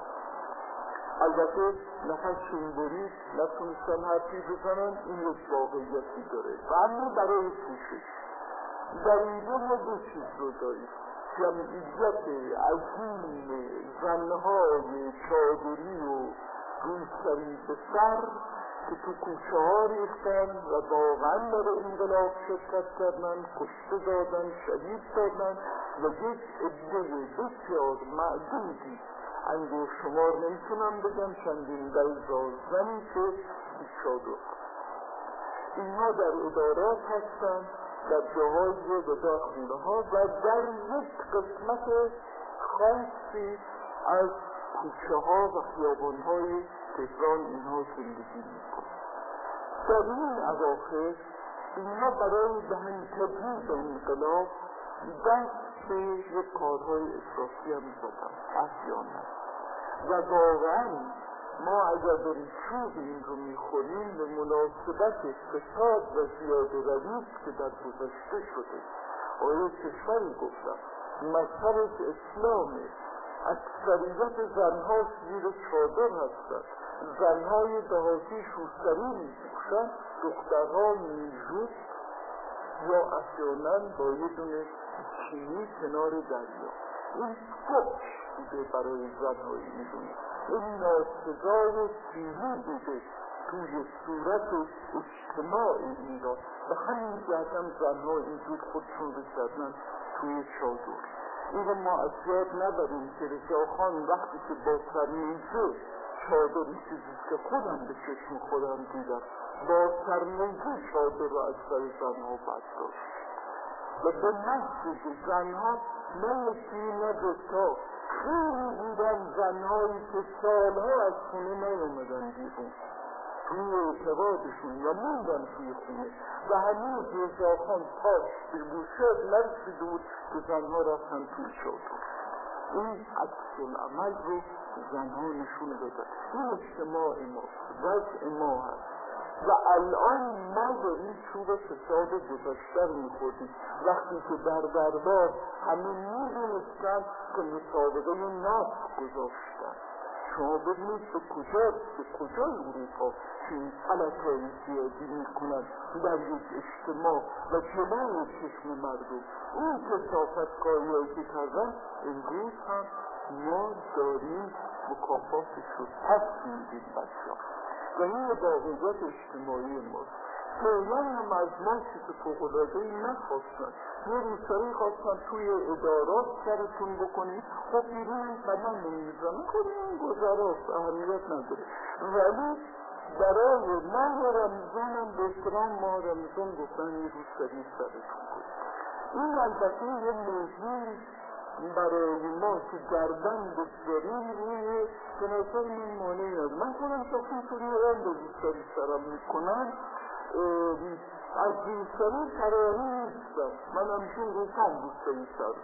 البته نفسشون برید نتونستن حرفی بزنن، این یک واقعیتی داره و اما برای پوشش در اینجا ما دو چیز رو داریم: جمعیت عظیم زنهای چادری و روسری به سر که تو کوچه ها ریختن و واقعا برای انقلاب شرکت کردن، کشته دادن، شهید دادن و یک عده بسیار معدودی انگور شمار نمیتونم بگم چندین ده‌هزار زنی که چادر. اینها در ادارات هستن، در جاهای و در خونه ها و در یک قسمت خاصی از کوچه ها و خیابان های تهران اینها زندگی میکنن. در این اواخر اینها برای دهن تبدیل به انقلاب دست به یک کارهای افراطی هم زدن احیانا و واقعا ما اگر داریم چوب این رو میخوریم به مناسبت فساد و زیاده روی که در گذشته شده. آیه کشوری گفتم مذهب اسلام اکثریت زنها زیر چادر هستند، زنهای دهاتی شوستری میپوشند، دخترها میجود یا احیانا با یه دونه چینی کنار دریا. این فحش بوده برای زنهای ایرانی، این ناسزای سیلی بوده توی صورت اجتماع ایران و همین جهت هم زنها اینجور خودشون رو کردن توی چادر. این ما از یاد نبریم که رضاخان وقتی که با سرنیزه چادری چیزی که خودم به چشم خودم دیدم با سرنیزه چادر رو از سر زنها برداشت و به محض زنها نه یکی نه دوتا خیلی بودن زنهایی که سالها از خونه نیامدن بیرون توی اعتقادشون و موندن توی خونه و هنوز رضاخان پاش به گوشه نرسیده بود که زنها رفتن توی چادر. این عکس العمل رو زنها نشون دادن. این اجتماع ما وضع ما هست و الان ما داریم چوب فساد گذشته رو میخوریم وقتی که در دربار همه میدونستن که مسابقه نفت گذاشتن. شما ببینید به کجا اروپا که این غلط‌های زیادی میکنن در یک اجتماع و جلوی چشم مردم این کثافتکاری‌هایی که کردن امروز هم ما داریم مکافاتش رو پس میدیم بچه‌ها و این واقعیت اجتماعی ماست. فعلا هم از ما چیز فوق‌العاده‌ای نخواستن، یه روسری خواستن توی ادارات سرتون بکنید، خب بیرون قدم نمیزنن، خب این گذراست اهمیت نداره. ولی برای ماه رمضان هم به احترام ماه رمضان گفتن یه روسری سرتون کنید. این البته یه موضوع برای ما که گردن بسیاریم روی به نظر من مانعی هست. من خودم شخصی توی اون به روسری سرم میکنن از روسری فراری نیستم. من همچون روسان روسری سر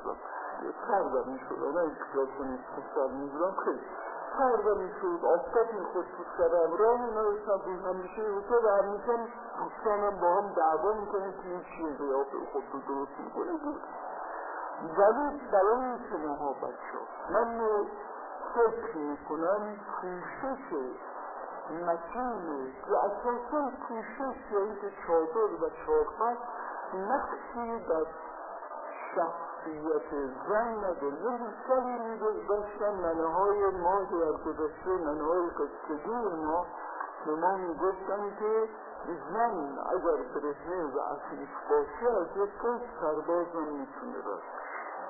کردم میشد نه اکتیار کنید که سر میگرم خیلی کردم میشد آفتاب میخود تو سرم راه نوشتم روی همیشه روسا و همیشه دوستانم با هم دعوا میکنه که این چیه قیافه خود رو درست میکنه. ولی برای شماها بچه من فکر میکنم پوشش مکینه و اساسا پوشش یا اینکه چادر و چارخط نقشی در شخصیت زن نداره. یه روزگاری می‌داشتن ننه‌های ما در گذشته ننه‌های قصه‌گوی ما به ما میگفتن که زن اگر برهنه و عفیف باشه از یک پشت سرباز هم میتونه رفت.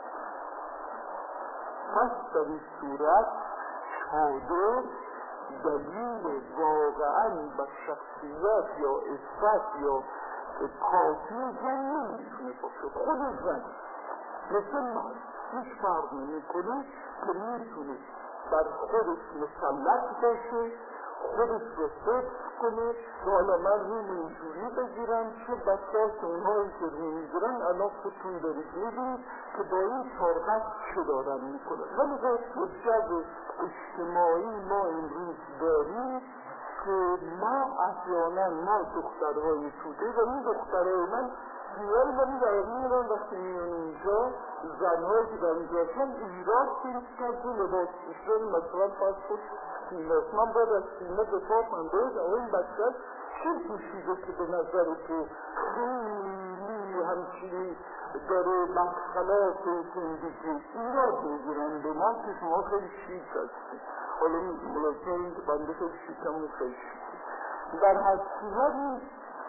پس در این صورت چادر دلیل واقعا بر شخصیت یا عفت یا پاکی زن نمیتونه باشه. خود زن مثل من هیچ فرق نمیکنه که میتونه بر خودش مسلط باشه، خودش رو حفظ کنه که حالا من روم اینجوری بگیرم چه بساط اونهایی که روم میگیرن الان خودتون دارید میبینید که با این طاقت چه دارن میکنه. ولی جو اجتماعی ما امروز داریم که ما احیانا ما دخترهای توده و این دخترهای من خیال من در میرن وقتی میان اینجا زنهایی که در اینجا هستن ایراد کنید که لباس پوشن مثلا فرض خود سینه من باید از سینه دفاع کنم باید این بچه چه پوشیده که به نظر تو خیلی همچنین داره مخلاف زندگی ایراد بگیرن به من که شما خیلی شیک هستید. حالا ملازمه که بنده خیلی شیکم خیلی شیک در حقیقت این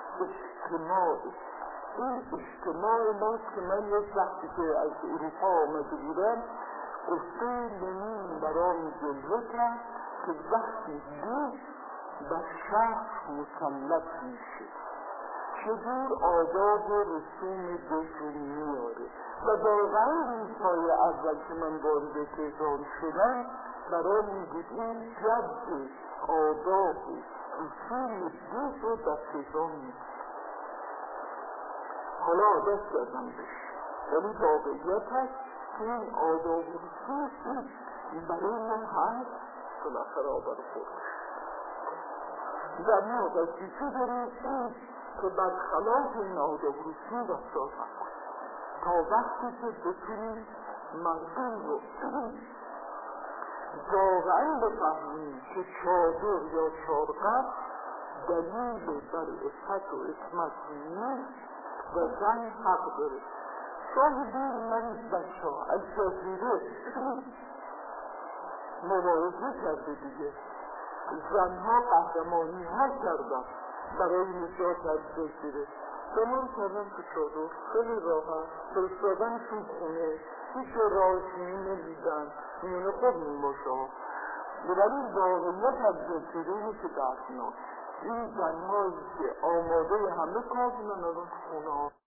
اجتماع ماست که من یک وقتی که از اروپا آمده بودم گفته لنین برام جلوه کرد که وقتی دید بر شهر مسلط میشه چجور آداب و رسوم دل میاره و واقعا روزهای اول که من وارد تهران شدم برام میگید این جد آداب رسوم دل رو در تهران میگید. حالا عادت کردم بشه ولی واقعیت هست که این آداب و رسوم برای من هست بالاخره آبر خودش در ما وظیفه داریم این که برخلاف این آداب و رسوم رفتار نکنیم تا وقتی که بتونیم مردم رو واقعا بفهمیم که چادر یا چارقد دلیل بر عفت و عصمت نیست و زن حق داره. شاهدی من بچه ها از جزیره مبارزه کرده دیگه زنها قهرمانی ها کردن برای نجات از جزیره زمان کردن که چادر خیلی راحت فرستادنشون خونه هیچ راضی نمیدن میونه خود میباشه ها بنابراین واقعیت از جزیره که دردناک این زنهایی که آماده همه کار بودن الان خونه ها